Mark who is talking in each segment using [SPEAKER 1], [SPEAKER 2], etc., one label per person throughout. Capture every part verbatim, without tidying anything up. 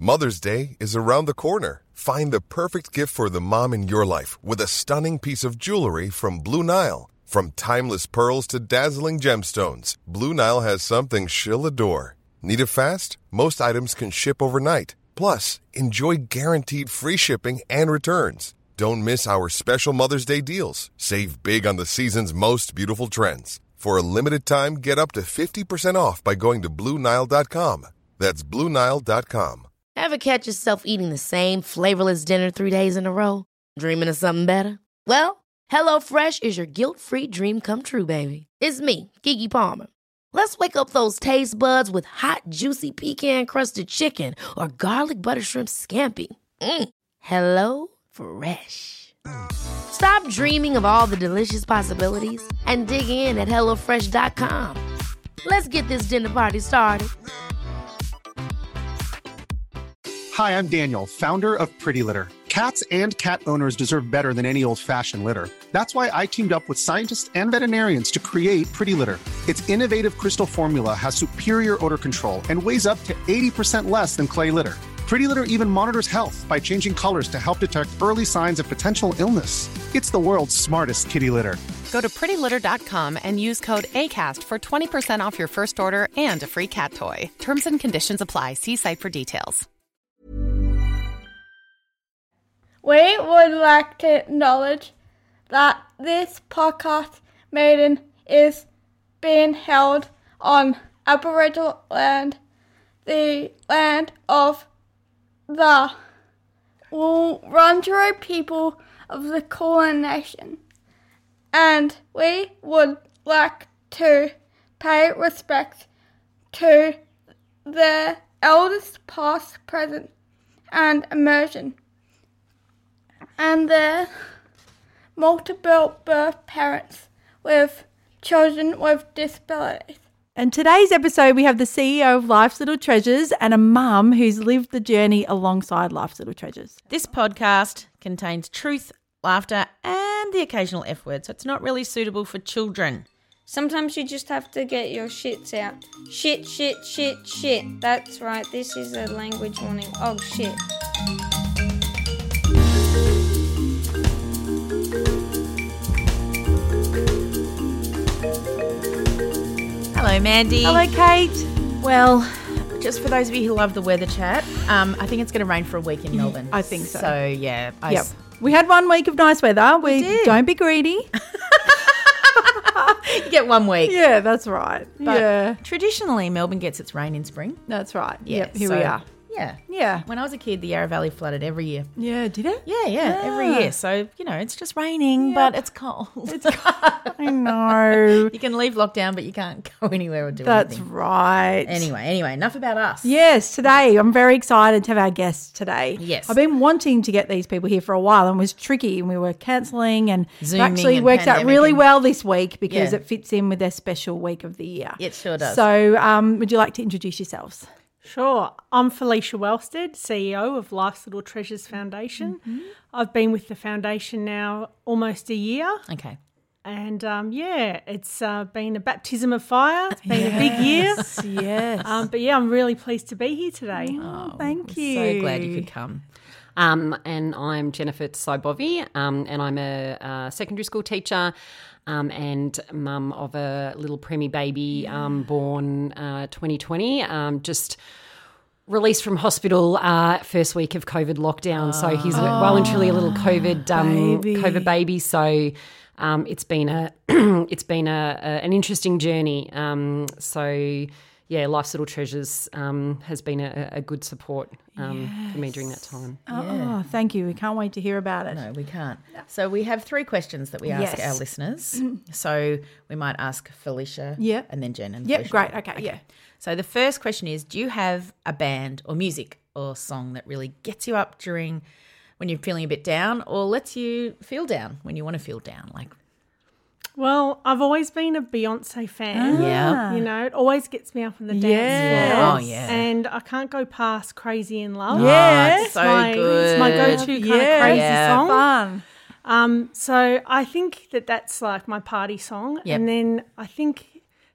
[SPEAKER 1] Mother's Day is around the corner. Find the perfect gift for the mom in your life with a stunning piece of jewelry from Blue Nile. From timeless pearls to dazzling gemstones, Blue Nile has something she'll adore. Need it fast? Most items can ship overnight. Plus, enjoy guaranteed free shipping and returns. Don't miss our special Mother's Day deals. Save big on the season's most beautiful trends. For a limited time, get up to fifty percent off by going to Blue Nile dot com. That's Blue Nile dot com.
[SPEAKER 2] Ever catch yourself eating the same flavorless dinner three days in a row? Dreaming of something better? Well, HelloFresh is your guilt-free dream come true, baby. It's me, Keke Palmer. Let's wake up those taste buds with hot, juicy pecan-crusted chicken or garlic butter shrimp scampi. Mm. Hello Fresh. Stop dreaming of all the delicious possibilities and dig in at hello fresh dot com. Let's get this dinner party started.
[SPEAKER 3] Hi, I'm Daniel, founder of Pretty Litter. Cats and cat owners deserve better than any old-fashioned litter. That's why I teamed up with scientists and veterinarians to create Pretty Litter. Its innovative crystal formula has superior odor control and weighs up to eighty percent less than clay litter. Pretty Litter even monitors health by changing colors to help detect early signs of potential illness. It's the world's smartest kitty litter.
[SPEAKER 4] Go to pretty litter dot com and use code ACAST for twenty percent off your first order and a free cat toy. Terms and conditions apply. See site for details.
[SPEAKER 5] We would like to acknowledge that this podcast meeting is being held on Aboriginal land, the land of the Wurundjeri people of the Kulin Nation, and we would like to pay respect to the elders past, present, and emerging, and their multiple birth parents with children with disabilities.
[SPEAKER 6] And today's episode, we have the C E O of Life's Little Treasures and a mum who's lived the journey alongside Life's Little Treasures.
[SPEAKER 7] This podcast contains truth, laughter, and the occasional F word, so it's not really suitable for children.
[SPEAKER 8] Sometimes you just have to get your shits out. Shit, shit, shit, shit. That's right, this is a language warning. Oh, shit.
[SPEAKER 7] Hello, Mandy.
[SPEAKER 6] Hello, Kate.
[SPEAKER 7] Well, just for those of you who love the weather chat, um, I think it's going to rain for a week in Melbourne.
[SPEAKER 6] I think so.
[SPEAKER 7] So, yeah. I
[SPEAKER 6] Yep.
[SPEAKER 7] s-
[SPEAKER 6] We had one week of nice weather. We,
[SPEAKER 7] We did.
[SPEAKER 6] Don't be greedy.
[SPEAKER 7] you get one week.
[SPEAKER 6] Yeah, that's right.
[SPEAKER 7] But
[SPEAKER 6] yeah,
[SPEAKER 7] traditionally, Melbourne gets its rain in spring.
[SPEAKER 6] that's right.
[SPEAKER 7] Yeah,
[SPEAKER 6] Yep, here
[SPEAKER 7] so-
[SPEAKER 6] we are.
[SPEAKER 7] Yeah.
[SPEAKER 6] Yeah.
[SPEAKER 7] When I was a kid, the Yarra Valley flooded every year.
[SPEAKER 6] Yeah, did it?
[SPEAKER 7] Yeah, yeah, every
[SPEAKER 6] Ah.
[SPEAKER 7] year. So, you know, it's just raining,
[SPEAKER 6] Yep.
[SPEAKER 7] but it's cold.
[SPEAKER 6] It's I know.
[SPEAKER 7] You can leave lockdown, but you can't go anywhere or do
[SPEAKER 6] That's
[SPEAKER 7] anything.
[SPEAKER 6] right.
[SPEAKER 7] Anyway, anyway, enough about us.
[SPEAKER 6] Yes, today I'm very excited to have our guests today.
[SPEAKER 7] Yes.
[SPEAKER 6] I've been wanting to get these people here for a while and it was tricky and we were cancelling and it
[SPEAKER 7] Zooming
[SPEAKER 6] actually
[SPEAKER 7] and
[SPEAKER 6] worked out
[SPEAKER 7] pandemic
[SPEAKER 6] really
[SPEAKER 7] and-
[SPEAKER 6] well this week because
[SPEAKER 7] Yeah.
[SPEAKER 6] it fits in with their special week of the year.
[SPEAKER 7] It sure does.
[SPEAKER 6] So um, would you like to introduce yourselves?
[SPEAKER 9] Sure. I'm Felicia Wellstead, C E O of Life's Little Treasures Foundation.
[SPEAKER 6] Mm-hmm.
[SPEAKER 9] I've been with the foundation now almost a year.
[SPEAKER 7] Okay.
[SPEAKER 9] And, um, yeah, it's uh, been a baptism of fire. It's been a big year.
[SPEAKER 6] Yes.
[SPEAKER 9] Um, but, yeah, I'm really pleased to be here today.
[SPEAKER 6] Oh, thank
[SPEAKER 7] I'm
[SPEAKER 6] you.
[SPEAKER 7] So glad you could come.
[SPEAKER 10] Um, and I'm Jennifer Tsaibovi, um, and I'm a, a secondary school teacher um, and mum of a little preemie baby um, born uh, twenty twenty, um, just released from hospital uh, first week of COVID lockdown. So he's well and truly a little COVID um,
[SPEAKER 6] baby.
[SPEAKER 10] COVID baby. So um, it's been a it's been a, a an interesting journey. Um, so. Yeah, Life's Little Treasures um, has been a, a good support um, for me during that time.
[SPEAKER 6] Oh, thank you. We can't wait to hear about it.
[SPEAKER 7] No, we can't. So we have three questions that we ask
[SPEAKER 6] Yes.
[SPEAKER 7] our listeners. So we might ask Felicia
[SPEAKER 6] Yep.
[SPEAKER 7] and then Jen and
[SPEAKER 6] Yep,
[SPEAKER 7] Felicia.
[SPEAKER 6] great. Okay, yeah.
[SPEAKER 7] So the first question is, do you have a band or music or song that really gets you up during when you're feeling a bit down or lets you feel down when you want to feel down? Like,
[SPEAKER 9] Well, I've always been a Beyonce fan.
[SPEAKER 7] Yeah.
[SPEAKER 9] You know, it always gets me up on the dance
[SPEAKER 6] Yes.
[SPEAKER 9] floor.
[SPEAKER 7] Oh, yeah.
[SPEAKER 9] And I can't go past Crazy in Love.
[SPEAKER 6] Yes.
[SPEAKER 7] Oh, it's so
[SPEAKER 9] my,
[SPEAKER 7] good.
[SPEAKER 9] It's my go-to kind
[SPEAKER 6] Yeah.
[SPEAKER 9] of crazy
[SPEAKER 7] Yeah.
[SPEAKER 9] song.
[SPEAKER 6] Fun.
[SPEAKER 9] Um, so I think that that's like my party song.
[SPEAKER 7] Yep.
[SPEAKER 9] And then I think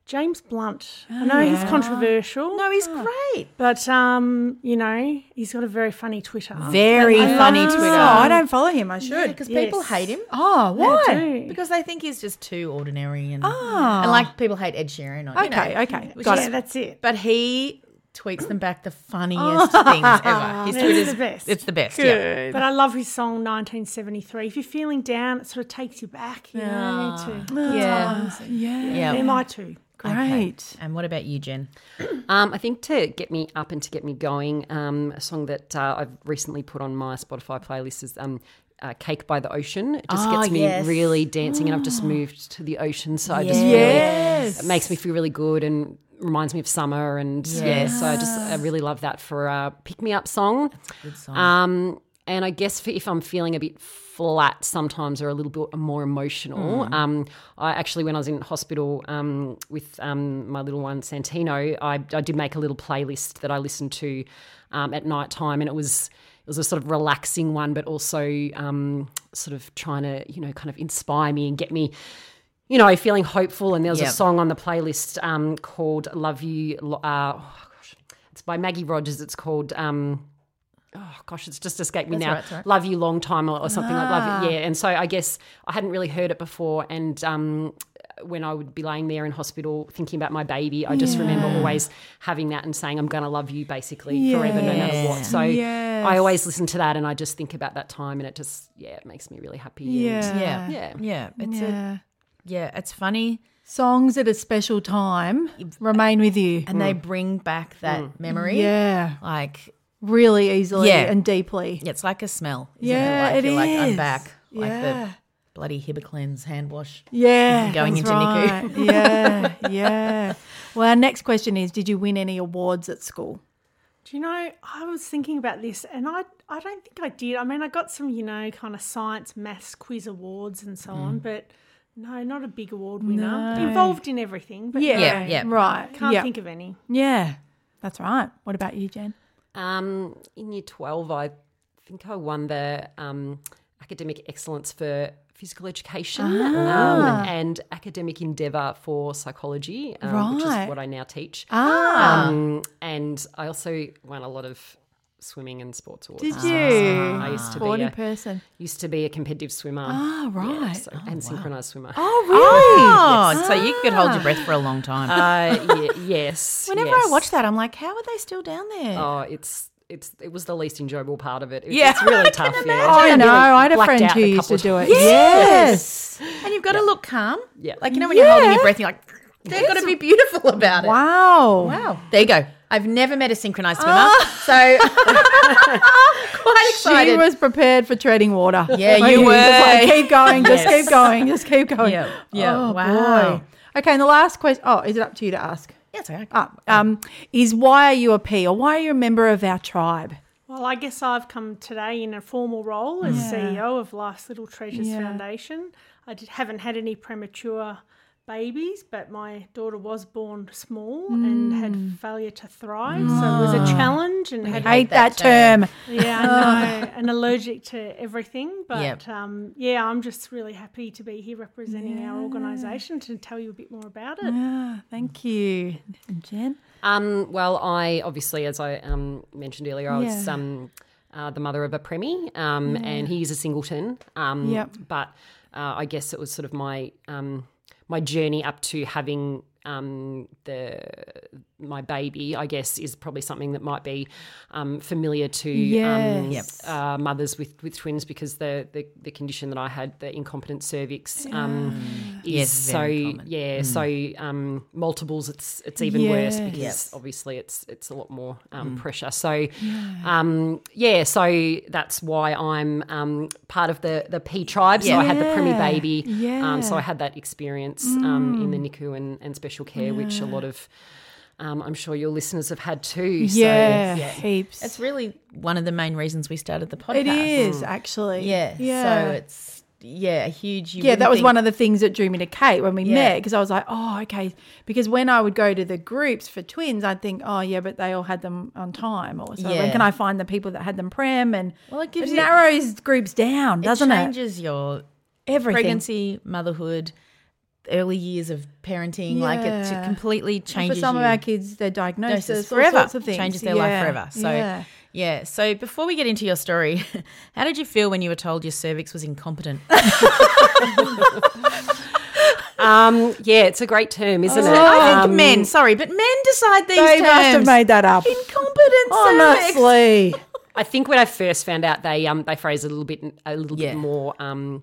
[SPEAKER 9] James Blunt. I know he's controversial.
[SPEAKER 7] No, he's great.
[SPEAKER 9] But, um, you know, he's got a very funny Twitter.
[SPEAKER 7] Very funny Twitter.
[SPEAKER 6] Oh, I don't follow him. I should.
[SPEAKER 7] Because
[SPEAKER 9] Yes.
[SPEAKER 7] people hate him.
[SPEAKER 6] Oh,
[SPEAKER 9] They
[SPEAKER 6] why?
[SPEAKER 9] do.
[SPEAKER 7] Because they think he's just too ordinary. And,
[SPEAKER 6] Ah.
[SPEAKER 7] and like people hate Ed Sheeran. Or, you
[SPEAKER 6] Okay,
[SPEAKER 7] know,
[SPEAKER 6] okay.
[SPEAKER 7] which
[SPEAKER 6] Got
[SPEAKER 7] is-
[SPEAKER 6] it.
[SPEAKER 9] Yeah, that's it.
[SPEAKER 7] But he tweets them back the funniest things ever. His
[SPEAKER 9] It's
[SPEAKER 7] Twitter's
[SPEAKER 9] the best.
[SPEAKER 7] It's the best. Yeah.
[SPEAKER 9] But I love his song nineteen seventy-three. If you're feeling down, it sort of takes you back, you know, to good
[SPEAKER 7] Yeah.
[SPEAKER 9] times.
[SPEAKER 6] Yeah.
[SPEAKER 7] Yeah.
[SPEAKER 9] They're my two.
[SPEAKER 6] Great.
[SPEAKER 7] And what about you, Jen?
[SPEAKER 10] Um, I think to get me up and to get me going, um, a song that uh, I've recently put on my Spotify playlist is um, uh, Cake by the Ocean. It just
[SPEAKER 7] Oh,
[SPEAKER 10] gets me
[SPEAKER 7] yes.
[SPEAKER 10] really dancing, and I've just moved to the ocean, so I just
[SPEAKER 6] Yes.
[SPEAKER 10] really, it makes me feel really good and reminds me of summer. And yeah,
[SPEAKER 7] Yes.
[SPEAKER 10] so I just I really love that for a pick-me-up song.
[SPEAKER 7] Good song.
[SPEAKER 10] Um, and I guess for if I'm feeling a bit flat sometimes or a little bit more emotional,
[SPEAKER 7] Mm.
[SPEAKER 10] um, I actually, when I was in hospital um, with um, my little one, Santino, I, I did make a little playlist that I listened to um, at night time, and it was it was a sort of relaxing one, but also um, sort of trying to, you know, kind of inspire me and get me, you know, feeling hopeful. And there was
[SPEAKER 7] Yep.
[SPEAKER 10] a song on the playlist um, called Love You, uh, oh gosh, it's by Maggie Rogers. It's called... Um, Oh gosh, it's just escaped me
[SPEAKER 7] That's
[SPEAKER 10] now.
[SPEAKER 7] all right, that's all right.
[SPEAKER 10] Love You Long Time or, or something like Love You. Yeah, and so I guess I hadn't really heard it before, and um, when I would be laying there in hospital thinking about my baby, I just remember always having that and saying, I'm going to love you basically forever no matter what. So
[SPEAKER 6] Yes.
[SPEAKER 10] I always listen to that and I just think about that time, and it just, yeah, it makes me really happy.
[SPEAKER 6] Yeah.
[SPEAKER 10] And,
[SPEAKER 7] yeah.
[SPEAKER 10] yeah.
[SPEAKER 7] Yeah. It's
[SPEAKER 6] Yeah.
[SPEAKER 7] A, yeah, it's funny.
[SPEAKER 6] Songs at a special time remain with you.
[SPEAKER 7] And they bring back that memory.
[SPEAKER 6] Yeah.
[SPEAKER 7] Like,
[SPEAKER 6] Really easily
[SPEAKER 7] Yeah.
[SPEAKER 6] and deeply.
[SPEAKER 7] it's like a smell. Isn't
[SPEAKER 6] Yeah,
[SPEAKER 7] it? Like,
[SPEAKER 6] it
[SPEAKER 7] you're like, I'm
[SPEAKER 6] is.
[SPEAKER 7] back. Like
[SPEAKER 6] Yeah.
[SPEAKER 7] the bloody Hibiclens hand wash.
[SPEAKER 6] Yeah.
[SPEAKER 7] Going
[SPEAKER 6] that's
[SPEAKER 7] into
[SPEAKER 6] right.
[SPEAKER 7] NICU.
[SPEAKER 6] Yeah. Yeah. Well, our next question is, did you win any awards at school?
[SPEAKER 9] Do you know, I was thinking about this and I I don't think I did. I mean, I got some, you know, kind of science, maths, quiz awards and so on, but no, not a big award winner.
[SPEAKER 6] No.
[SPEAKER 9] Involved in everything, but
[SPEAKER 6] Yeah.
[SPEAKER 7] Yeah, yeah.
[SPEAKER 6] Right.
[SPEAKER 9] can't
[SPEAKER 6] yeah.
[SPEAKER 9] think of any.
[SPEAKER 6] Yeah. That's right. What about you, Jen?
[SPEAKER 10] Um, in year twelve, I think I won the um, academic excellence for physical education
[SPEAKER 6] Ah.
[SPEAKER 10] um, and academic endeavour for psychology, um, which
[SPEAKER 6] Right.
[SPEAKER 10] is what I now teach.
[SPEAKER 6] Ah.
[SPEAKER 10] Um, and I also won a lot of swimming and sports awards.
[SPEAKER 6] Did
[SPEAKER 10] So
[SPEAKER 6] you?
[SPEAKER 10] I used to
[SPEAKER 6] Sporty
[SPEAKER 10] be a,
[SPEAKER 6] person.
[SPEAKER 10] used to be a competitive swimmer.
[SPEAKER 6] Ah,
[SPEAKER 10] Yeah,
[SPEAKER 6] right.
[SPEAKER 10] so- and synchronised swimmer.
[SPEAKER 6] Oh, really?
[SPEAKER 7] Oh, so you could hold your breath for a long time.
[SPEAKER 10] Uh, ye- yes.
[SPEAKER 7] Whenever
[SPEAKER 10] yes.
[SPEAKER 7] I watch that, I'm like, how are they still down there?
[SPEAKER 10] Oh, it's it's it was the least enjoyable part of it. It-
[SPEAKER 7] Yeah,
[SPEAKER 10] it's really
[SPEAKER 7] I
[SPEAKER 10] tough.
[SPEAKER 7] can
[SPEAKER 10] Yeah,
[SPEAKER 6] Oh, I know. I had a
[SPEAKER 10] Blacked
[SPEAKER 6] friend
[SPEAKER 10] out
[SPEAKER 6] who
[SPEAKER 10] a
[SPEAKER 6] used
[SPEAKER 10] couple
[SPEAKER 6] to do
[SPEAKER 10] of
[SPEAKER 6] it.
[SPEAKER 10] times.
[SPEAKER 6] Yes.
[SPEAKER 7] And you've got to look calm.
[SPEAKER 10] Yeah.
[SPEAKER 7] Like, you know, when you're holding your breath, you're like, they've got to be beautiful about it.
[SPEAKER 6] Wow.
[SPEAKER 7] Wow. There you go. I've never met a synchronised swimmer, so quite excited.
[SPEAKER 6] She was prepared for treading water.
[SPEAKER 7] Yeah,
[SPEAKER 6] Like,
[SPEAKER 7] you
[SPEAKER 6] just
[SPEAKER 7] were.
[SPEAKER 6] like, keep going, just
[SPEAKER 7] Yes.
[SPEAKER 6] keep going, just keep going.
[SPEAKER 7] Yeah, yeah.
[SPEAKER 6] Oh,
[SPEAKER 7] Wow.
[SPEAKER 6] boy. Okay, and the last question. Oh, is it up to you to ask?
[SPEAKER 7] Yeah, it's okay.
[SPEAKER 6] Ah, um, is why are you a P, or why are you a member of our tribe?
[SPEAKER 9] Well, I guess I've come today in a formal role as C E O of Life's Little Treasures
[SPEAKER 6] Yeah.
[SPEAKER 9] Foundation. I did, haven't had any premature babies, but my daughter was born small and had failure to thrive, so it was a challenge and had
[SPEAKER 6] Hate
[SPEAKER 7] that
[SPEAKER 6] that term.
[SPEAKER 9] yeah, I know, and allergic to everything. But
[SPEAKER 7] Yep.
[SPEAKER 9] um, yeah, I'm just really happy to be here representing our organisation to tell you a bit more about it.
[SPEAKER 6] Ah, thank you. And Jen?
[SPEAKER 10] Um, well, I obviously, as I um, mentioned earlier, I was
[SPEAKER 6] Yeah.
[SPEAKER 10] um, uh, the mother of a Premi, um, and he's a singleton. Um,
[SPEAKER 6] Yep.
[SPEAKER 10] But uh, I guess it was sort of my um, my journey up to having um, the my baby, I guess, is probably something that might be um, familiar to
[SPEAKER 6] Yes.
[SPEAKER 10] um, uh, mothers with, with twins, because the, the the condition that I had, the incompetent cervix, um, is
[SPEAKER 7] Yes,
[SPEAKER 10] so
[SPEAKER 7] very common.
[SPEAKER 10] yeah, so um, multiples. It's it's even worse
[SPEAKER 6] Yes.
[SPEAKER 10] because
[SPEAKER 7] Yes.
[SPEAKER 10] obviously it's it's a lot more um, pressure. So um, yeah, so that's why I'm um, part of the the P tribe. So I had the Premi
[SPEAKER 6] Yeah.
[SPEAKER 10] baby. Um, so
[SPEAKER 6] Yeah.
[SPEAKER 10] I had that experience um, in the N I C U and, and special care, which a lot of um, I'm sure your listeners have had too. So,
[SPEAKER 6] Yeah, heaps.
[SPEAKER 7] It's really one of the main reasons we started the podcast.
[SPEAKER 6] It is, actually.
[SPEAKER 7] Yeah.
[SPEAKER 6] Yeah.
[SPEAKER 7] So it's, yeah, a huge. You
[SPEAKER 6] yeah, that
[SPEAKER 7] wouldn't
[SPEAKER 6] was
[SPEAKER 7] think-
[SPEAKER 6] one of the things that drew me to Kate when we
[SPEAKER 7] Yeah.
[SPEAKER 6] met, because I was like, oh, okay. Because when I would go to the groups for twins, I'd think, oh, yeah, but they all had them on time. Or so when
[SPEAKER 7] Yeah.
[SPEAKER 6] can I find the people that had them prem? And
[SPEAKER 7] Well, it gives
[SPEAKER 6] it
[SPEAKER 7] you-
[SPEAKER 6] narrows groups down, doesn't
[SPEAKER 7] it
[SPEAKER 6] it?
[SPEAKER 7] changes your
[SPEAKER 6] Everything.
[SPEAKER 7] pregnancy, motherhood, early years of parenting. Like it
[SPEAKER 6] Yeah.
[SPEAKER 7] completely
[SPEAKER 6] And
[SPEAKER 7] changes
[SPEAKER 6] for some
[SPEAKER 7] you.
[SPEAKER 6] of our kids, their diagnosis,
[SPEAKER 7] Diagnosis
[SPEAKER 6] all
[SPEAKER 7] forever.
[SPEAKER 6] sorts of things.
[SPEAKER 7] Changes their life
[SPEAKER 6] Yeah.
[SPEAKER 7] forever. So
[SPEAKER 6] yeah.
[SPEAKER 7] yeah. So before we get into your story, how did you feel when you were told your cervix was incompetent?
[SPEAKER 10] Um, yeah, it's a great term, isn't it?
[SPEAKER 7] I think
[SPEAKER 10] Um,
[SPEAKER 7] men, sorry, but men decide these
[SPEAKER 6] They
[SPEAKER 7] terms.
[SPEAKER 6] must have made that up.
[SPEAKER 7] Incompetent cervix.
[SPEAKER 6] Honestly.
[SPEAKER 10] I think when I first found out, they um they phrased it a little bit a little
[SPEAKER 7] Yeah.
[SPEAKER 10] bit more um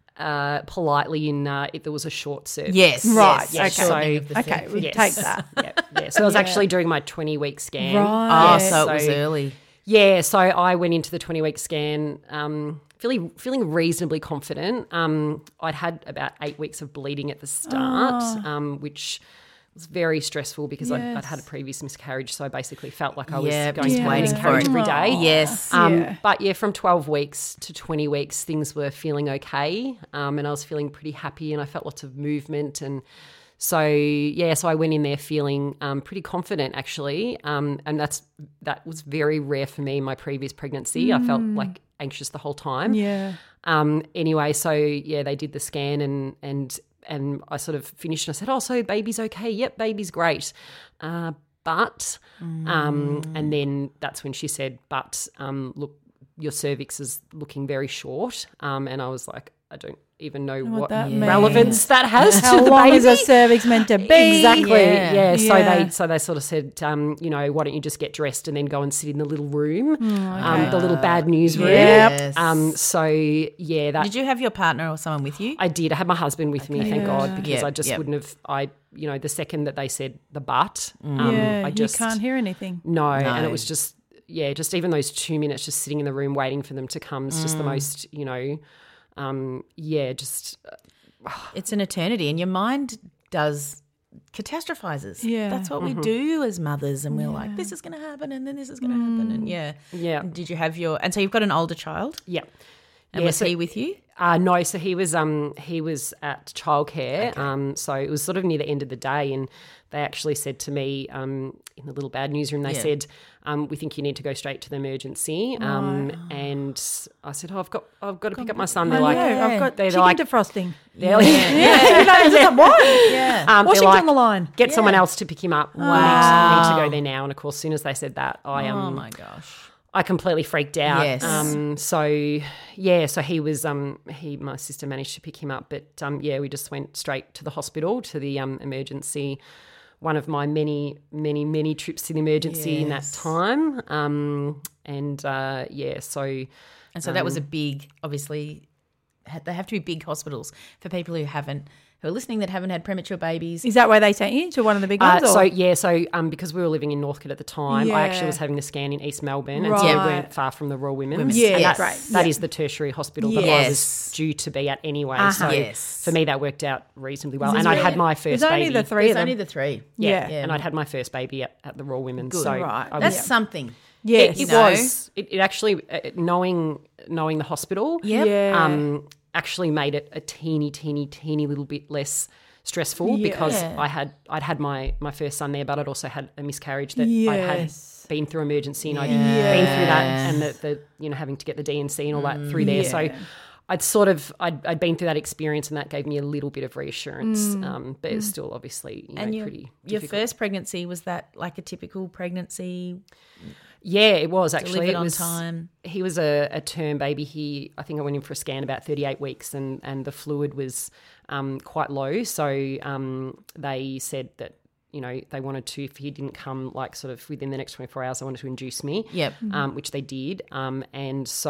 [SPEAKER 10] uh politely in uh, if there was a short cervix.
[SPEAKER 7] Yes.
[SPEAKER 6] Right,
[SPEAKER 7] Yes.
[SPEAKER 6] okay.
[SPEAKER 7] Shortening of the
[SPEAKER 6] Okay,
[SPEAKER 7] cervix.
[SPEAKER 6] we
[SPEAKER 10] Yes.
[SPEAKER 6] take that.
[SPEAKER 10] yeah, yeah. So it was actually during my twenty week scan.
[SPEAKER 6] Right.
[SPEAKER 7] Oh, so it was early.
[SPEAKER 10] Yeah, so I went into the twenty week scan um, feeling feeling reasonably confident. Um, I'd had about eight weeks of bleeding at the start, um, which was very stressful because I'd, I'd had a previous miscarriage. So I basically felt like I was
[SPEAKER 7] Yeah,
[SPEAKER 10] going
[SPEAKER 7] just
[SPEAKER 10] to
[SPEAKER 7] waiting
[SPEAKER 10] miscarriage
[SPEAKER 7] for it.
[SPEAKER 10] every day.
[SPEAKER 7] Yes.
[SPEAKER 10] Um,
[SPEAKER 6] Yeah.
[SPEAKER 10] But yeah, from twelve weeks to twenty weeks, things were feeling okay, um, and I was feeling pretty happy, and I felt lots of movement, and so yeah, so I went in there feeling um, pretty confident actually, um, and that's that was very rare for me in my previous pregnancy. I felt like anxious the whole time.
[SPEAKER 6] Yeah.
[SPEAKER 10] Um, anyway, so yeah, they did the scan and and and I sort of finished and I said, oh, so baby's okay. Yep, baby's great. Uh, but um, and then that's when she said, but um, look, your cervix is looking very short. Um, and I was like, I don't even know what,
[SPEAKER 6] that
[SPEAKER 10] relevance that has
[SPEAKER 6] How
[SPEAKER 10] to the
[SPEAKER 6] long
[SPEAKER 10] baby.
[SPEAKER 6] is a cervix meant to be?
[SPEAKER 10] Exactly.
[SPEAKER 7] Yeah.
[SPEAKER 10] Yeah. So
[SPEAKER 6] Yeah.
[SPEAKER 10] they so they sort of said, um, you know, why don't you just get dressed and then go and sit in the little room,
[SPEAKER 6] Oh,
[SPEAKER 10] um, the little bad news room.
[SPEAKER 7] Yes.
[SPEAKER 10] Um, so yeah, that
[SPEAKER 7] Did you have your partner or someone with you?
[SPEAKER 10] I did. I had my husband with me, thank God, because
[SPEAKER 7] Yep,
[SPEAKER 10] I just
[SPEAKER 7] yep.
[SPEAKER 10] wouldn't have. I you know the second that they said the but, um,
[SPEAKER 6] Yeah,
[SPEAKER 10] I just
[SPEAKER 6] you can't hear anything.
[SPEAKER 10] no, and
[SPEAKER 7] No.
[SPEAKER 10] it was just yeah, just even those two minutes just sitting in the room waiting for them to come is just the most you know, um, yeah, just.
[SPEAKER 7] It's an eternity, and your mind does catastrophizes.
[SPEAKER 6] Yeah.
[SPEAKER 7] That's what we do as mothers, and we're like, this is going to happen, and then this is going to happen, and yeah,
[SPEAKER 10] Yeah.
[SPEAKER 7] And did you have your? And so you've got an older child,
[SPEAKER 10] Yeah.
[SPEAKER 7] and
[SPEAKER 10] Yeah,
[SPEAKER 7] was
[SPEAKER 10] so-
[SPEAKER 7] he with you?
[SPEAKER 10] Uh, no, so he was um he was at childcare. Um, so it was sort of near the end of the day, and they actually said to me um in the little bad newsroom, they
[SPEAKER 7] Yeah.
[SPEAKER 10] said, um, we think you need to go straight to the emergency. Um, and I said, oh, I've got I've got to pick up my son. They're
[SPEAKER 6] I
[SPEAKER 10] like,
[SPEAKER 6] know, I've got
[SPEAKER 10] they're
[SPEAKER 6] chicken
[SPEAKER 10] like,
[SPEAKER 6] defrosting.
[SPEAKER 10] they're
[SPEAKER 6] Yeah, you know, it's just what?
[SPEAKER 7] Yeah.
[SPEAKER 10] um, they're
[SPEAKER 6] Washington
[SPEAKER 10] like,
[SPEAKER 6] on the line.
[SPEAKER 10] Get someone else to pick him up. Wow. Need, to, need to go there now. And of course, as soon as they said that, I um,
[SPEAKER 7] Oh my gosh.
[SPEAKER 10] I completely freaked out.
[SPEAKER 7] Yes.
[SPEAKER 10] Um, so yeah, so he was um he my sister managed to pick him up, but um yeah, we just went straight to the hospital to the um emergency. One of my many, many, many trips to the emergency in that
[SPEAKER 7] Yes.
[SPEAKER 10] time. Um and uh yeah, so
[SPEAKER 7] And so that was a big, obviously, ha- they have to be big hospitals for people who haven't, who are listening that haven't had premature babies.
[SPEAKER 6] Is that where they sent you to one of the big
[SPEAKER 10] Uh,
[SPEAKER 6] ones? or-
[SPEAKER 10] so yeah, so um, because we were living in Northcote at the time, I actually
[SPEAKER 6] Yeah.
[SPEAKER 10] was having the scan in East Melbourne, and so we
[SPEAKER 6] Right.
[SPEAKER 10] weren't far from the Royal Women's.
[SPEAKER 7] Women's,
[SPEAKER 6] Yeah,
[SPEAKER 10] and
[SPEAKER 7] yes.
[SPEAKER 10] that,
[SPEAKER 6] great.
[SPEAKER 10] that
[SPEAKER 6] Yeah.
[SPEAKER 10] is the tertiary hospital that I
[SPEAKER 7] Yes.
[SPEAKER 10] was due to be at anyway.
[SPEAKER 6] Uh-huh.
[SPEAKER 10] So
[SPEAKER 7] Yes.
[SPEAKER 10] for me, that worked out reasonably well.
[SPEAKER 6] This
[SPEAKER 10] And
[SPEAKER 6] is
[SPEAKER 10] I had
[SPEAKER 6] rare.
[SPEAKER 10] my first
[SPEAKER 6] There's only
[SPEAKER 10] baby.
[SPEAKER 6] the three
[SPEAKER 7] There's
[SPEAKER 6] of them.
[SPEAKER 7] only the three.
[SPEAKER 6] Yeah.
[SPEAKER 10] and I'd had my first baby at, at the Royal Women's.
[SPEAKER 7] Good.
[SPEAKER 10] So
[SPEAKER 6] Right.
[SPEAKER 10] I
[SPEAKER 7] That's
[SPEAKER 10] was,
[SPEAKER 7] something.
[SPEAKER 6] Yes.
[SPEAKER 10] it,
[SPEAKER 7] you
[SPEAKER 10] it
[SPEAKER 7] know.
[SPEAKER 10] was. It, it actually uh, knowing knowing the hospital.
[SPEAKER 7] Yep.
[SPEAKER 6] Yeah.
[SPEAKER 10] Um, actually made it a teeny, teeny, teeny little bit less stressful because
[SPEAKER 7] Yeah.
[SPEAKER 10] I had I'd had my my first son there, but I'd also had a miscarriage that I had
[SPEAKER 6] Yes.
[SPEAKER 10] been through emergency, and I'd been through that, and the, the you know having to get the D and C and all that through there. So
[SPEAKER 6] Yeah.
[SPEAKER 10] I'd sort of I'd, I'd been through that experience, and that gave me a little bit of reassurance. Um, but it's still obviously you know
[SPEAKER 7] And your,
[SPEAKER 10] pretty
[SPEAKER 7] your
[SPEAKER 10] difficult.
[SPEAKER 7] first pregnancy, was that like a typical pregnancy?
[SPEAKER 10] Yeah, it was actually.
[SPEAKER 7] Delivered
[SPEAKER 10] It
[SPEAKER 7] on
[SPEAKER 10] was,
[SPEAKER 7] time.
[SPEAKER 10] He was a, a term baby. He, I think I went in for a scan about thirty-eight weeks, and, and the fluid was um, quite low. So um, they said that, you know, they wanted to, if he didn't come like sort of within the next twenty-four hours, they wanted to induce me.
[SPEAKER 7] Yep.
[SPEAKER 10] Um, which they did. Um, and so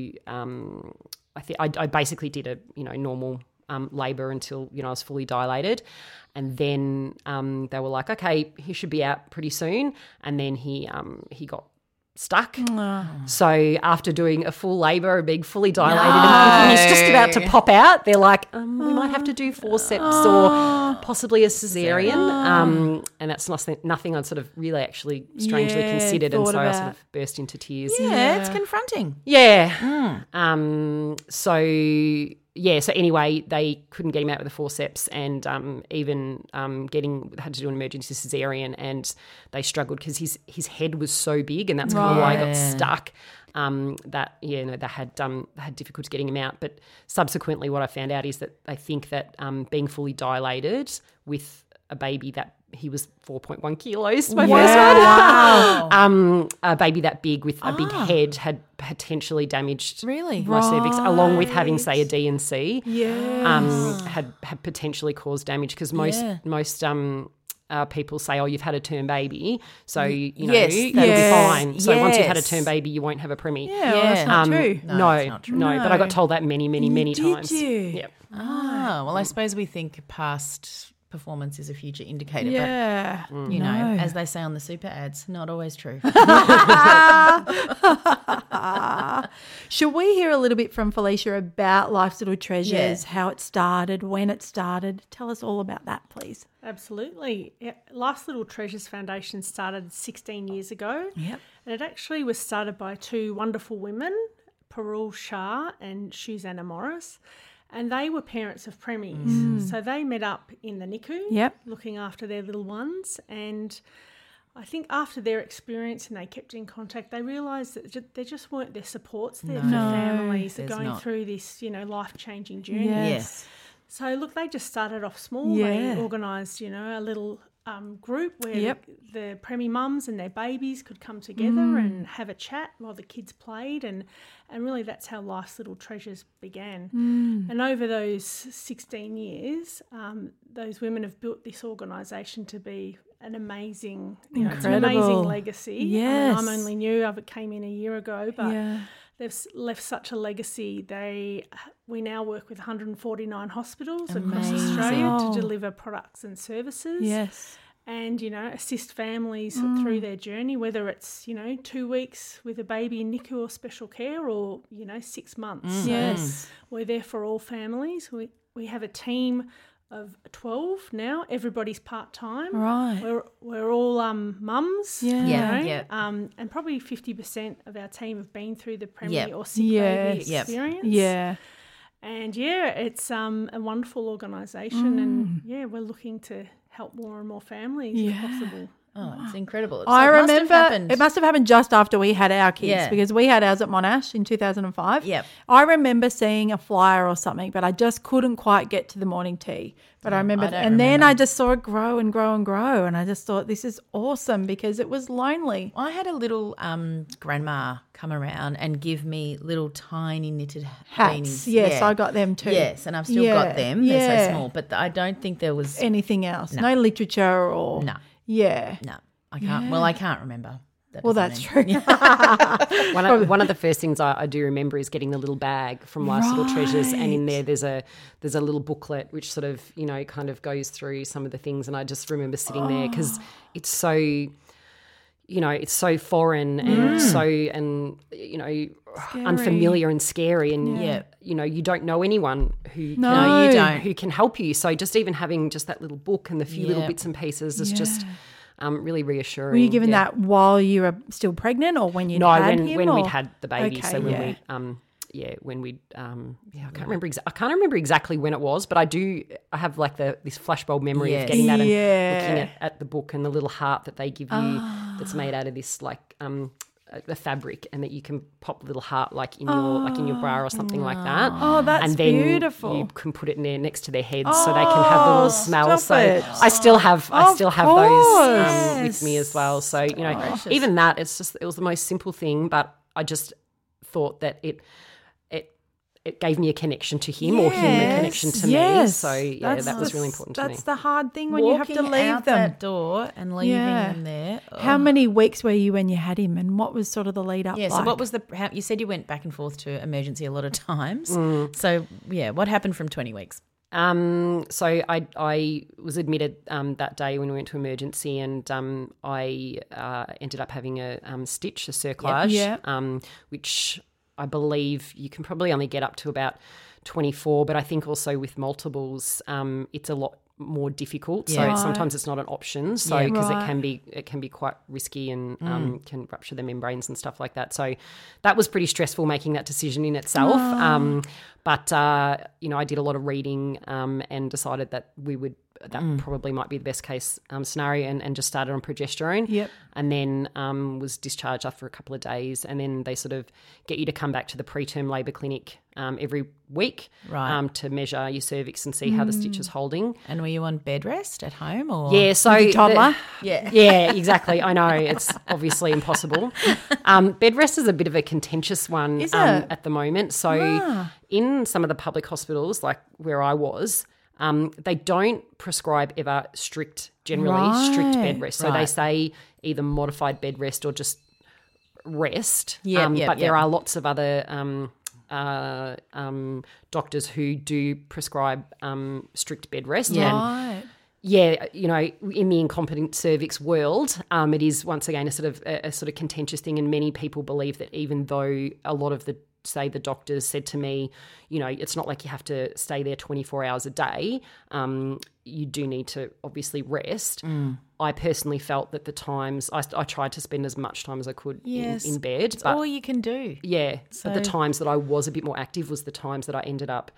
[SPEAKER 10] um, I think I, I basically did a, you know, normal um, labour until, you know, I was fully dilated. And then um, they were like, okay, he should be out pretty soon. And then he um, he got stuck. So after doing a full labour and being fully dilated and he's just about to pop out, they're like, um, we might have to do forceps or possibly a cesarean. Um, and that's nothing, nothing I'd sort of really actually strangely
[SPEAKER 6] Yeah,
[SPEAKER 10] considered. And
[SPEAKER 6] thought
[SPEAKER 10] so I
[SPEAKER 6] about.
[SPEAKER 10] sort of burst into tears.
[SPEAKER 7] Yeah, it's confronting.
[SPEAKER 10] Yeah. Um, so yeah. So anyway, they couldn't get him out with the forceps, and um, even um, getting had to do an emergency cesarean, and they struggled because his his head was so big, and that's kind of why I got stuck. um, that you know they had um, had difficulty getting him out. But subsequently, what I found out is that they think that um, being fully dilated with a baby that he was four point one kilos, my
[SPEAKER 6] Wow.
[SPEAKER 10] first one.
[SPEAKER 7] Wow.
[SPEAKER 10] um, a baby that big with a big
[SPEAKER 7] Ah.
[SPEAKER 10] head had potentially damaged
[SPEAKER 7] Really?
[SPEAKER 10] my cervix, along with having,
[SPEAKER 6] Right.
[SPEAKER 10] say, a D and C.
[SPEAKER 6] Yes.
[SPEAKER 10] Um, had had potentially caused damage because most
[SPEAKER 7] Yeah.
[SPEAKER 10] most um. Uh, people say, oh, you've had a term baby, so, you know,
[SPEAKER 7] Yes,
[SPEAKER 10] that'll
[SPEAKER 6] yes,
[SPEAKER 10] be fine. So once you've had a
[SPEAKER 7] yes.
[SPEAKER 10] term baby, you won't have a preemie.
[SPEAKER 6] Yeah, well, that's not
[SPEAKER 10] Um,
[SPEAKER 6] true.
[SPEAKER 7] No,
[SPEAKER 10] No,
[SPEAKER 7] it's not true.
[SPEAKER 10] no, but I got
[SPEAKER 6] No.
[SPEAKER 10] told that many, many, many
[SPEAKER 6] Did
[SPEAKER 10] times.
[SPEAKER 6] you?
[SPEAKER 10] Yep.
[SPEAKER 7] Ah, well, I suppose we think past performance is a future indicator,
[SPEAKER 6] Yeah.
[SPEAKER 7] but, you know, as they say on the super ads, not always true.
[SPEAKER 6] Should we hear a little bit from Felicia about Life's Little Treasures,
[SPEAKER 7] Yeah.
[SPEAKER 6] how it started, when it started? Tell us all about that, please.
[SPEAKER 9] Absolutely. Yeah, Life's Little Treasures Foundation started sixteen years ago.
[SPEAKER 7] Yep.
[SPEAKER 9] And it actually was started by two wonderful women, Parul Shah and Susanna Morris. And they were parents of preemies. So they met up in the N I C U,
[SPEAKER 6] Yep.
[SPEAKER 9] looking after their little ones. And I think after their experience and they kept in contact, they realised that ju- there just weren't their supports there for
[SPEAKER 6] No,
[SPEAKER 9] families that are
[SPEAKER 7] there's
[SPEAKER 9] going
[SPEAKER 7] not.
[SPEAKER 9] through this, you know, life-changing journey.
[SPEAKER 6] Yes.
[SPEAKER 7] Yes.
[SPEAKER 9] So, look, they just started off small.
[SPEAKER 6] Yeah.
[SPEAKER 9] They organised, you know, a little um, group where
[SPEAKER 6] Yep.
[SPEAKER 9] the preemie mums and their babies could come together
[SPEAKER 6] Mm.
[SPEAKER 9] and have a chat while the kids played. And, and really that's how Life's Little Treasures began.
[SPEAKER 6] Mm.
[SPEAKER 9] And over those sixteen years, um, those women have built this organisation to be an amazing, you know, it's an
[SPEAKER 6] Incredible.
[SPEAKER 9] amazing legacy. I mean,
[SPEAKER 6] Yes.
[SPEAKER 9] I'm only new. I came in a year ago, but
[SPEAKER 6] Yeah.
[SPEAKER 9] they've s- left such a legacy. They we now work with one hundred forty-nine hospitals across
[SPEAKER 7] Amazing.
[SPEAKER 9] Australia
[SPEAKER 6] Wow.
[SPEAKER 9] to deliver products and services.
[SPEAKER 6] Yes.
[SPEAKER 9] And, you know, assist families
[SPEAKER 6] Mm.
[SPEAKER 9] through their journey, whether it's, you know, two weeks with a baby in N I C U or special care or, you know, six months. So
[SPEAKER 6] Yes.
[SPEAKER 9] we're there for all families. We we have a team of twelve now. Everybody's part-time.
[SPEAKER 6] Right.
[SPEAKER 9] We're, we're all um, mums.
[SPEAKER 6] Yeah.
[SPEAKER 9] you
[SPEAKER 7] Yeah,
[SPEAKER 9] know,
[SPEAKER 7] yeah.
[SPEAKER 9] Um, and probably fifty percent of our team have been through the preemie
[SPEAKER 7] Yep.
[SPEAKER 9] or sick baby
[SPEAKER 6] Yes.
[SPEAKER 7] Yep.
[SPEAKER 9] experience.
[SPEAKER 6] Yeah.
[SPEAKER 9] And yeah, it's um, a wonderful organisation, and yeah, we're looking to help more and more families
[SPEAKER 6] Yeah.
[SPEAKER 9] if possible.
[SPEAKER 7] Oh, it's incredible. It's,
[SPEAKER 6] I
[SPEAKER 7] it must have
[SPEAKER 6] remember
[SPEAKER 7] happened.
[SPEAKER 6] it must have happened just after we had our kids
[SPEAKER 7] Yeah.
[SPEAKER 6] because we had ours at Monash in two thousand five.
[SPEAKER 7] Yep.
[SPEAKER 6] I remember seeing a flyer or something, but I just couldn't quite get to the morning tea. But I remember,
[SPEAKER 7] I don't
[SPEAKER 6] and then
[SPEAKER 7] remember.
[SPEAKER 6] I just saw it grow and grow and grow, and I just thought this is awesome because it was lonely.
[SPEAKER 7] I had a little um, grandma come around and give me little tiny knitted
[SPEAKER 6] Hats,
[SPEAKER 7] beanies.
[SPEAKER 6] yes,
[SPEAKER 7] Yeah.
[SPEAKER 6] I got them too.
[SPEAKER 7] Yes, and I've still
[SPEAKER 6] Yeah,
[SPEAKER 7] got them. They're
[SPEAKER 6] yeah.
[SPEAKER 7] so small, but I don't think there was.
[SPEAKER 6] Anything else? No, literature or
[SPEAKER 7] No.
[SPEAKER 6] Yeah.
[SPEAKER 7] No, I can't. Well, I can't remember. That
[SPEAKER 6] Well,
[SPEAKER 7] doesn't
[SPEAKER 6] that's
[SPEAKER 7] mean-
[SPEAKER 6] true.
[SPEAKER 10] One of, one of the first things I, I do remember is getting the little bag from Life's Little Treasures, and in there there's a there's a little booklet which sort of you know kind of goes through some of the things, and I just remember sitting there because it's so you know it's so foreign and so and you know unfamiliar and scary, and
[SPEAKER 7] Yeah.
[SPEAKER 10] you know you don't know anyone who
[SPEAKER 6] No,
[SPEAKER 10] can,
[SPEAKER 6] you
[SPEAKER 7] don't.
[SPEAKER 10] who can help you. So just even having just that little book and the few little
[SPEAKER 7] Yeah.
[SPEAKER 10] bits and pieces is just um, really reassuring.
[SPEAKER 6] Were you given
[SPEAKER 10] yeah.
[SPEAKER 6] that while you were still pregnant or when you
[SPEAKER 10] No,
[SPEAKER 6] had
[SPEAKER 10] when
[SPEAKER 6] him?
[SPEAKER 10] when
[SPEAKER 6] or?
[SPEAKER 10] we'd had the baby.
[SPEAKER 6] Okay,
[SPEAKER 10] so when
[SPEAKER 6] yeah.
[SPEAKER 10] we um yeah when we um yeah I can't remember exa- I can't remember exactly when it was, but I do I have like the this flashbulb memory
[SPEAKER 7] Yes.
[SPEAKER 10] of getting that and
[SPEAKER 6] Yeah.
[SPEAKER 10] looking at, at the book and the little heart that they give you that's made out of this like um a a fabric, and that you can pop a little heart like in your like in your bra or something like that.
[SPEAKER 6] Oh, that's
[SPEAKER 10] and then
[SPEAKER 6] beautiful.
[SPEAKER 10] you can put it in there next to their heads so they can have the little smell.
[SPEAKER 6] stop
[SPEAKER 10] So
[SPEAKER 6] it.
[SPEAKER 10] I still have I
[SPEAKER 6] Of
[SPEAKER 10] still have
[SPEAKER 6] course.
[SPEAKER 10] those um, with me as well. So you know, even that it's just it was the most simple thing, but I just thought that it it it gave me a connection to him or him a connection to
[SPEAKER 6] yes.
[SPEAKER 10] me. So yeah,
[SPEAKER 6] That's
[SPEAKER 10] that was
[SPEAKER 6] the-
[SPEAKER 10] really important to me.
[SPEAKER 6] That's the hard thing when you have to
[SPEAKER 7] Walking
[SPEAKER 6] leave
[SPEAKER 7] out
[SPEAKER 6] them.
[SPEAKER 7] that door and leaving
[SPEAKER 6] Yeah.
[SPEAKER 7] them there.
[SPEAKER 6] How
[SPEAKER 7] oh.
[SPEAKER 6] many weeks were you when you had him, and what was sort of the lead up
[SPEAKER 7] Yeah.
[SPEAKER 6] like?
[SPEAKER 7] So what was the? How, you said you went back and forth to emergency a lot of times.
[SPEAKER 10] Mm.
[SPEAKER 7] So yeah, what happened from twenty weeks?
[SPEAKER 10] Um, so I I was admitted um, that day when we went to emergency, and um, I uh, ended up having a um, stitch, a cerclage,
[SPEAKER 6] Yep.
[SPEAKER 10] um, which I believe you can probably only get up to about twenty-four, but I think also with multiples, um, it's a lot more difficult. So
[SPEAKER 7] Yeah. Right.
[SPEAKER 10] sometimes it's not an option. So
[SPEAKER 7] Yeah.
[SPEAKER 10] because
[SPEAKER 6] Right.
[SPEAKER 10] it can be it can be quite risky and um, can rupture the membranes and stuff like that. So that was pretty stressful making that decision in itself. Um, but uh, you know, I did a lot of reading um, and decided that we would that probably might be the best case um, scenario, and, and just started on progesterone.
[SPEAKER 6] Yep.
[SPEAKER 10] And then um, was discharged after a couple of days, and then they sort of get you to come back to the preterm labour clinic um, every week
[SPEAKER 7] Right.
[SPEAKER 10] um, to measure your cervix and see how the stitch is holding.
[SPEAKER 7] And were you on bed rest at home or?
[SPEAKER 10] Yeah, so
[SPEAKER 6] With your toddler?
[SPEAKER 10] the-
[SPEAKER 7] Yeah.
[SPEAKER 10] yeah, exactly. I know it's obviously impossible. Um, bed rest is a bit of a contentious one
[SPEAKER 6] Is
[SPEAKER 10] um,
[SPEAKER 6] it?
[SPEAKER 10] at the moment. So in some of the public hospitals, like where I was, um, they don't prescribe ever strict, generally strict bed
[SPEAKER 6] Right.
[SPEAKER 10] rest. So they
[SPEAKER 7] Right.
[SPEAKER 10] say either modified bed rest or just rest.
[SPEAKER 7] Yep,
[SPEAKER 10] um,
[SPEAKER 7] yep,
[SPEAKER 10] but there
[SPEAKER 7] yep.
[SPEAKER 10] are lots of other um, uh, um, doctors who do prescribe um, strict bed rest.
[SPEAKER 7] Yeah.
[SPEAKER 10] And
[SPEAKER 6] Right.
[SPEAKER 10] yeah, you know, in the incompetent cervix world, um, it is once again a sort of a, a sort of contentious thing, and many people believe that even though a lot of the say the doctors said to me, you know, it's not like you have to stay there twenty-four hours a day. Um, you do need to obviously rest.
[SPEAKER 7] Mm.
[SPEAKER 10] I personally felt that the times I, I tried to spend as much time as I could
[SPEAKER 7] Yes.
[SPEAKER 10] in, in bed,
[SPEAKER 7] It's
[SPEAKER 10] but
[SPEAKER 7] all you can do.
[SPEAKER 10] yeah, but the
[SPEAKER 7] So-
[SPEAKER 10] times that I was a bit more active was the times that I ended up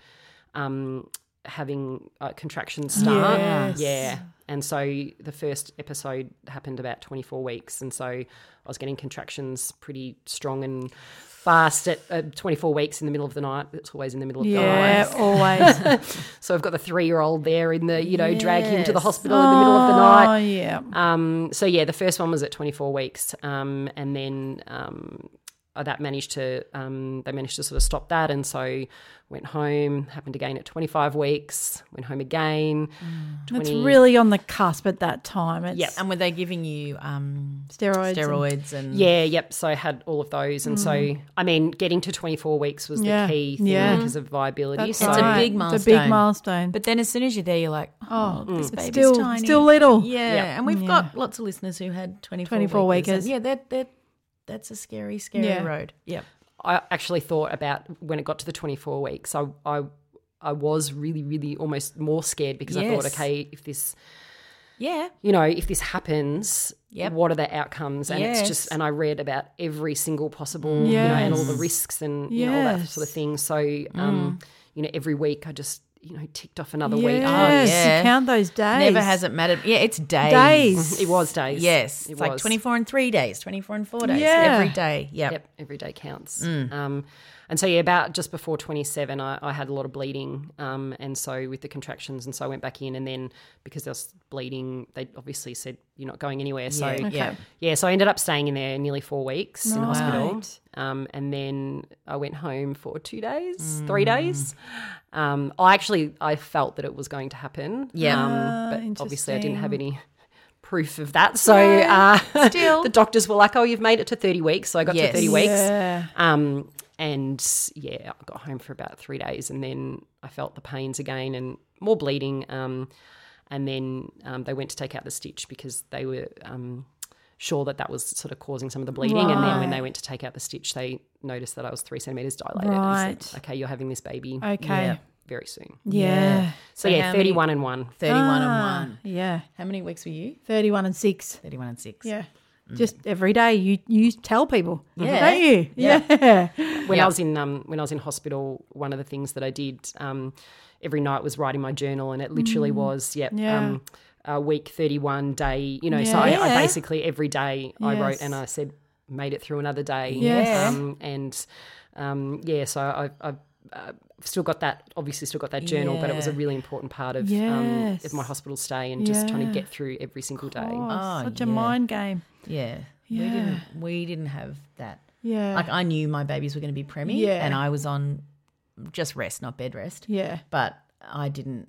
[SPEAKER 10] um, having uh, contractions start.
[SPEAKER 6] Yes.
[SPEAKER 10] Yeah. And so the first episode happened about twenty-four weeks. And so I was getting contractions pretty strong and fast at uh, twenty-four weeks in the middle of the night. It's always in the middle of
[SPEAKER 6] Yeah,
[SPEAKER 10] the night.
[SPEAKER 6] always.
[SPEAKER 10] So I've got the three-year-old there in the, you know, drag him to the
[SPEAKER 7] Yes.
[SPEAKER 10] hospital in the middle of the night.
[SPEAKER 6] Oh, yeah.
[SPEAKER 10] Um, so yeah, the first one was at twenty-four weeks, um, and then um, uh, that managed to um, they managed to sort of stop that, and so went home. Happened again at twenty-five weeks. Went home again.
[SPEAKER 6] It's
[SPEAKER 10] twenty
[SPEAKER 6] really on the cusp at that time. It's
[SPEAKER 10] Yep.
[SPEAKER 7] And were they giving you um,
[SPEAKER 6] Steroids and-
[SPEAKER 7] Steroids and,
[SPEAKER 10] Yeah, yep. So I had all of those, and so I mean, getting to twenty-four weeks was
[SPEAKER 6] Yeah,
[SPEAKER 10] the key thing
[SPEAKER 6] yeah.
[SPEAKER 10] because of viability.
[SPEAKER 6] That's
[SPEAKER 10] so
[SPEAKER 7] It's a
[SPEAKER 6] right.
[SPEAKER 7] big
[SPEAKER 6] It's a
[SPEAKER 7] milestone.
[SPEAKER 6] big milestone.
[SPEAKER 7] But then as soon as you're there, you're like, oh, this
[SPEAKER 6] It's
[SPEAKER 7] baby's
[SPEAKER 6] still,
[SPEAKER 7] tiny.
[SPEAKER 6] still little.
[SPEAKER 7] Yeah,
[SPEAKER 10] Yeah.
[SPEAKER 7] and we've
[SPEAKER 6] Yeah.
[SPEAKER 7] got lots of listeners who had twenty-four,
[SPEAKER 6] twenty-four
[SPEAKER 7] weekers.
[SPEAKER 6] weekers.
[SPEAKER 7] And yeah, that that that's a scary, scary
[SPEAKER 6] Yeah.
[SPEAKER 7] road. Yep.
[SPEAKER 10] I actually thought about when it got to the twenty-four weeks, I I, I was really, really almost more scared because I thought,
[SPEAKER 7] Yes.
[SPEAKER 10] okay, if this,
[SPEAKER 7] Yeah.
[SPEAKER 10] you know, if this happens,
[SPEAKER 7] Yep.
[SPEAKER 10] what are the outcomes? And it's
[SPEAKER 7] Yes.
[SPEAKER 10] just, and I read about every single possible, you know, and all the risks and you know, all that
[SPEAKER 6] Yes.
[SPEAKER 10] sort of thing. So, um, you know, every week I just, you know, ticked off another week.
[SPEAKER 6] Yes,
[SPEAKER 7] yeah.
[SPEAKER 6] you count those days.
[SPEAKER 7] Never has it mattered. Yeah, it's days.
[SPEAKER 6] Days.
[SPEAKER 10] It was days.
[SPEAKER 7] Yes.
[SPEAKER 10] It
[SPEAKER 7] It's like
[SPEAKER 10] was.
[SPEAKER 7] twenty-four and three days, twenty-four and four days.
[SPEAKER 6] Yeah.
[SPEAKER 7] Every day. Yep.
[SPEAKER 10] Yep, every day counts.
[SPEAKER 7] Mm.
[SPEAKER 10] Um, and so, yeah, about just before twenty-seven, I, I had a lot of bleeding. Um, and so with the contractions, and so I went back in, and then because I was bleeding, they obviously said, you're not going anywhere. So,
[SPEAKER 7] Yeah, yeah.
[SPEAKER 10] yeah, so I ended up staying in there nearly four weeks in
[SPEAKER 6] Right.
[SPEAKER 10] hospital. Um, and then I went home for two days,
[SPEAKER 7] Mm.
[SPEAKER 10] three days. Um, I actually, I felt that it was going to happen.
[SPEAKER 7] Yeah.
[SPEAKER 10] Um,
[SPEAKER 6] Ah,
[SPEAKER 10] but obviously I didn't have
[SPEAKER 6] interesting.
[SPEAKER 10] any proof of that. So uh,
[SPEAKER 7] Still.
[SPEAKER 10] the doctors were like, oh, you've made it to thirty weeks. So I got
[SPEAKER 7] Yes.
[SPEAKER 10] to thirty weeks.
[SPEAKER 6] Yeah.
[SPEAKER 10] Um, and yeah, I got home for about three days, and then I felt the pains again and more bleeding. Um, and then um, they went to take out the stitch because they were um, sure that that was sort of causing some of the bleeding. And then when they went to take out the stitch, they noticed that I was three centimeters dilated. And
[SPEAKER 6] Right.
[SPEAKER 10] said, okay, you're having this baby
[SPEAKER 6] Okay.
[SPEAKER 7] Yeah.
[SPEAKER 10] very soon.
[SPEAKER 6] Yeah.
[SPEAKER 10] So,
[SPEAKER 7] So
[SPEAKER 10] yeah,
[SPEAKER 7] how many-
[SPEAKER 10] thirty-one and one.
[SPEAKER 7] thirty-one
[SPEAKER 6] Ah,
[SPEAKER 7] and one.
[SPEAKER 6] Yeah.
[SPEAKER 7] How many weeks were you?
[SPEAKER 6] thirty-one and six.
[SPEAKER 7] thirty-one and six.
[SPEAKER 6] Yeah. Just every day you you tell people,
[SPEAKER 7] Yeah.
[SPEAKER 6] don't you?
[SPEAKER 7] Yeah.
[SPEAKER 6] Yeah.
[SPEAKER 10] When I was in um, when I was in hospital, one of the things that I did um, every night was writing my journal, and it literally was, yep,
[SPEAKER 6] Yeah.
[SPEAKER 10] um, uh, week thirty-one, day, you know. So I, I
[SPEAKER 7] Yeah.
[SPEAKER 10] basically every day I wrote,
[SPEAKER 6] Yes.
[SPEAKER 10] and I said, made it through another day.
[SPEAKER 6] Yes.
[SPEAKER 10] Um, and um, yeah, so I, I've uh, still got that, obviously still got that journal, but it was a
[SPEAKER 7] Yeah.
[SPEAKER 10] really important part of um,
[SPEAKER 6] Yes.
[SPEAKER 10] of my hospital stay, and just trying
[SPEAKER 6] Yeah.
[SPEAKER 10] to get through every single day.
[SPEAKER 6] Oh,
[SPEAKER 7] Oh,
[SPEAKER 6] such a
[SPEAKER 7] yeah.
[SPEAKER 6] mind game.
[SPEAKER 7] Yeah.
[SPEAKER 6] Yeah.
[SPEAKER 7] We didn't we didn't have that.
[SPEAKER 6] Yeah.
[SPEAKER 7] Like I knew my babies were going to be preemie
[SPEAKER 6] Yeah.
[SPEAKER 7] and I was on just rest, not bed rest.
[SPEAKER 6] yeah.
[SPEAKER 7] But I didn't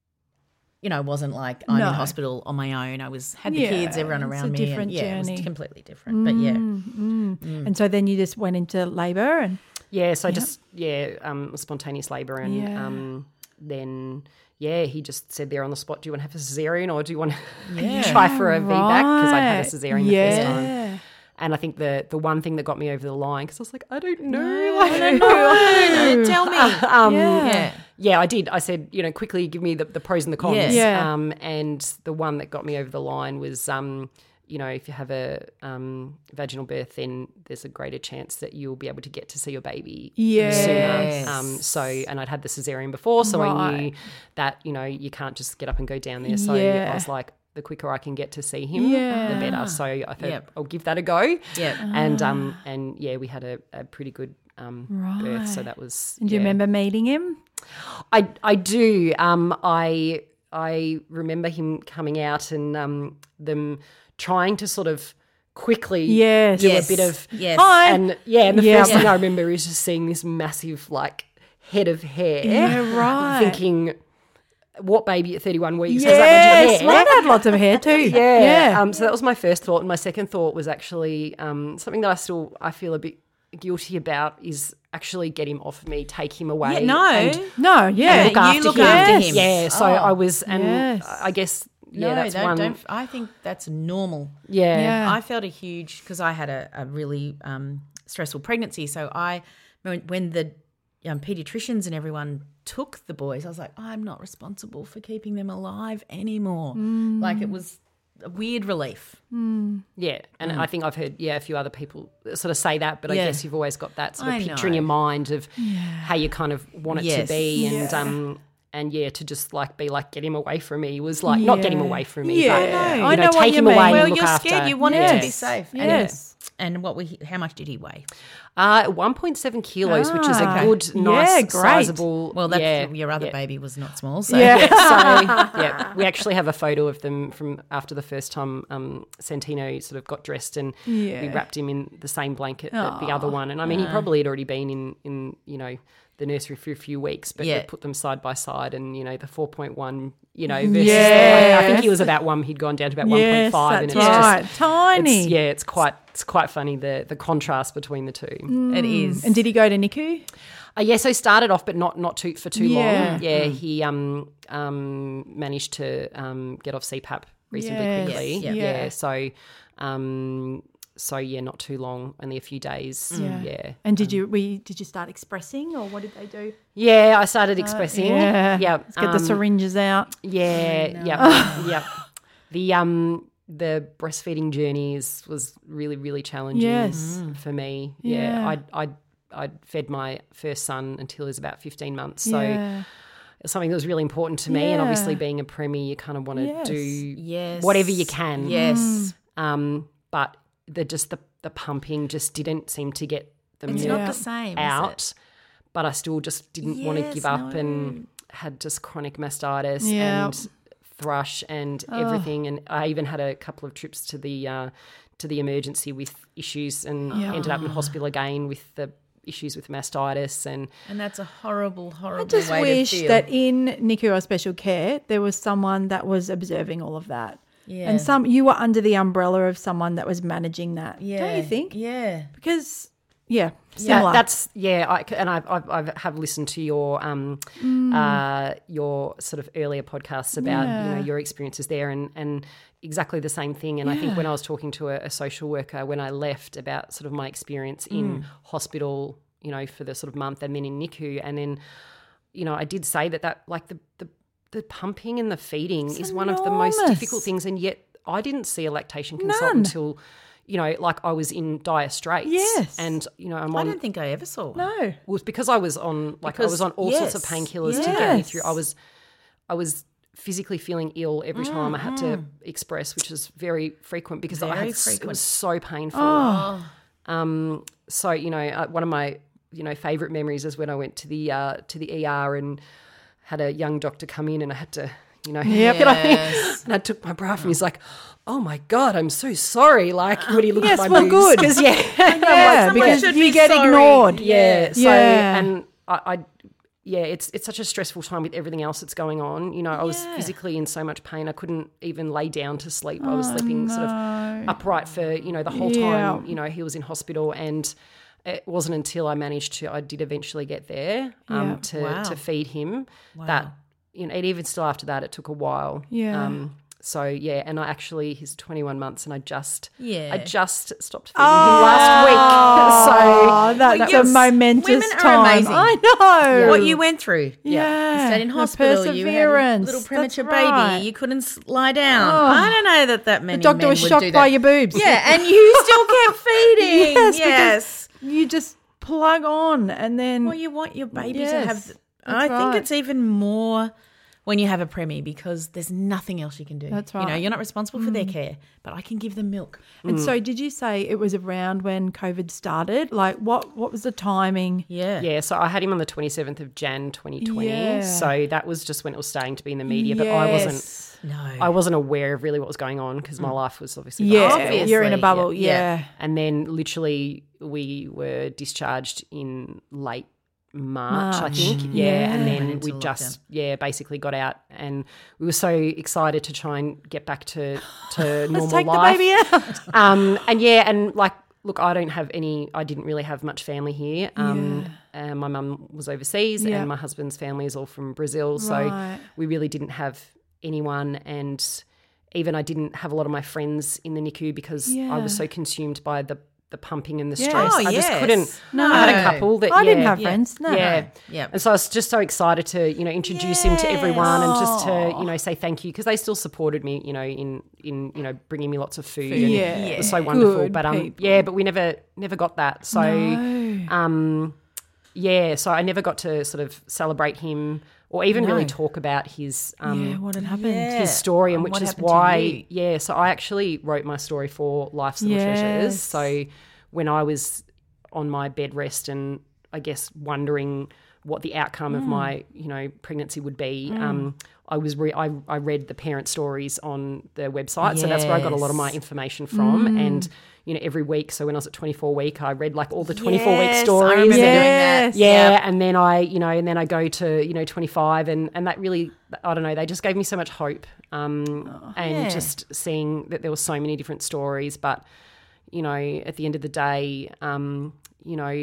[SPEAKER 7] you know, it wasn't like I'm
[SPEAKER 6] No.
[SPEAKER 7] in hospital on my own. I was had the
[SPEAKER 6] Yeah,
[SPEAKER 7] kids, everyone
[SPEAKER 6] it's a
[SPEAKER 7] around me.
[SPEAKER 6] different
[SPEAKER 7] and yeah, it
[SPEAKER 6] journey.
[SPEAKER 7] was completely different. But yeah.
[SPEAKER 6] Mm, mm. And so then you just went into labour and
[SPEAKER 10] Yeah, so just yeah, um, spontaneous labour, and
[SPEAKER 6] Yeah.
[SPEAKER 10] um, then yeah, he just said there on the spot, "Do you want to have a cesarean, or do you want to
[SPEAKER 7] Yeah.
[SPEAKER 10] try for a V BAC?" Because I'd had a
[SPEAKER 6] Right.
[SPEAKER 10] cesarean the
[SPEAKER 6] yeah.
[SPEAKER 10] first time, and I think the the one thing that got me over the line, because I was like, I don't know,
[SPEAKER 6] No,
[SPEAKER 10] like,
[SPEAKER 6] I don't know.
[SPEAKER 7] Tell me.
[SPEAKER 10] um,
[SPEAKER 6] Yeah.
[SPEAKER 7] Yeah.
[SPEAKER 10] yeah, I did. I said, you know, quickly give me the, the pros and the cons.
[SPEAKER 7] Yes.
[SPEAKER 6] Yeah.
[SPEAKER 10] Um, and the one that got me over the line was um, you know, if you have a um, vaginal birth, then there's a greater chance that you'll be able to get to see your baby
[SPEAKER 6] Yes.
[SPEAKER 10] sooner. Um, so, and I'd had the cesarean before, so I
[SPEAKER 6] Right.
[SPEAKER 10] knew that, you know, you can't just get up and go down there. So
[SPEAKER 6] Yeah.
[SPEAKER 10] I was like, the quicker I can get to see him,
[SPEAKER 6] Yeah.
[SPEAKER 10] the better. So I thought
[SPEAKER 7] Yep.
[SPEAKER 10] I'll give that a go.
[SPEAKER 7] Yep.
[SPEAKER 10] And um and yeah, we had a, a pretty good um birth. So that was.
[SPEAKER 6] And do you
[SPEAKER 10] yeah.
[SPEAKER 6] remember meeting him?
[SPEAKER 10] I I do. Um, I I remember him coming out and um them trying to sort of quickly
[SPEAKER 6] Yes.
[SPEAKER 10] do
[SPEAKER 7] Yes.
[SPEAKER 10] a bit of
[SPEAKER 7] Yes.
[SPEAKER 6] Hi.
[SPEAKER 10] and yeah, and the
[SPEAKER 6] Yeah.
[SPEAKER 10] first thing I remember is just seeing this massive like head of hair.
[SPEAKER 6] Yeah, right.
[SPEAKER 10] Thinking, what baby at thirty-one weeks has
[SPEAKER 6] Yes,
[SPEAKER 10] that much hair?
[SPEAKER 6] mine had lots of hair too.
[SPEAKER 10] Yeah.
[SPEAKER 6] yeah.
[SPEAKER 10] Um, so that was my first thought. And my second thought was actually um, something that I still I feel a bit guilty about is actually get him off me, take him away.
[SPEAKER 7] Yeah, no.
[SPEAKER 10] and
[SPEAKER 6] no, yeah.
[SPEAKER 10] look
[SPEAKER 7] you
[SPEAKER 10] after
[SPEAKER 7] look
[SPEAKER 10] him.
[SPEAKER 7] after him.
[SPEAKER 10] Yeah. So
[SPEAKER 7] Oh.
[SPEAKER 10] I was, and
[SPEAKER 6] Yes.
[SPEAKER 10] I guess, yeah,
[SPEAKER 7] no,
[SPEAKER 10] that's
[SPEAKER 7] don't,
[SPEAKER 10] one.
[SPEAKER 7] don't. I think that's normal.
[SPEAKER 10] yeah.
[SPEAKER 6] Yeah.
[SPEAKER 7] I felt a huge because I had a, a really um, stressful pregnancy. So I, when, when the um, pediatricians and everyone took the boys, I was like, I'm not responsible for keeping them alive anymore. Like it was a weird relief.
[SPEAKER 10] Yeah. And I think I've heard, yeah, a few other people sort of say that, but I
[SPEAKER 7] Yeah.
[SPEAKER 10] guess you've always got that sort of
[SPEAKER 7] I
[SPEAKER 10] picture in
[SPEAKER 7] know.
[SPEAKER 10] your mind of how you kind of want it
[SPEAKER 7] Yes.
[SPEAKER 10] to be. And,
[SPEAKER 6] Yeah.
[SPEAKER 10] um, and yeah, to just like be like, get him away from me was like, not get him
[SPEAKER 6] Yeah.
[SPEAKER 10] away from me,
[SPEAKER 6] Yeah.
[SPEAKER 10] but,
[SPEAKER 6] I know.
[SPEAKER 10] you
[SPEAKER 6] I
[SPEAKER 10] know,
[SPEAKER 6] know what
[SPEAKER 10] take
[SPEAKER 6] you
[SPEAKER 10] him
[SPEAKER 6] mean.
[SPEAKER 10] away
[SPEAKER 7] Well,
[SPEAKER 10] and look
[SPEAKER 7] you're
[SPEAKER 10] after.
[SPEAKER 7] scared. You want him to be
[SPEAKER 6] Yes.
[SPEAKER 7] safe. And-
[SPEAKER 6] Yes.
[SPEAKER 7] And what we? How much did he weigh?
[SPEAKER 10] Uh, one point seven kilos, which is a
[SPEAKER 6] Ah,
[SPEAKER 10] good,
[SPEAKER 6] okay.
[SPEAKER 10] nice,
[SPEAKER 6] Yeah, great.
[SPEAKER 10] sizable.
[SPEAKER 7] Well, that's
[SPEAKER 10] yeah,
[SPEAKER 7] your other
[SPEAKER 10] yeah.
[SPEAKER 7] baby was not small. So
[SPEAKER 6] Yeah.
[SPEAKER 10] So yeah, we actually have a photo of them from after the first time um, Santino sort of got dressed, and we
[SPEAKER 6] Yeah.
[SPEAKER 10] wrapped him in the same blanket that the other one. And I mean, he probably had already been in, in you know the nursery for a few weeks, but
[SPEAKER 7] Yeah.
[SPEAKER 10] we put them side by side, and you know the four point one, you know, versus
[SPEAKER 6] Yeah.
[SPEAKER 10] like, I think he was about one. He'd gone down to about one point
[SPEAKER 6] Yes,
[SPEAKER 10] five, and
[SPEAKER 6] that's
[SPEAKER 10] it's
[SPEAKER 6] right.
[SPEAKER 10] just
[SPEAKER 6] Tiny.
[SPEAKER 10] It's, yeah, it's quite it's quite funny the the contrast between the two.
[SPEAKER 7] it is.
[SPEAKER 6] And did he go to N I C U?
[SPEAKER 10] Uh, yeah, so he started off, but not not too for too
[SPEAKER 6] Yeah.
[SPEAKER 10] long. Yeah, he um um managed to um get off C PAP reasonably
[SPEAKER 6] Yes.
[SPEAKER 10] quickly.
[SPEAKER 7] Yes,
[SPEAKER 10] yeah.
[SPEAKER 6] yeah.
[SPEAKER 10] so um so yeah, not too long, only a few days.
[SPEAKER 6] Yeah.
[SPEAKER 10] yeah.
[SPEAKER 6] And did you we did you start expressing or what did they do?
[SPEAKER 10] Yeah, I started expressing.
[SPEAKER 6] Yeah.
[SPEAKER 10] yeah.
[SPEAKER 6] Let's get the
[SPEAKER 10] um,
[SPEAKER 6] syringes out.
[SPEAKER 10] Yeah, yeah, yeah. The um the breastfeeding journey is, was really really challenging
[SPEAKER 6] Yes.
[SPEAKER 10] for me. Yeah,
[SPEAKER 6] Yeah.
[SPEAKER 10] I I I fed my first son until he was about fifteen months. So
[SPEAKER 6] yeah.
[SPEAKER 10] it's something that was really important to me. And obviously,
[SPEAKER 6] Yeah.
[SPEAKER 10] being a premie, you kind of want to
[SPEAKER 6] Yes.
[SPEAKER 10] do
[SPEAKER 7] Yes.
[SPEAKER 10] whatever you can.
[SPEAKER 7] Yes.
[SPEAKER 10] Um, but the just the the pumping just didn't seem to get the
[SPEAKER 7] It's
[SPEAKER 10] milk
[SPEAKER 7] not the same.
[SPEAKER 10] out.
[SPEAKER 7] Is it?
[SPEAKER 10] But I still just didn't want to
[SPEAKER 7] Yes,
[SPEAKER 10] give up
[SPEAKER 7] no.
[SPEAKER 10] and had just chronic mastitis
[SPEAKER 6] Yeah.
[SPEAKER 10] and thrush and everything. And I even had a couple of trips to the uh, to the emergency with issues and
[SPEAKER 6] Yeah.
[SPEAKER 10] ended up in hospital again with the issues with mastitis and
[SPEAKER 7] And that's a horrible, horrible
[SPEAKER 6] I just
[SPEAKER 7] way
[SPEAKER 6] wish
[SPEAKER 7] to feel.
[SPEAKER 6] that in N I C U or special care there was someone that was observing all of that.
[SPEAKER 7] Yeah.
[SPEAKER 6] And some you were under the umbrella of someone that was managing that.
[SPEAKER 7] yeah.
[SPEAKER 6] Don't you think?
[SPEAKER 7] Yeah.
[SPEAKER 6] Because yeah,
[SPEAKER 10] that,
[SPEAKER 6] similar.
[SPEAKER 10] that's yeah. I, and I've, I've I've have listened to your um uh your sort of earlier podcasts about you know
[SPEAKER 6] Yeah.
[SPEAKER 10] your experiences there and and exactly the same thing. And I think when I was talking to a, a social worker when I left about sort of my experience in hospital, you know, for the sort of month and then in N I C U, and then you know I did say that that like the the the pumping and the feeding
[SPEAKER 6] It's
[SPEAKER 10] is one of the most
[SPEAKER 6] enormous.
[SPEAKER 10] difficult things, and yet I didn't see a lactation consultant
[SPEAKER 6] None.
[SPEAKER 10] until, you know, like I was in dire straits.
[SPEAKER 6] Yes.
[SPEAKER 10] And, you know, I'm
[SPEAKER 7] I
[SPEAKER 10] on...
[SPEAKER 7] don't think I ever saw one.
[SPEAKER 6] no.
[SPEAKER 10] It was because I was on, like, I
[SPEAKER 7] Because-
[SPEAKER 10] was on all sorts of
[SPEAKER 7] yes,
[SPEAKER 10] painkillers to get me
[SPEAKER 6] yes.
[SPEAKER 10] through. I was, I was physically feeling ill every time I had to express, which is very frequent because I
[SPEAKER 7] Very
[SPEAKER 10] had, s- it
[SPEAKER 7] frequent.
[SPEAKER 10] was so painful.
[SPEAKER 6] Oh.
[SPEAKER 10] Um, so, you know, uh, one of my, you know, favourite memories is when I went to the, uh, to the E R and had a young doctor come in and I had to, you know,
[SPEAKER 6] Yep.
[SPEAKER 10] get on me.
[SPEAKER 7] Yes.
[SPEAKER 10] And I took my bra from him. He's like, oh my God, I'm so sorry. Like when he looked
[SPEAKER 6] Yes,
[SPEAKER 10] at my
[SPEAKER 6] well,
[SPEAKER 10] boobs.
[SPEAKER 6] good.
[SPEAKER 10] Because, yeah.
[SPEAKER 6] Yeah,
[SPEAKER 7] someone
[SPEAKER 6] because
[SPEAKER 7] should
[SPEAKER 6] you
[SPEAKER 7] be
[SPEAKER 6] get
[SPEAKER 7] sorry.
[SPEAKER 6] ignored.
[SPEAKER 10] Yeah. So,
[SPEAKER 6] Yeah.
[SPEAKER 10] and I, I, yeah, it's it's such a stressful time with everything else that's going on. You know, I was
[SPEAKER 7] Yeah.
[SPEAKER 10] physically in so much pain. I couldn't even lay down to sleep. I was sleeping sort of upright for, you know, the whole
[SPEAKER 6] Yeah.
[SPEAKER 10] time, you know, he was in hospital. And it wasn't until I managed to, I did eventually get there um,
[SPEAKER 6] Yeah.
[SPEAKER 10] to,
[SPEAKER 7] Wow.
[SPEAKER 10] to feed him that, you know, and even still after that, it took a while.
[SPEAKER 6] Yeah.
[SPEAKER 10] Um, so yeah, and I actually he's twenty-one months, and I just
[SPEAKER 7] Yeah.
[SPEAKER 10] I just stopped feeding him last week. So
[SPEAKER 6] Oh, that's
[SPEAKER 7] Well,
[SPEAKER 6] a
[SPEAKER 7] yes,
[SPEAKER 6] momentous
[SPEAKER 7] women are
[SPEAKER 6] time.
[SPEAKER 7] amazing.
[SPEAKER 6] I know.
[SPEAKER 7] what you went through.
[SPEAKER 6] Yeah.
[SPEAKER 7] You stayed in
[SPEAKER 6] The
[SPEAKER 7] hospital. You had a
[SPEAKER 6] perseverance.
[SPEAKER 7] little
[SPEAKER 6] That's
[SPEAKER 7] premature
[SPEAKER 6] right.
[SPEAKER 7] baby. You couldn't s- lie down.
[SPEAKER 6] Oh.
[SPEAKER 7] I don't know that that many
[SPEAKER 6] The doctor
[SPEAKER 7] men
[SPEAKER 6] was
[SPEAKER 7] would
[SPEAKER 6] shocked
[SPEAKER 7] do
[SPEAKER 6] by
[SPEAKER 7] that.
[SPEAKER 6] your boobs.
[SPEAKER 7] Yeah, and you still kept feeding.
[SPEAKER 6] Yes,
[SPEAKER 7] yes.
[SPEAKER 6] because you just plug on and then
[SPEAKER 7] Well, you want your baby
[SPEAKER 6] Yes,
[SPEAKER 7] to have.
[SPEAKER 6] that's
[SPEAKER 7] I think
[SPEAKER 6] right.
[SPEAKER 7] it's even more when you have a preemie because there's nothing else you can do.
[SPEAKER 6] That's
[SPEAKER 7] You know,
[SPEAKER 6] right.
[SPEAKER 7] you're not responsible for their care, but I can give them milk.
[SPEAKER 6] And so did you say it was around when COVID started? Like what what was the timing?
[SPEAKER 7] Yeah.
[SPEAKER 10] yeah, so I had him on the twenty-seventh of January twenty twenty.
[SPEAKER 6] Yeah.
[SPEAKER 10] So that was just when it was starting to be in the media, but I wasn't
[SPEAKER 6] Yes.
[SPEAKER 7] No.
[SPEAKER 10] I wasn't aware of really what was going on because my life was obviously
[SPEAKER 6] Yeah,
[SPEAKER 10] behind.
[SPEAKER 6] you're in a
[SPEAKER 7] Obviously,
[SPEAKER 6] bubble.
[SPEAKER 7] yeah.
[SPEAKER 6] Yeah.
[SPEAKER 10] And then literally we were discharged in late March, I
[SPEAKER 6] March.
[SPEAKER 10] think.
[SPEAKER 6] Mm.
[SPEAKER 10] Yeah.
[SPEAKER 6] Yeah.
[SPEAKER 10] And
[SPEAKER 7] Went
[SPEAKER 10] then
[SPEAKER 7] into
[SPEAKER 10] we
[SPEAKER 7] lockdown.
[SPEAKER 10] just, yeah, basically got out and we were so excited to try and get back to, to normal
[SPEAKER 6] Let's take
[SPEAKER 10] life.
[SPEAKER 6] the baby out.
[SPEAKER 10] Um, and yeah, and like, look, I don't have any, I didn't really have much family here. Um, uh, my mum was overseas
[SPEAKER 6] Yeah.
[SPEAKER 10] and my husband's family is all from Brazil. So
[SPEAKER 6] Right.
[SPEAKER 10] we really didn't have anyone. And even I didn't have a lot of my friends in the N I C U because I
[SPEAKER 6] Yeah.
[SPEAKER 10] was so consumed by the, the pumping and the
[SPEAKER 6] Yeah.
[SPEAKER 10] stress.
[SPEAKER 7] Oh,
[SPEAKER 10] I just
[SPEAKER 7] yes.
[SPEAKER 10] couldn't.
[SPEAKER 7] No.
[SPEAKER 10] I had a couple that,
[SPEAKER 6] I didn't
[SPEAKER 10] yeah,
[SPEAKER 6] have
[SPEAKER 10] yeah.
[SPEAKER 6] friends. No.
[SPEAKER 10] Yeah.
[SPEAKER 7] Yeah.
[SPEAKER 10] And so I was just so excited to, you know, introduce him to everyone and just to, you know, say thank you because they still supported me, you know, in, in, you know, bringing me lots of food. and
[SPEAKER 6] Yeah.
[SPEAKER 10] It was so wonderful.
[SPEAKER 6] Good
[SPEAKER 10] but um,
[SPEAKER 6] people.
[SPEAKER 10] yeah, but we never, never got that. So, um, yeah, so I never got to sort of celebrate him or even really talk about his, um,
[SPEAKER 6] Yeah, what had happened?
[SPEAKER 7] Yeah.
[SPEAKER 10] his story, and
[SPEAKER 7] And
[SPEAKER 10] which
[SPEAKER 7] what
[SPEAKER 10] is
[SPEAKER 7] happened to
[SPEAKER 10] why,
[SPEAKER 7] you?
[SPEAKER 10] yeah. So I actually wrote my story for Life's Little
[SPEAKER 6] Yes.
[SPEAKER 10] Treasures. So when I was on my bed rest and I guess wondering what the outcome
[SPEAKER 6] Mm.
[SPEAKER 10] of my, you know, pregnancy would be, um, I was re- I, I read the parent stories on the website, so that's where I got a lot of my
[SPEAKER 7] Yes.
[SPEAKER 10] information from,
[SPEAKER 6] Mm.
[SPEAKER 10] and you know, every week. So when I was at twenty-four week, I read like all the twenty-four week
[SPEAKER 7] Yes, I
[SPEAKER 10] stories.
[SPEAKER 7] remember
[SPEAKER 10] and-
[SPEAKER 7] doing that.
[SPEAKER 10] yeah,
[SPEAKER 7] Yep.
[SPEAKER 10] and then I, you know, and then I go to, you know, twenty-five, and and that really, I don't know, they just gave me so much hope, um, and
[SPEAKER 7] yeah.
[SPEAKER 10] just seeing that there were so many different stories. But you know, at the end of the day, um, you know,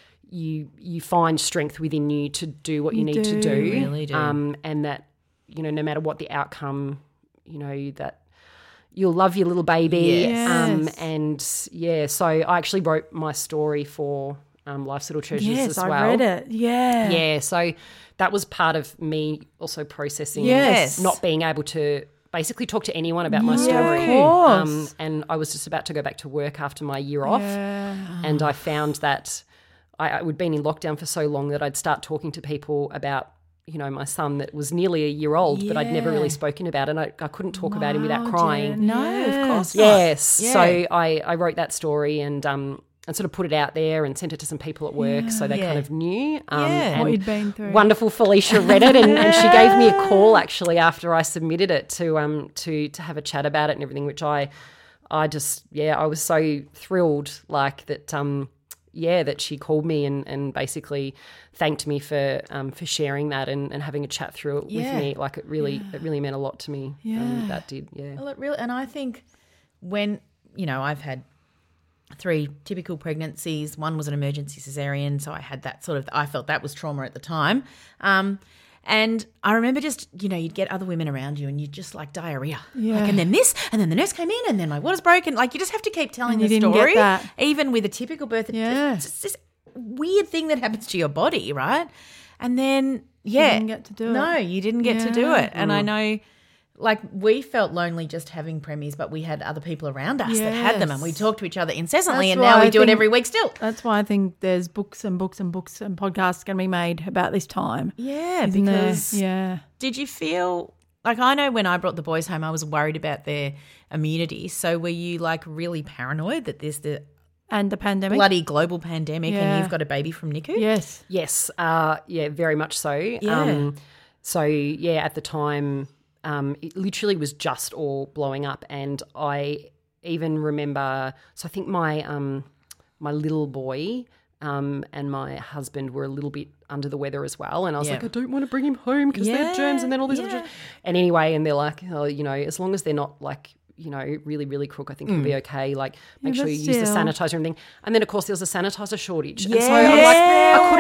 [SPEAKER 10] you you find strength within you to do what you,
[SPEAKER 6] You
[SPEAKER 10] need to
[SPEAKER 6] do.
[SPEAKER 10] do,
[SPEAKER 7] You really do.
[SPEAKER 10] um, and that you know, no matter what the outcome, you know that. You'll love your little baby.
[SPEAKER 7] Yes.
[SPEAKER 10] Um,
[SPEAKER 6] Yes.
[SPEAKER 10] and yeah, so I actually wrote my story for um, Life's Little Treasures
[SPEAKER 6] Yes,
[SPEAKER 10] as
[SPEAKER 6] I
[SPEAKER 10] well.
[SPEAKER 6] read it. Yeah.
[SPEAKER 10] Yeah, so that was part of me also processing
[SPEAKER 6] Yes.
[SPEAKER 10] not being able to basically talk to anyone about my
[SPEAKER 6] Yeah,
[SPEAKER 10] story.
[SPEAKER 6] of course.
[SPEAKER 10] Um, and I was just about to go back to work after my year off. And I found that I, I would been in lockdown for so long that I'd start talking to people about, you know, my son that was nearly a year old, but I'd never really spoken about it. And I, I couldn't talk about him without crying.
[SPEAKER 7] No, of course not.
[SPEAKER 10] Yes.
[SPEAKER 7] Yeah.
[SPEAKER 10] So I, I wrote that story and um and sort of put it out there and sent it to some people at work so they
[SPEAKER 7] Yeah.
[SPEAKER 10] kind of knew. Um,
[SPEAKER 7] Yeah.
[SPEAKER 10] and
[SPEAKER 6] What you'd been through.
[SPEAKER 10] Wonderful Felicia read it and, and she gave me a call actually after I submitted it to um to to have a chat about it and everything, which I I just yeah, I was so thrilled like that um yeah, that she called me and, and basically thanked me for um, for sharing that and, and having a chat through it
[SPEAKER 7] Yeah.
[SPEAKER 10] with me. Like it really it really meant a lot to me.
[SPEAKER 6] Yeah.
[SPEAKER 10] Um, that did, yeah.
[SPEAKER 7] Well, it really, and I think when, you know, I've had three typical pregnancies. One was an emergency cesarean, so I had that sort of, I felt that was trauma at the time. Um, and I remember just, you know, you'd get other women around you and you'd just like diarrhea.
[SPEAKER 6] Yeah.
[SPEAKER 7] Like, and then this, and then the nurse came in and then my water's broken. Like you just have to keep telling
[SPEAKER 6] And you
[SPEAKER 7] the
[SPEAKER 6] didn't get
[SPEAKER 7] story.
[SPEAKER 6] that.
[SPEAKER 7] Even with a typical birth. It's
[SPEAKER 6] Yeah.
[SPEAKER 7] just- It's this weird thing that happens to your body, right? And then, yeah.
[SPEAKER 6] didn't get to do it.
[SPEAKER 7] No, you didn't get to do
[SPEAKER 6] Yeah.
[SPEAKER 7] it. And I know, like, we felt lonely just having premies, but we had other people around us that had them and we
[SPEAKER 6] Yes.
[SPEAKER 7] talked to each other incessantly,
[SPEAKER 6] That's
[SPEAKER 7] and now
[SPEAKER 6] why
[SPEAKER 7] we
[SPEAKER 6] I
[SPEAKER 7] do it
[SPEAKER 6] think-
[SPEAKER 7] every week still.
[SPEAKER 6] That's why I think there's books and books and books and podcasts going to be made about this time.
[SPEAKER 7] Yeah,
[SPEAKER 6] Isn't there?
[SPEAKER 7] because
[SPEAKER 6] yeah.
[SPEAKER 7] did you feel like, I know when I brought the boys home, I was worried about their immunity. So were you like really paranoid that there's the
[SPEAKER 6] And the pandemic.
[SPEAKER 7] bloody global pandemic
[SPEAKER 6] Yeah.
[SPEAKER 7] and you've got a baby from N I C U?
[SPEAKER 6] Yes.
[SPEAKER 10] Yes, uh, yeah, very much so.
[SPEAKER 7] Yeah.
[SPEAKER 10] Um, so yeah, at the time, um, it literally was just all blowing up, and I even remember. So I think my um, my little boy um, and my husband were a little bit under the weather as well, and I was
[SPEAKER 7] Yeah.
[SPEAKER 10] like, I don't want to bring him home because
[SPEAKER 7] Yeah,
[SPEAKER 10] they're germs, and then all this.
[SPEAKER 7] yeah.
[SPEAKER 10] And anyway, and they're like, oh, you know, as long as they're not like, you know, really, really crook, I think it'll be okay. Like, make
[SPEAKER 6] Yeah,
[SPEAKER 10] sure
[SPEAKER 6] but
[SPEAKER 10] you use the
[SPEAKER 6] still.
[SPEAKER 10] sanitizer and everything. And then, of course, there was a sanitizer shortage. And so I'm like, I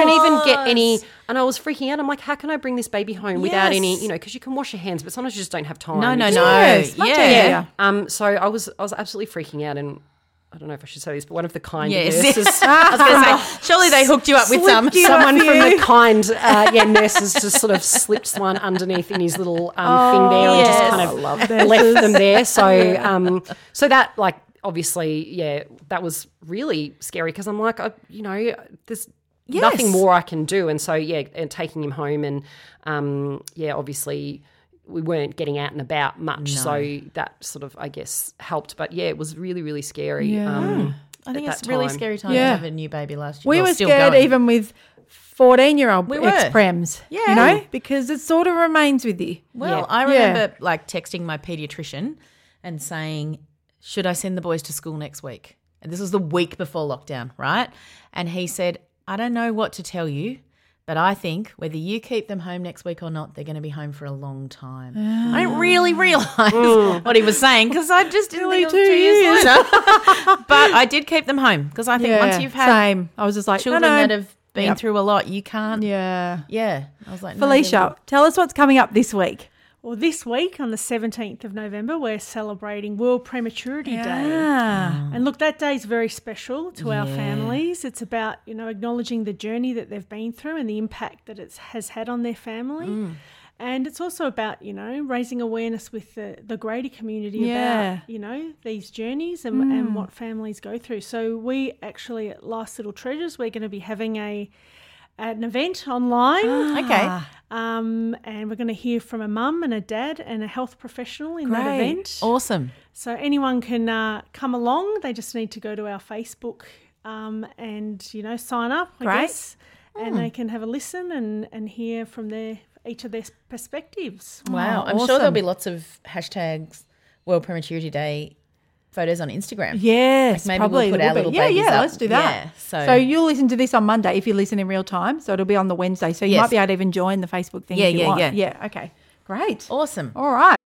[SPEAKER 10] don't even get any. And I was freaking out. I'm like, how can I bring this baby home without
[SPEAKER 7] Yes.
[SPEAKER 10] any, you know, because you can wash your hands, but sometimes you just don't have time.
[SPEAKER 7] No, no,
[SPEAKER 10] You
[SPEAKER 7] no.
[SPEAKER 10] just-
[SPEAKER 6] Yes, much
[SPEAKER 7] yeah.
[SPEAKER 6] easier.
[SPEAKER 10] Um, so I was I was absolutely freaking out, and I don't know if I should say this, but one of the kind
[SPEAKER 7] Yes.
[SPEAKER 10] nurses,
[SPEAKER 7] I was going to say, surely they hooked you up with some.
[SPEAKER 6] Slipped you
[SPEAKER 10] someone
[SPEAKER 6] up
[SPEAKER 10] from
[SPEAKER 6] you.
[SPEAKER 10] the kind, uh, yeah, nurses just sort of slipped one underneath in his little um, thing there, and
[SPEAKER 7] yes.
[SPEAKER 10] just kind
[SPEAKER 6] I
[SPEAKER 10] of
[SPEAKER 6] love
[SPEAKER 10] left them there. So, um, so that like obviously, yeah, that was really scary because I'm like, I, you know, there's
[SPEAKER 7] Yes.
[SPEAKER 10] nothing more I can do, and so yeah, and taking him home, and um, yeah, obviously. We weren't getting out and about much, so that sort of, I guess, helped. But yeah, it was really, really scary.
[SPEAKER 6] Yeah.
[SPEAKER 10] Um,
[SPEAKER 7] I think
[SPEAKER 10] at
[SPEAKER 7] it's
[SPEAKER 10] that
[SPEAKER 7] a really
[SPEAKER 10] time.
[SPEAKER 7] scary time
[SPEAKER 6] Yeah.
[SPEAKER 7] to have a new baby last year.
[SPEAKER 6] We
[SPEAKER 7] Well,
[SPEAKER 6] were
[SPEAKER 7] still
[SPEAKER 6] scared
[SPEAKER 7] going.
[SPEAKER 6] even with fourteen-year-old
[SPEAKER 7] We were.
[SPEAKER 6] ex-prems,
[SPEAKER 7] Yeah.
[SPEAKER 6] you know, because it sort of remains with you.
[SPEAKER 7] Well,
[SPEAKER 10] Yeah.
[SPEAKER 7] I
[SPEAKER 6] Yeah.
[SPEAKER 7] remember like texting my pediatrician and saying, should I send the boys to school next week? And this was the week before lockdown, right? And he said, I don't know what to tell you, but I think whether you keep them home next week or not, they're going to be home for a long time. I didn't really realise what he was saying because I just didn't think it was two years later. But I did keep them home because I think
[SPEAKER 6] Yeah,
[SPEAKER 7] once you've had
[SPEAKER 6] same. I was just like,
[SPEAKER 7] children
[SPEAKER 6] no, no.
[SPEAKER 7] that have been
[SPEAKER 6] Yep.
[SPEAKER 7] through a lot, you can't. Yeah.
[SPEAKER 6] Yeah.
[SPEAKER 7] I was like, no,
[SPEAKER 6] Felicia, tell us what's coming up this week.
[SPEAKER 9] Well, this week on the seventeenth of November, we're celebrating World Prematurity Day.
[SPEAKER 6] Ah.
[SPEAKER 9] And look, that day is very special to our
[SPEAKER 7] Yeah.
[SPEAKER 9] families. It's about, you know, acknowledging the journey that they've been through and the impact that it has had on their family.
[SPEAKER 6] Mm.
[SPEAKER 9] And it's also about, you know, raising awareness with the, the greater community
[SPEAKER 6] Yeah.
[SPEAKER 9] about, you know, these journeys and, and what families go through. So we actually at Life's Little Treasures, we're going to be having a an event online.
[SPEAKER 7] Okay.
[SPEAKER 9] Um, and we're going to hear from a mum and a dad and a health professional in that
[SPEAKER 6] Great.
[SPEAKER 9] event.
[SPEAKER 7] Awesome.
[SPEAKER 9] So anyone can uh, come along. They just need to go to our Facebook um, and, you know, sign up, I
[SPEAKER 6] Great.
[SPEAKER 9] guess, and they can have a listen and, and hear from their each of their perspectives.
[SPEAKER 7] Wow.
[SPEAKER 6] Oh,
[SPEAKER 7] I'm sure there'll
[SPEAKER 6] awesome.
[SPEAKER 7] be lots of hashtags World Prematurity Day photos on Instagram.
[SPEAKER 6] Yes,
[SPEAKER 7] Like maybe
[SPEAKER 6] probably
[SPEAKER 7] we'll put
[SPEAKER 6] there
[SPEAKER 7] our
[SPEAKER 6] will be.
[SPEAKER 7] little
[SPEAKER 6] yeah,
[SPEAKER 7] babies
[SPEAKER 6] yeah,
[SPEAKER 7] up.
[SPEAKER 6] let's do that.
[SPEAKER 7] Yeah, so-
[SPEAKER 6] so you'll listen to this on Monday if you listen in real time. So it'll be on the Wednesday. So you
[SPEAKER 7] Yes.
[SPEAKER 6] might be able to even join the Facebook thing
[SPEAKER 7] Yeah,
[SPEAKER 6] if you
[SPEAKER 7] yeah,
[SPEAKER 6] want.
[SPEAKER 7] yeah.
[SPEAKER 6] Yeah, okay. Great.
[SPEAKER 7] Awesome.
[SPEAKER 6] All right.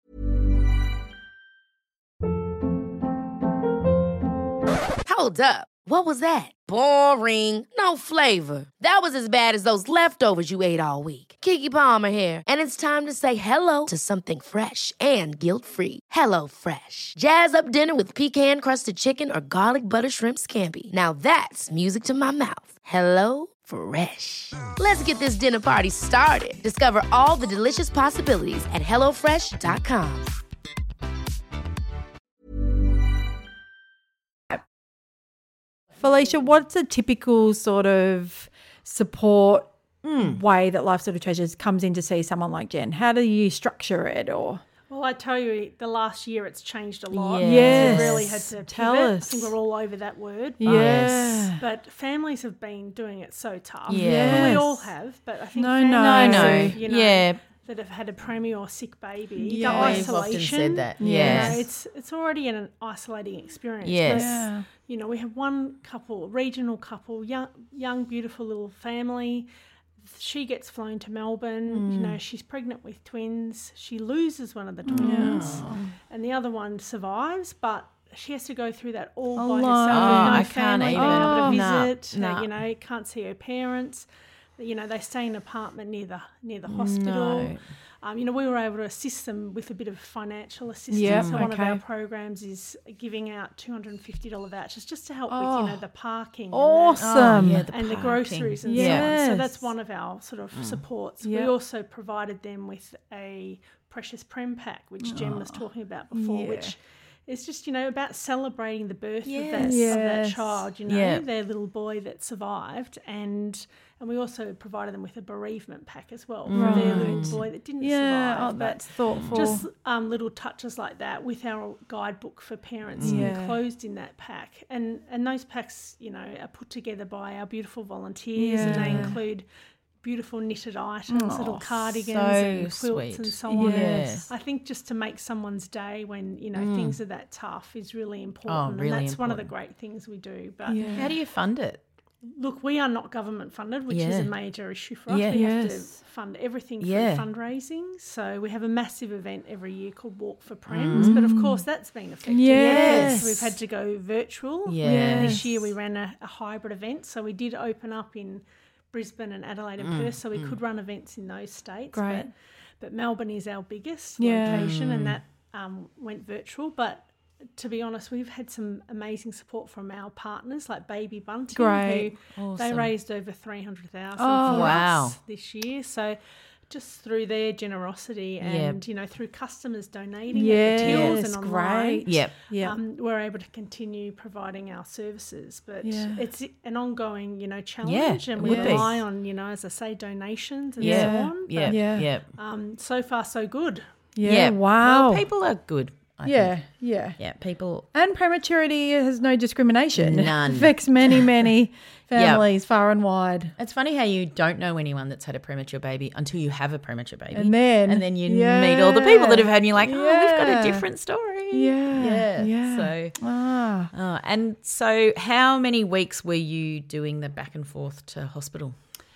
[SPEAKER 2] Hold up. What was that? Boring. No flavor. That was as bad as those leftovers you ate all week. Keke Palmer here, and it's time to say hello to something fresh and guilt-free. Hello Fresh. Jazz up dinner with pecan-crusted chicken or garlic butter shrimp scampi. Now that's music to my mouth. Hello Fresh. Let's get this dinner party started. Discover all the delicious possibilities at hello fresh dot com.
[SPEAKER 6] Felicia, what's a typical sort of support way that Life Sort of Treasures comes in to see someone like Jen? How do you structure it or?
[SPEAKER 9] Well, I tell you, the last year it's changed a lot.
[SPEAKER 6] Yes.
[SPEAKER 9] We've really had to
[SPEAKER 6] Tell
[SPEAKER 9] pivot.
[SPEAKER 6] us.
[SPEAKER 9] I think we're all over that word. But,
[SPEAKER 6] Yeah.
[SPEAKER 9] but families have been doing it so tough.
[SPEAKER 7] Yes.
[SPEAKER 9] Well, we all have, but I think
[SPEAKER 6] No,
[SPEAKER 9] families
[SPEAKER 6] no.
[SPEAKER 7] I know.
[SPEAKER 9] that, you know,
[SPEAKER 7] Yeah.
[SPEAKER 9] that have had a preemie or sick baby,
[SPEAKER 6] Yeah.
[SPEAKER 9] the
[SPEAKER 7] We've often
[SPEAKER 9] isolation.
[SPEAKER 7] said that.
[SPEAKER 9] you
[SPEAKER 7] Yes.
[SPEAKER 9] know, it's it's already an isolating experience.
[SPEAKER 7] Yes.
[SPEAKER 9] But,
[SPEAKER 6] Yeah.
[SPEAKER 9] You know, we have one couple, a regional couple, young, young, beautiful little family. She gets flown to Melbourne. You know, she's pregnant with twins. She loses one of the twins, and the other one survives, but she has to go through that all by
[SPEAKER 6] Alone.
[SPEAKER 9] herself.
[SPEAKER 6] Oh,
[SPEAKER 9] with no
[SPEAKER 7] I can't
[SPEAKER 9] family
[SPEAKER 7] even.
[SPEAKER 9] being able
[SPEAKER 7] Oh,
[SPEAKER 9] to
[SPEAKER 7] nah,
[SPEAKER 9] visit.
[SPEAKER 7] nah.
[SPEAKER 9] You know, can't see her parents. You know, they stay in an apartment near the near the hospital.
[SPEAKER 7] No.
[SPEAKER 9] Um, you know, we were able to assist them with a bit of financial assistance.
[SPEAKER 6] Yep,
[SPEAKER 9] so one of
[SPEAKER 6] okay.
[SPEAKER 9] our programs is giving out two hundred fifty dollars vouchers just to help with,
[SPEAKER 6] Oh,
[SPEAKER 9] you know, the parking. and the-
[SPEAKER 6] Awesome.
[SPEAKER 7] Oh, yeah, the
[SPEAKER 9] and the
[SPEAKER 7] parking.
[SPEAKER 9] groceries and
[SPEAKER 6] Yes.
[SPEAKER 9] so on. So that's one of our sort of supports.
[SPEAKER 6] Yep.
[SPEAKER 9] We also provided them with a Precious Prem pack, which Jen was talking about before,
[SPEAKER 6] yeah.
[SPEAKER 9] which is just, you know, about celebrating the birth of, that,
[SPEAKER 7] Yes.
[SPEAKER 9] of
[SPEAKER 6] Yes.
[SPEAKER 9] that child, you know,
[SPEAKER 7] Yeah.
[SPEAKER 9] their little boy that survived. And and we also provided them with a bereavement pack as well for their little boy that didn't
[SPEAKER 6] Yeah,
[SPEAKER 9] survive.
[SPEAKER 6] oh,
[SPEAKER 9] but
[SPEAKER 6] that's thoughtful.
[SPEAKER 9] just um, little touches like that with our guidebook for parents
[SPEAKER 6] Yeah.
[SPEAKER 9] enclosed in that pack. And and those packs, you know, are put together by our beautiful volunteers and they
[SPEAKER 6] Yeah.
[SPEAKER 9] include beautiful knitted items, little
[SPEAKER 6] Oh,
[SPEAKER 9] cardigans
[SPEAKER 7] so
[SPEAKER 9] and quilts
[SPEAKER 7] sweet.
[SPEAKER 9] and so on.
[SPEAKER 6] Yes.
[SPEAKER 9] I think just to make someone's day when, you know, things are that tough is really important.
[SPEAKER 7] really
[SPEAKER 9] and that's one of the
[SPEAKER 7] important.
[SPEAKER 9] great things we do. But
[SPEAKER 7] How do you fund it?
[SPEAKER 9] look, we are not government funded, which is
[SPEAKER 7] Yeah.
[SPEAKER 9] a major issue for us.
[SPEAKER 7] Yeah.
[SPEAKER 9] We have
[SPEAKER 6] Yes.
[SPEAKER 9] to fund everything through
[SPEAKER 7] Yeah.
[SPEAKER 9] fundraising. So we have a massive event every year called Walk for Prems, but of course that's been affected.
[SPEAKER 6] Yes.
[SPEAKER 9] We've had to go virtual.
[SPEAKER 7] Yeah.
[SPEAKER 9] This year we ran a, a hybrid event, so we did open up in Brisbane and Adelaide and Perth, so we could run events in those states.
[SPEAKER 6] Great.
[SPEAKER 9] But, but Melbourne is our biggest
[SPEAKER 6] Yeah.
[SPEAKER 9] location, and that um, went virtual. But to be honest, we've had some amazing support from our partners like Baby Bunting,
[SPEAKER 6] Great.
[SPEAKER 9] who they raised over three hundred thousand
[SPEAKER 6] Oh,
[SPEAKER 9] for
[SPEAKER 7] wow.
[SPEAKER 9] us this year. So just through their generosity and you know through customers donating
[SPEAKER 6] Yes,
[SPEAKER 9] at the tills and online,
[SPEAKER 6] great.
[SPEAKER 7] Yep.
[SPEAKER 6] Yeah.
[SPEAKER 9] um, we're able to continue providing our services. But
[SPEAKER 6] Yeah.
[SPEAKER 9] it's an ongoing, you know, challenge,
[SPEAKER 7] Yeah,
[SPEAKER 9] and
[SPEAKER 7] it
[SPEAKER 9] we
[SPEAKER 7] would be.
[SPEAKER 9] rely on, you know, as I say, donations and so
[SPEAKER 7] Yeah.
[SPEAKER 9] on. But,
[SPEAKER 7] Yeah.
[SPEAKER 6] Yeah.
[SPEAKER 7] Yeah.
[SPEAKER 9] um, so far, so good.
[SPEAKER 6] yeah.
[SPEAKER 7] Yeah.
[SPEAKER 6] Wow.
[SPEAKER 7] Well, people are good. I
[SPEAKER 6] yeah.
[SPEAKER 7] think.
[SPEAKER 6] Yeah.
[SPEAKER 7] Yeah. People.
[SPEAKER 6] And prematurity has no discrimination.
[SPEAKER 7] None.
[SPEAKER 6] Affects many, many families far and wide.
[SPEAKER 7] It's funny how you don't know anyone that's had a premature baby until you have a premature baby.
[SPEAKER 6] And then-
[SPEAKER 7] and then you
[SPEAKER 6] yeah.
[SPEAKER 7] meet all the people that have had and you're like, oh, we've got
[SPEAKER 6] Yeah.
[SPEAKER 7] a different story.
[SPEAKER 6] Yeah.
[SPEAKER 7] Yeah.
[SPEAKER 6] Yeah.
[SPEAKER 7] So,
[SPEAKER 6] Ah.
[SPEAKER 7] oh, and so how many weeks were you doing the back and forth to hospital?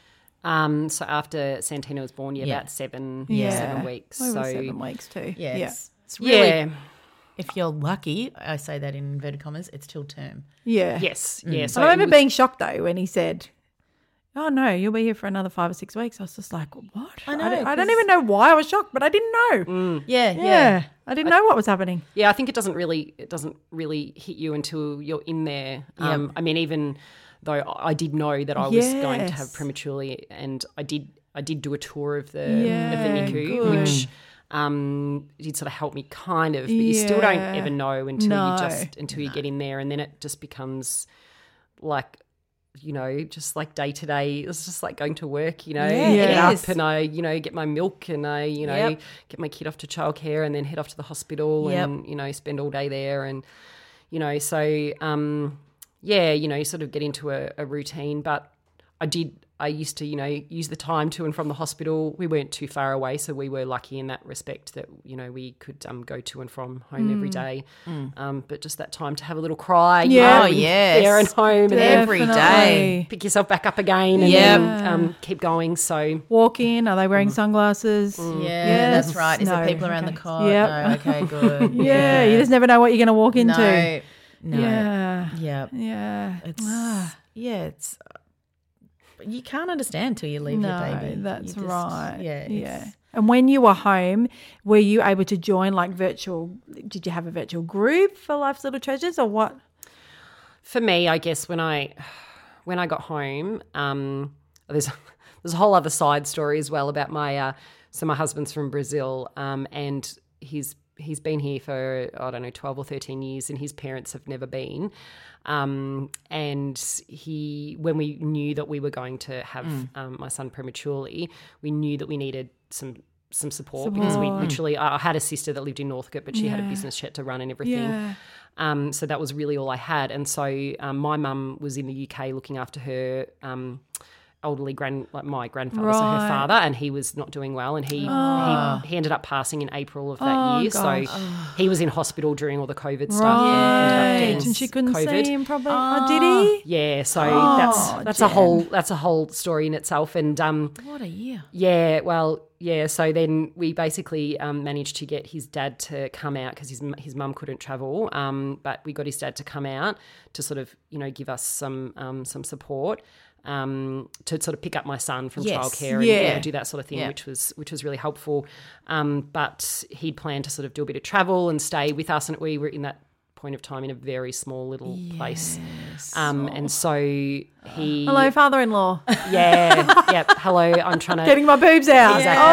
[SPEAKER 10] Um, so after Santina was born, yeah,
[SPEAKER 7] Yeah.
[SPEAKER 10] about seven,
[SPEAKER 6] Yeah.
[SPEAKER 10] seven weeks.
[SPEAKER 6] Over
[SPEAKER 10] so
[SPEAKER 6] seven weeks too.
[SPEAKER 7] Yeah.
[SPEAKER 6] Yeah.
[SPEAKER 7] It's, it's really,
[SPEAKER 10] yeah,
[SPEAKER 7] if you're lucky, I say that in inverted commas, it's till term.
[SPEAKER 6] Yeah.
[SPEAKER 10] yes, yeah. So
[SPEAKER 6] I remember
[SPEAKER 10] it was-
[SPEAKER 6] being shocked though when he said, "Oh no, you'll be here for another five or six weeks." I was just like, "What?"
[SPEAKER 7] I know,
[SPEAKER 6] don't, I don't
[SPEAKER 7] 'cause-
[SPEAKER 6] even know why I was shocked, but I didn't know.
[SPEAKER 7] Yeah.
[SPEAKER 6] Yeah,
[SPEAKER 7] Yeah.
[SPEAKER 6] I didn't know what was happening.
[SPEAKER 10] Yeah, I think it doesn't really it doesn't really hit you until you're in there. Um, I mean, even though I did know that I was going to have
[SPEAKER 6] Yes.
[SPEAKER 10] prematurely, and I did I did do a tour of the
[SPEAKER 6] Yeah,
[SPEAKER 10] of the N I C U,
[SPEAKER 6] good.
[SPEAKER 10] which um, did sort of help me kind of, but you still don't
[SPEAKER 6] Yeah.
[SPEAKER 10] ever know until
[SPEAKER 6] No.
[SPEAKER 10] you just until you get in there, and then it just becomes like. You know, just like day to day, it was just like going to work, you know,
[SPEAKER 7] Yeah,
[SPEAKER 6] it
[SPEAKER 10] get up
[SPEAKER 7] is.
[SPEAKER 10] and I, you know, get my milk and I, you know,
[SPEAKER 7] Yep.
[SPEAKER 10] get my kid off to childcare and then head off to the hospital
[SPEAKER 7] Yep.
[SPEAKER 10] and, you know, spend all day there. And, you know, so, um, yeah, you know, you sort of get into a, a routine. But I did, I used to, you know, use the time to and from the hospital. We weren't too far away, so we were lucky in that respect that, you know, we could um, go to and from home every day. Um, but just that time to have a little cry, you
[SPEAKER 6] Yeah.
[SPEAKER 10] know,
[SPEAKER 7] Oh,
[SPEAKER 10] and
[SPEAKER 7] yes.
[SPEAKER 10] there and home, and then
[SPEAKER 7] Every day.
[SPEAKER 6] Definitely.
[SPEAKER 10] pick yourself back up again and
[SPEAKER 7] Yep.
[SPEAKER 10] then um, keep going. So
[SPEAKER 6] Walk in. Are they wearing sunglasses?
[SPEAKER 7] Yeah,
[SPEAKER 6] Yes.
[SPEAKER 7] that's right. Is
[SPEAKER 6] No,
[SPEAKER 7] there people around
[SPEAKER 6] okay.
[SPEAKER 7] the cot?
[SPEAKER 6] Yep.
[SPEAKER 7] No, okay, good.
[SPEAKER 6] Yeah, you just never know what you're going to walk into.
[SPEAKER 7] No. No.
[SPEAKER 6] Yeah.
[SPEAKER 7] Yeah.
[SPEAKER 6] Yeah.
[SPEAKER 7] It's
[SPEAKER 6] Ah.
[SPEAKER 7] yeah, it's you can't understand till you leave
[SPEAKER 6] No,
[SPEAKER 7] your baby.
[SPEAKER 6] that's
[SPEAKER 7] You just-
[SPEAKER 6] right.
[SPEAKER 7] Yeah.
[SPEAKER 6] Yeah.
[SPEAKER 7] it's-
[SPEAKER 6] And when you were home, were you able to join like virtual? Did you have a virtual group for Life's Little Treasures or what?
[SPEAKER 10] for me, I guess when I when I got home, um, there's there's a whole other side story as well about my uh, so my husband's from Brazil, um, and he's he's been here for I don't know twelve or thirteen years, and his parents have never been. Um, and he, when we knew that we were going to have um, my son prematurely, we knew that we needed some some support, because we literally I had a sister that lived in Northcote, but she had a
[SPEAKER 6] Yeah.
[SPEAKER 10] business she had to run and everything.
[SPEAKER 6] Yeah.
[SPEAKER 10] Um, so that was really all I had. And so um, my mum was in the U K looking after her um, elderly grand, like my grandfather, so her
[SPEAKER 6] Right.
[SPEAKER 10] father, and he was not doing well, and he he, he ended up passing in April of that
[SPEAKER 6] Oh,
[SPEAKER 10] year.
[SPEAKER 6] gosh.
[SPEAKER 10] So he was in hospital during all the COVID stuff. and
[SPEAKER 6] Right.
[SPEAKER 10] ended up getting
[SPEAKER 6] And she couldn't
[SPEAKER 10] COVID.
[SPEAKER 6] see him probably. Oh, did he?
[SPEAKER 10] Yeah, so
[SPEAKER 6] Oh,
[SPEAKER 10] that's that's
[SPEAKER 6] Jen.
[SPEAKER 10] a whole that's a whole story in itself. And um,
[SPEAKER 7] What a year.
[SPEAKER 10] yeah, well, yeah. So then we basically um, managed to get his dad to come out, because his m- his mum couldn't travel. Um, but we got his dad to come out to sort of, you know, give us some um, some support, um, to sort of pick up my son from
[SPEAKER 7] Yes.
[SPEAKER 10] childcare and
[SPEAKER 6] Yeah.
[SPEAKER 10] you know, do that sort of thing,
[SPEAKER 7] Yeah.
[SPEAKER 10] which was which was really helpful. Um, but he'd planned to sort of do a bit of travel and stay with us, and we were in that point of time in a very small little place. Um, and so he
[SPEAKER 6] Hello, father-in-law.
[SPEAKER 10] yeah, yep. Hello, I'm trying to
[SPEAKER 6] Getting my boobs out.
[SPEAKER 10] Exactly.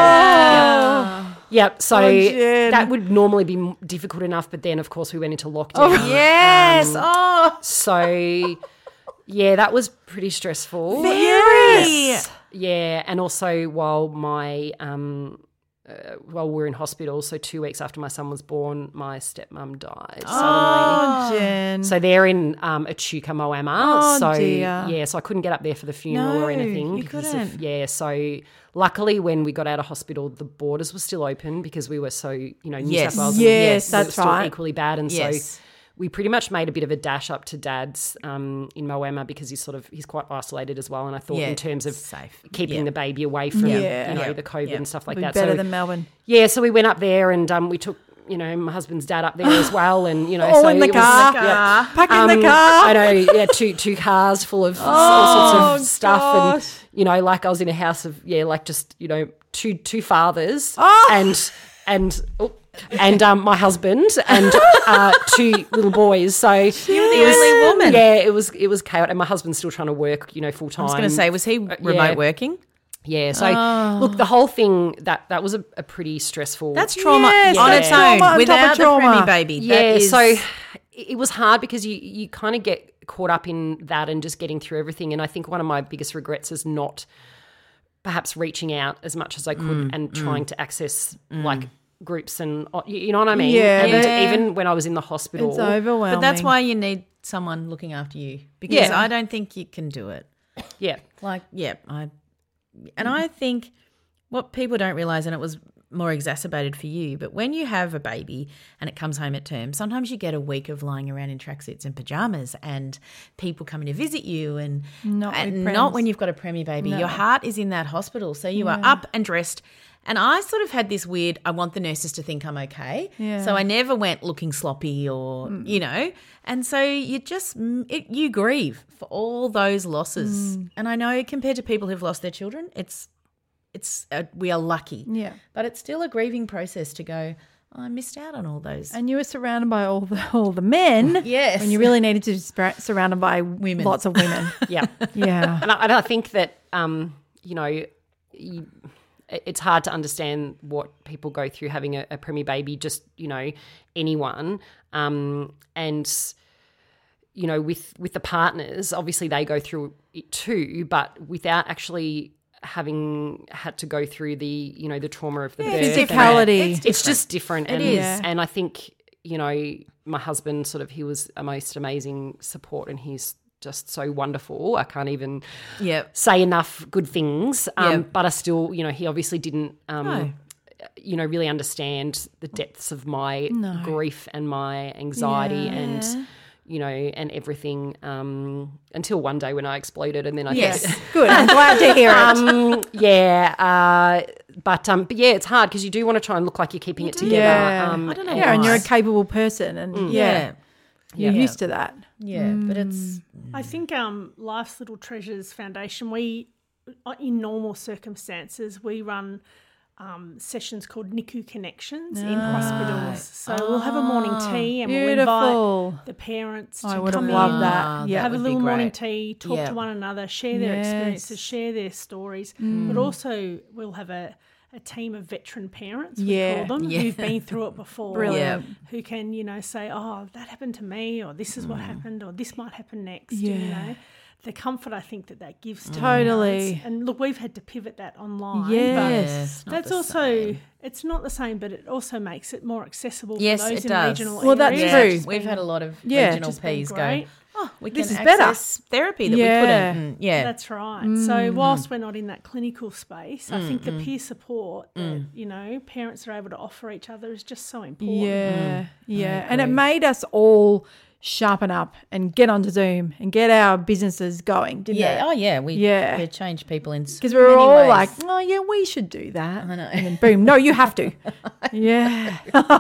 [SPEAKER 6] Oh.
[SPEAKER 10] Yep. So
[SPEAKER 6] Oh, Jen.
[SPEAKER 10] that would normally be m- difficult enough, but then of course we went into lockdown.
[SPEAKER 7] Yes.
[SPEAKER 10] Um,
[SPEAKER 7] oh.
[SPEAKER 10] So yeah, that was pretty stressful.
[SPEAKER 7] Very.
[SPEAKER 10] Yeah, and also while my um, uh, while we were in hospital, so two weeks after my son was born, my stepmom died suddenly.
[SPEAKER 6] Oh, Jen.
[SPEAKER 10] So they're in um, Echuca, Moama.
[SPEAKER 6] Oh,
[SPEAKER 10] so
[SPEAKER 6] dear.
[SPEAKER 10] yeah, so I couldn't get up there for the funeral
[SPEAKER 6] No,
[SPEAKER 10] or anything.
[SPEAKER 6] you
[SPEAKER 10] because
[SPEAKER 6] couldn't.
[SPEAKER 10] Of, yeah, so luckily when we got out of hospital, the borders were still open, because we were so, you know, New
[SPEAKER 7] Yes.
[SPEAKER 10] South Wales.
[SPEAKER 6] Yes,
[SPEAKER 10] and,
[SPEAKER 6] that's
[SPEAKER 10] it was still
[SPEAKER 6] right.
[SPEAKER 10] equally bad, and
[SPEAKER 7] Yes.
[SPEAKER 10] so we pretty much made a bit of a dash up to Dad's um, in Moama, because he's sort of he's quite isolated as well. And I thought
[SPEAKER 7] Yeah,
[SPEAKER 10] in terms of
[SPEAKER 7] safe.
[SPEAKER 10] keeping
[SPEAKER 7] Yeah.
[SPEAKER 10] the baby away from
[SPEAKER 6] Yeah.
[SPEAKER 10] you know
[SPEAKER 7] Yeah.
[SPEAKER 10] the COVID
[SPEAKER 7] Yeah.
[SPEAKER 10] and stuff like
[SPEAKER 6] Be
[SPEAKER 10] that.
[SPEAKER 6] better
[SPEAKER 10] so
[SPEAKER 6] than Melbourne.
[SPEAKER 10] yeah, so we went up there, and um, we took, you know, my husband's dad up there as well, and you know,
[SPEAKER 6] All
[SPEAKER 10] so
[SPEAKER 6] in the
[SPEAKER 10] it was-
[SPEAKER 6] car.
[SPEAKER 10] yeah.
[SPEAKER 6] Pack in
[SPEAKER 10] Um,
[SPEAKER 6] the car.
[SPEAKER 10] I know, yeah, two two cars full of all sorts of stuff,
[SPEAKER 6] gosh.
[SPEAKER 10] and You know, like I was in a house of, yeah, like just, you know, two two fathers
[SPEAKER 6] Oh!
[SPEAKER 10] and and oh, and um, my husband and uh, two little boys. So you were
[SPEAKER 7] the only woman.
[SPEAKER 10] Yeah, it was it was chaotic. And my husband's still trying to work, you know, full time.
[SPEAKER 7] I was going to say, was he remote
[SPEAKER 10] yeah.
[SPEAKER 7] working?
[SPEAKER 10] Yeah. So look, the whole thing that that was a, a pretty stressful.
[SPEAKER 7] That's trauma
[SPEAKER 6] Yes,
[SPEAKER 7] on
[SPEAKER 6] that's
[SPEAKER 7] its
[SPEAKER 6] trauma on
[SPEAKER 7] own
[SPEAKER 6] top of
[SPEAKER 7] without the
[SPEAKER 6] trauma.
[SPEAKER 7] preemie baby.
[SPEAKER 10] yeah.
[SPEAKER 7] That is,
[SPEAKER 10] So it was hard because you you kind of get caught up in that and just getting through everything. And I think one of my biggest regrets is not perhaps reaching out as much as I could
[SPEAKER 7] Mm,
[SPEAKER 10] and trying to access like groups and you you know what I mean.
[SPEAKER 6] Yeah,
[SPEAKER 10] And
[SPEAKER 7] but-
[SPEAKER 10] even when I was in the hospital,
[SPEAKER 6] It's overwhelming.
[SPEAKER 7] but that's why you need someone looking after you because
[SPEAKER 10] Yeah.
[SPEAKER 7] I don't think you can do it.
[SPEAKER 10] yeah,
[SPEAKER 7] Like, yeah, I, and I think what people don't realize, and it was more exacerbated for you, but when you have a baby and it comes home at term, sometimes you get a week of lying around in tracksuits and pajamas and people coming to visit you and,
[SPEAKER 6] Not with
[SPEAKER 7] and
[SPEAKER 6] prems.
[SPEAKER 7] not when you've got a preemie baby.
[SPEAKER 6] No.
[SPEAKER 7] Your heart is in that hospital. So you are up and dressed. And I sort of had this weird, I want the nurses to think I'm okay.
[SPEAKER 6] Yeah.
[SPEAKER 7] So I never went looking sloppy or, you know. And so you just, it, you grieve for all those losses. And I know compared to people who've lost their children, it's, it's uh, we are lucky.
[SPEAKER 6] Yeah.
[SPEAKER 7] But it's still a grieving process to go, oh, I missed out on all those.
[SPEAKER 6] And you were surrounded by all the all the men.
[SPEAKER 7] Yes.
[SPEAKER 6] When you really needed to be spra- surrounded by
[SPEAKER 7] Women.
[SPEAKER 6] lots of women.
[SPEAKER 10] yeah.
[SPEAKER 6] Yeah.
[SPEAKER 10] And I, and I think that, um, you know, you, it's hard to understand what people go through having a, a preemie baby, just, you know, anyone. Um, and, you know, with, with the partners, obviously they go through it too, but without actually having had to go through the, you know, the trauma of the birth.
[SPEAKER 6] physicality.
[SPEAKER 10] It's, it's just different.
[SPEAKER 7] It
[SPEAKER 10] and,
[SPEAKER 7] is.
[SPEAKER 6] Yeah.
[SPEAKER 10] And I think, you know, my husband sort of, he was a most amazing support and he's just so wonderful. I can't even
[SPEAKER 7] Yep.
[SPEAKER 10] say enough good things. Um,
[SPEAKER 7] Yeah.
[SPEAKER 10] But I still, you know, he obviously didn't, um,
[SPEAKER 7] No.
[SPEAKER 10] you know, really understand the depths of my grief and my anxiety
[SPEAKER 6] Yeah.
[SPEAKER 10] and, you know, and everything um, until one day when I exploded and then I
[SPEAKER 7] Yes.
[SPEAKER 10] think,
[SPEAKER 6] Good. I'm glad to hear it.
[SPEAKER 10] um, yeah, uh, but um, but yeah, it's hard because you do want to try and look like you're keeping it together.
[SPEAKER 6] Yeah.
[SPEAKER 10] Um,
[SPEAKER 7] I don't know
[SPEAKER 6] Yeah, and
[SPEAKER 7] why.
[SPEAKER 6] you're a capable person, and yeah,
[SPEAKER 7] Yeah.
[SPEAKER 6] you're used to that.
[SPEAKER 7] Yeah. But it's,
[SPEAKER 9] I think um, Life's Little Treasures Foundation, we, in normal circumstances, we run um, sessions called N I C U Connections in hospitals. So we'll have a morning tea and we'll
[SPEAKER 6] Beautiful.
[SPEAKER 9] invite the parents to
[SPEAKER 6] I would have
[SPEAKER 9] come
[SPEAKER 6] loved
[SPEAKER 9] in,
[SPEAKER 6] that.
[SPEAKER 7] Ah,
[SPEAKER 6] Yeah.
[SPEAKER 9] have a
[SPEAKER 7] would be
[SPEAKER 9] little morning
[SPEAKER 7] great.
[SPEAKER 9] tea, talk
[SPEAKER 7] Yeah.
[SPEAKER 9] to one another, share their
[SPEAKER 6] Yes.
[SPEAKER 9] experiences, share their stories. But also we'll have a, a team of veteran parents, we
[SPEAKER 6] Yeah.
[SPEAKER 9] call them,
[SPEAKER 7] Yeah.
[SPEAKER 9] who've been through it before.
[SPEAKER 6] Brilliant.
[SPEAKER 9] Who can, you know, say, oh, that happened to me, or this is what happened, or this might happen next. You
[SPEAKER 6] Yeah.
[SPEAKER 9] know, the comfort I think that that gives to
[SPEAKER 6] Totally.
[SPEAKER 9] parents. And look, we've had to pivot that online.
[SPEAKER 6] Yes.
[SPEAKER 9] But that's also, it's not the same, but it also makes it more accessible
[SPEAKER 7] Yes,
[SPEAKER 9] for those
[SPEAKER 7] it
[SPEAKER 9] in
[SPEAKER 7] does.
[SPEAKER 9] regional
[SPEAKER 6] Well, that's
[SPEAKER 9] areas.
[SPEAKER 6] true.
[SPEAKER 9] It's
[SPEAKER 7] We've
[SPEAKER 9] been-
[SPEAKER 7] had a lot of
[SPEAKER 6] Yeah.
[SPEAKER 7] regional
[SPEAKER 9] Which has been
[SPEAKER 7] Ps go,
[SPEAKER 9] great.
[SPEAKER 7] oh, we
[SPEAKER 6] This
[SPEAKER 7] can
[SPEAKER 6] is better.
[SPEAKER 7] access therapy that
[SPEAKER 6] Yeah.
[SPEAKER 7] we couldn't. Mm, yeah.
[SPEAKER 9] That's right. So whilst we're not in that clinical space, I think the peer support that, you know, parents are able to offer each other is just so important.
[SPEAKER 6] Yeah, yeah. And it made us all sharpen up and get onto Zoom and get our businesses going, didn't
[SPEAKER 7] yeah.
[SPEAKER 6] it?
[SPEAKER 7] Oh, yeah. We,
[SPEAKER 6] Yeah.
[SPEAKER 7] we changed people in
[SPEAKER 6] Because we were
[SPEAKER 7] many
[SPEAKER 6] all
[SPEAKER 7] ways.
[SPEAKER 6] like, oh, yeah, we should do that.
[SPEAKER 7] I know.
[SPEAKER 6] And then boom, no, you have to. Yeah.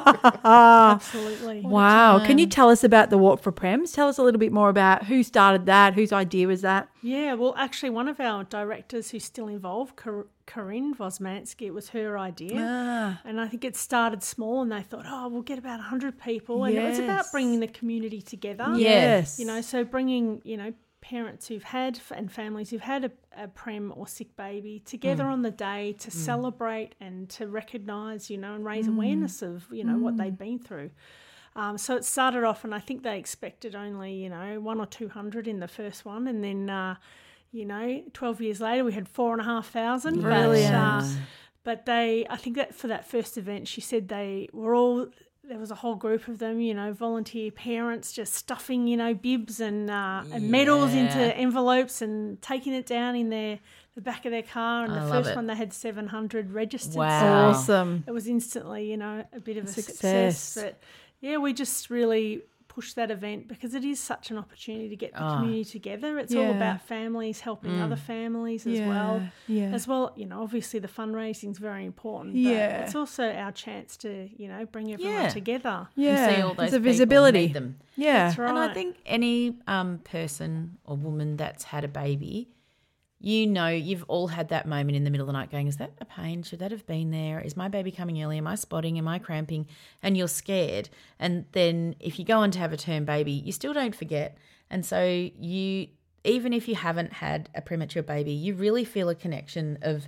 [SPEAKER 9] Absolutely.
[SPEAKER 6] Wow. Can you tell us about the Walk for Prems? Tell us a little bit more about who started that, whose idea was that?
[SPEAKER 9] Yeah, well, actually, one of our directors who's still involved, Kar- Corinne Vosmansky, it was her idea.
[SPEAKER 6] Ah.
[SPEAKER 9] And I think it started small and they thought, oh, we'll get about one hundred people. And it was about
[SPEAKER 6] Yes.
[SPEAKER 9] bringing the community together.
[SPEAKER 6] Yes.
[SPEAKER 9] You know, so bringing, you know, parents who've had and families who've had a, a prem or sick baby together on the day to celebrate and to recognise, you know, and raise awareness of, you know, what they've been through. Um, so it started off, and I think they expected only, you know, one or two hundred in the first one, and then, uh, you know, twelve years later we had four and a half thousand.
[SPEAKER 6] Brilliant.
[SPEAKER 9] But, uh, but they, I think that for that first event, she said they were all. There was a whole group of them, you know, volunteer parents just stuffing, you know, bibs and uh, and medals into envelopes and taking it down in their the back of their car. And
[SPEAKER 7] I
[SPEAKER 9] the
[SPEAKER 7] love
[SPEAKER 9] first
[SPEAKER 7] it.
[SPEAKER 9] one they had seven hundred registered.
[SPEAKER 7] Wow.
[SPEAKER 9] So
[SPEAKER 6] Awesome.
[SPEAKER 9] it was instantly, you know, a bit of a
[SPEAKER 6] Success.
[SPEAKER 9] success. But yeah, we just really pushed that event because it is such an opportunity to get the
[SPEAKER 7] Oh.
[SPEAKER 9] community together. It's
[SPEAKER 6] Yeah.
[SPEAKER 9] all about families helping other families as
[SPEAKER 6] Yeah,
[SPEAKER 9] well.
[SPEAKER 6] yeah.
[SPEAKER 9] As well, you know, obviously the fundraising is very important.
[SPEAKER 6] Yeah.
[SPEAKER 9] But it's also our chance to, you know, bring everyone
[SPEAKER 7] Yeah.
[SPEAKER 9] together.
[SPEAKER 6] Yeah.
[SPEAKER 7] And see all those
[SPEAKER 6] it's a
[SPEAKER 7] people,
[SPEAKER 6] visibility.
[SPEAKER 7] meet them.
[SPEAKER 6] Yeah.
[SPEAKER 9] That's right.
[SPEAKER 7] And I think any um, person or woman that's had a baby, you know, you've all had that moment in the middle of the night going, is that a pain? Should that have been there? Is my baby coming early? Am I spotting? Am I cramping? And you're scared. And then if you go on to have a term baby, you still don't forget. And so you, even if you haven't had a premature baby, you really feel a connection of,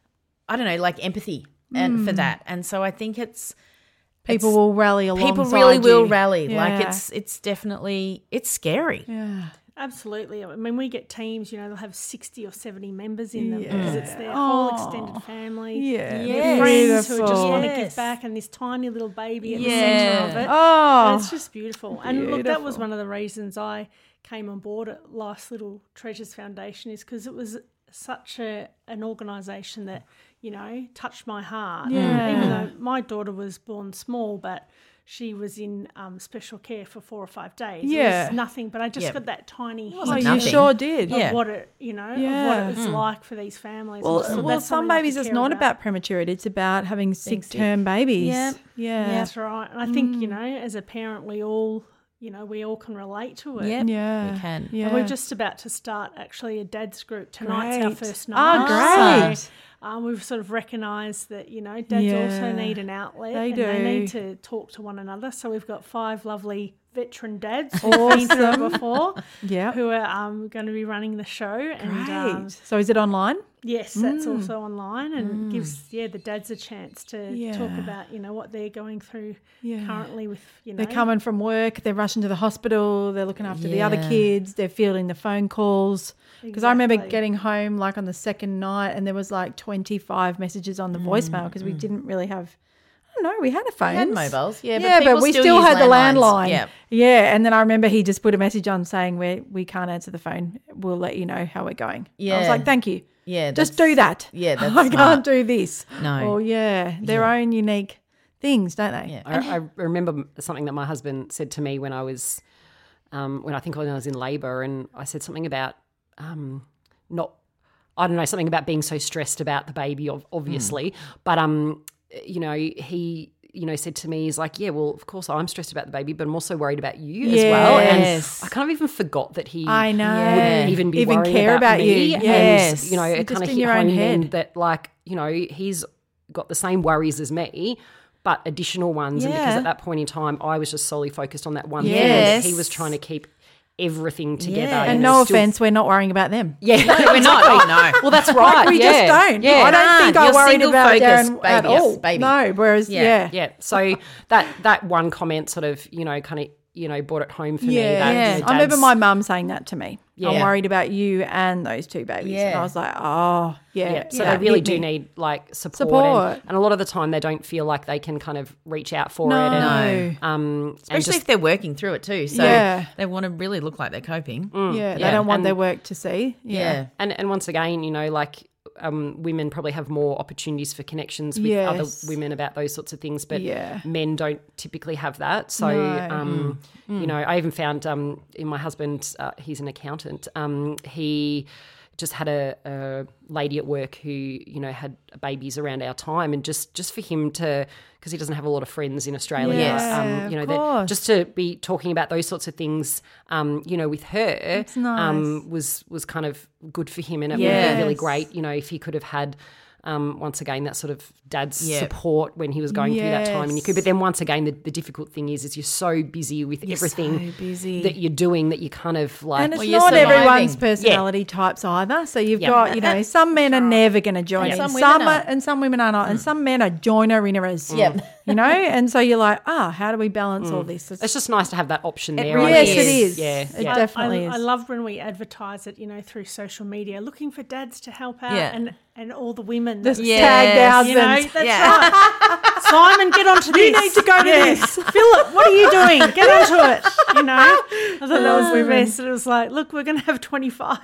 [SPEAKER 7] I don't know, like empathy and
[SPEAKER 6] Mm.
[SPEAKER 7] for that. And so I think it's,
[SPEAKER 6] People
[SPEAKER 7] it's-
[SPEAKER 6] will rally alongside
[SPEAKER 7] People really will
[SPEAKER 6] you.
[SPEAKER 7] rally.
[SPEAKER 6] Yeah.
[SPEAKER 7] Like it's it's definitely, it's scary.
[SPEAKER 6] Yeah.
[SPEAKER 9] Absolutely. I mean, we get teams, you know, they'll have sixty or seventy members in them
[SPEAKER 6] Yeah.
[SPEAKER 9] because it's their whole
[SPEAKER 6] Oh.
[SPEAKER 9] extended family.
[SPEAKER 6] Yeah.
[SPEAKER 9] Their
[SPEAKER 7] Yes.
[SPEAKER 9] friends who just
[SPEAKER 6] Beautiful.
[SPEAKER 9] want to
[SPEAKER 7] Yes.
[SPEAKER 9] give back, and this tiny little baby at the
[SPEAKER 7] Yeah.
[SPEAKER 9] centre of it.
[SPEAKER 6] Oh.
[SPEAKER 9] And it's just beautiful. And look, that was
[SPEAKER 6] Beautiful.
[SPEAKER 9] one of the reasons I came on board at Life's Little Treasures Foundation, is because it was such a an organisation that, you know, touched my heart.
[SPEAKER 6] Yeah.
[SPEAKER 9] Even though my daughter was born small, but she was in um, special care for four or five days. It
[SPEAKER 6] Yeah.
[SPEAKER 9] was nothing, but I just
[SPEAKER 7] Yep.
[SPEAKER 9] got that tiny
[SPEAKER 6] Oh,
[SPEAKER 9] hint
[SPEAKER 6] you
[SPEAKER 7] nothing.
[SPEAKER 6] sure did.
[SPEAKER 9] of
[SPEAKER 7] Yeah.
[SPEAKER 9] what it, you know,
[SPEAKER 6] Yeah.
[SPEAKER 9] of what it was like for these families.
[SPEAKER 6] Well,
[SPEAKER 9] And so
[SPEAKER 6] well
[SPEAKER 9] that's
[SPEAKER 6] some
[SPEAKER 9] something I
[SPEAKER 6] babies
[SPEAKER 9] could
[SPEAKER 6] it's
[SPEAKER 9] care
[SPEAKER 6] not about prematurity. It's about having sick
[SPEAKER 7] sick.
[SPEAKER 6] term babies.
[SPEAKER 7] Yeah.
[SPEAKER 6] Yeah.
[SPEAKER 9] That's right. And I think, you know, as a parent, we all, you know, we all can relate to it.
[SPEAKER 7] Yep.
[SPEAKER 6] Yeah.
[SPEAKER 7] We can.
[SPEAKER 6] Yeah.
[SPEAKER 9] And we're just about to start actually a dad's group. Tonight's our
[SPEAKER 6] Great.
[SPEAKER 9] first
[SPEAKER 6] Oh,
[SPEAKER 9] night.
[SPEAKER 6] great.
[SPEAKER 9] So, um, we've sort of recognised that, you know, dads also
[SPEAKER 6] Yeah.
[SPEAKER 9] need an outlet.
[SPEAKER 6] They
[SPEAKER 9] and
[SPEAKER 6] do.
[SPEAKER 9] They need to talk to one another. So we've got five lovely veteran dads who've been through it before,
[SPEAKER 6] Yeah.
[SPEAKER 9] who are um, going to be running the show. And
[SPEAKER 6] Great.
[SPEAKER 9] um,
[SPEAKER 6] So is it online?
[SPEAKER 9] yes, that's also online, and gives yeah the dads a chance to talk
[SPEAKER 6] Yeah.
[SPEAKER 9] about, you know, what they're going through
[SPEAKER 6] Yeah.
[SPEAKER 9] currently with, you know.
[SPEAKER 6] They're coming from work, they're rushing to the hospital, they're looking after the other
[SPEAKER 7] Yeah.
[SPEAKER 6] kids, they're fielding the phone calls. Because I remember
[SPEAKER 9] Exactly.
[SPEAKER 6] getting home like on the second night and there was like twenty-five messages on the voicemail because we didn't really have, I don't know, we had a phone.
[SPEAKER 7] We had mobiles, yeah, but
[SPEAKER 6] yeah, but
[SPEAKER 7] people
[SPEAKER 6] we
[SPEAKER 7] still
[SPEAKER 6] still
[SPEAKER 7] use
[SPEAKER 6] had the
[SPEAKER 7] landlines.
[SPEAKER 6] landline.
[SPEAKER 7] Yeah.
[SPEAKER 6] Yeah. And then I remember he just put a message on saying, we, we can't answer the phone. We'll let you know how we're going. I was
[SPEAKER 7] Yeah.
[SPEAKER 6] like, thank you.
[SPEAKER 7] Yeah,
[SPEAKER 6] Just
[SPEAKER 7] that's-
[SPEAKER 6] do that.
[SPEAKER 7] yeah, that's
[SPEAKER 6] I can't
[SPEAKER 7] smart.
[SPEAKER 6] do this.
[SPEAKER 7] No.
[SPEAKER 6] Or yeah, their own unique things, don't they?
[SPEAKER 7] Yeah.
[SPEAKER 10] I, I remember something that my husband said to me when I was, um, when I think when I was in labour, and I said something about um, not, I don't know, something about being so stressed about the baby, ov- obviously, but um, you know, he, you know, said to me, he's like, yeah, well, of course I'm stressed about the baby, but I'm also worried about you as well. And
[SPEAKER 7] Yes.
[SPEAKER 10] I kind of even forgot that he
[SPEAKER 6] I know.
[SPEAKER 10] wouldn't even be
[SPEAKER 6] Even
[SPEAKER 10] worrying
[SPEAKER 6] care
[SPEAKER 10] about,
[SPEAKER 6] about
[SPEAKER 10] me.
[SPEAKER 6] you.
[SPEAKER 10] And,
[SPEAKER 6] Yes.
[SPEAKER 10] you know, it
[SPEAKER 6] Just
[SPEAKER 10] kind of
[SPEAKER 6] in
[SPEAKER 10] hit
[SPEAKER 6] your own
[SPEAKER 10] home then
[SPEAKER 6] head.
[SPEAKER 10] that, like, you know, he's got the same worries as me, but additional ones. And because
[SPEAKER 6] Yeah.
[SPEAKER 10] at that point in time, I was just solely focused on that one thing.
[SPEAKER 7] Yes.
[SPEAKER 10] That he was trying to keep everything together.
[SPEAKER 7] Yeah.
[SPEAKER 6] And
[SPEAKER 10] it
[SPEAKER 6] no
[SPEAKER 10] was still-
[SPEAKER 6] offense, we're not worrying about them.
[SPEAKER 10] Yeah, no, we're not. Oh, no. Well, that's right.
[SPEAKER 6] We
[SPEAKER 10] yeah.
[SPEAKER 6] just don't.
[SPEAKER 10] Yeah.
[SPEAKER 6] I don't think I
[SPEAKER 7] You're
[SPEAKER 6] worried about
[SPEAKER 7] single-focused,
[SPEAKER 6] Darren
[SPEAKER 7] baby.
[SPEAKER 6] at
[SPEAKER 7] Yes,
[SPEAKER 6] all.
[SPEAKER 7] baby.
[SPEAKER 6] No, whereas,
[SPEAKER 7] Yeah.
[SPEAKER 6] yeah.
[SPEAKER 10] Yeah. So that that one comment sort of, you know, kind of, you know, brought it home for me.
[SPEAKER 6] Yeah.
[SPEAKER 10] That,
[SPEAKER 7] Yeah.
[SPEAKER 10] you know,
[SPEAKER 6] I remember
[SPEAKER 10] Dad's-
[SPEAKER 6] my mum saying that to me. I'm
[SPEAKER 7] Yeah.
[SPEAKER 6] worried about you and those two babies. And
[SPEAKER 7] Yeah.
[SPEAKER 6] I was like, oh, yeah.
[SPEAKER 10] Yeah, so
[SPEAKER 6] that
[SPEAKER 10] they really
[SPEAKER 6] hit
[SPEAKER 10] do
[SPEAKER 6] me.
[SPEAKER 10] need like support,
[SPEAKER 6] Support.
[SPEAKER 10] And, and a lot of the time they don't feel like they can kind of reach out for
[SPEAKER 6] No.
[SPEAKER 10] it. And,
[SPEAKER 6] No.
[SPEAKER 10] um, and
[SPEAKER 7] Especially
[SPEAKER 10] just,
[SPEAKER 7] if they're working through it too. So
[SPEAKER 6] Yeah.
[SPEAKER 7] they want to really look like they're coping.
[SPEAKER 6] Yeah, they
[SPEAKER 10] Yeah.
[SPEAKER 6] don't want
[SPEAKER 10] And-
[SPEAKER 6] their work to see.
[SPEAKER 7] Yeah.
[SPEAKER 6] Yeah.
[SPEAKER 10] and and once again, you know, like um, women probably have more opportunities for connections with
[SPEAKER 6] Yes.
[SPEAKER 10] other women about those sorts of things, but
[SPEAKER 6] Yeah.
[SPEAKER 10] men don't typically have that. So,
[SPEAKER 6] No.
[SPEAKER 10] um, you know, I even found um, in my husband, uh, he's an accountant. Um, he just had a, a lady at work who, you know, had babies around our time, and just just for him to, because he doesn't have a lot of friends in Australia,
[SPEAKER 6] Yeah,
[SPEAKER 10] um, you know,
[SPEAKER 6] of
[SPEAKER 10] that
[SPEAKER 6] course.
[SPEAKER 10] just to be talking about those sorts of things, um, you know, with her,
[SPEAKER 6] nice.
[SPEAKER 10] um, was was kind of good for him, and it would be really
[SPEAKER 6] Yes.
[SPEAKER 10] great, you know, if he could have had. Um, once again, that sort of dad's
[SPEAKER 7] Yeah.
[SPEAKER 10] support when he was going through that time, and you could. But
[SPEAKER 6] Yes.
[SPEAKER 10] then once again, the, the difficult thing is, is you're so busy with everything
[SPEAKER 6] so busy.
[SPEAKER 10] that you're doing that you kind of like.
[SPEAKER 6] And it's
[SPEAKER 7] Well, you're
[SPEAKER 6] not
[SPEAKER 7] surviving.
[SPEAKER 6] everyone's personality types either. So you've
[SPEAKER 10] Yeah.
[SPEAKER 6] got, you know, some men are never going to join
[SPEAKER 7] And
[SPEAKER 6] in.
[SPEAKER 7] some
[SPEAKER 6] Some,
[SPEAKER 7] women
[SPEAKER 6] are,
[SPEAKER 7] are.
[SPEAKER 6] and some women are not. And some men are joiner-inners.
[SPEAKER 7] Yep.
[SPEAKER 6] You know? And so you're like, ah, how do we balance all this?
[SPEAKER 10] it's just nice to have that option there.
[SPEAKER 7] really
[SPEAKER 10] I
[SPEAKER 6] yes,
[SPEAKER 10] guess.
[SPEAKER 6] it is.
[SPEAKER 10] Yeah,
[SPEAKER 6] It
[SPEAKER 10] yeah.
[SPEAKER 6] definitely
[SPEAKER 9] I,
[SPEAKER 6] is.
[SPEAKER 9] I love when we advertise it, you know, through social media, looking for dads to help out,
[SPEAKER 7] Yeah.
[SPEAKER 9] and, and all the women.
[SPEAKER 6] The
[SPEAKER 9] that-
[SPEAKER 7] Yes.
[SPEAKER 6] tagged
[SPEAKER 9] you know,
[SPEAKER 6] husbands.
[SPEAKER 9] that's
[SPEAKER 7] Yeah.
[SPEAKER 9] right. Simon, get onto this.
[SPEAKER 6] You need to go to
[SPEAKER 9] Yeah.
[SPEAKER 6] this.
[SPEAKER 9] Philip, what are you doing? Get onto it. You know, I thought that was the best. It was like, look, we're going to have twenty-five.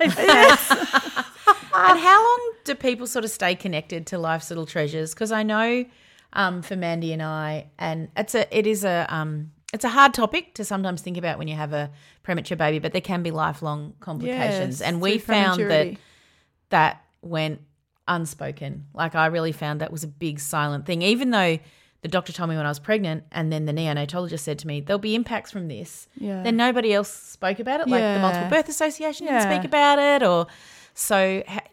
[SPEAKER 7] And how long do people sort of stay connected to Life's Little Treasures? Because I know um, for Mandy and I, and it's a it is a um, it's a hard topic to sometimes think about when you have a premature baby, but there can be lifelong complications.
[SPEAKER 6] Yes,
[SPEAKER 7] and we
[SPEAKER 6] through
[SPEAKER 7] found that
[SPEAKER 6] prematurity.
[SPEAKER 7] that went unspoken. Like I really found that was a big silent thing, even though the doctor told me when I was pregnant, and then the neonatologist said to me, there'll be impacts from this.
[SPEAKER 6] Yeah.
[SPEAKER 7] Then nobody else spoke about it, like the
[SPEAKER 6] Yeah.
[SPEAKER 7] Multiple Birth Association didn't
[SPEAKER 6] Yeah.
[SPEAKER 7] speak about it, or so ha-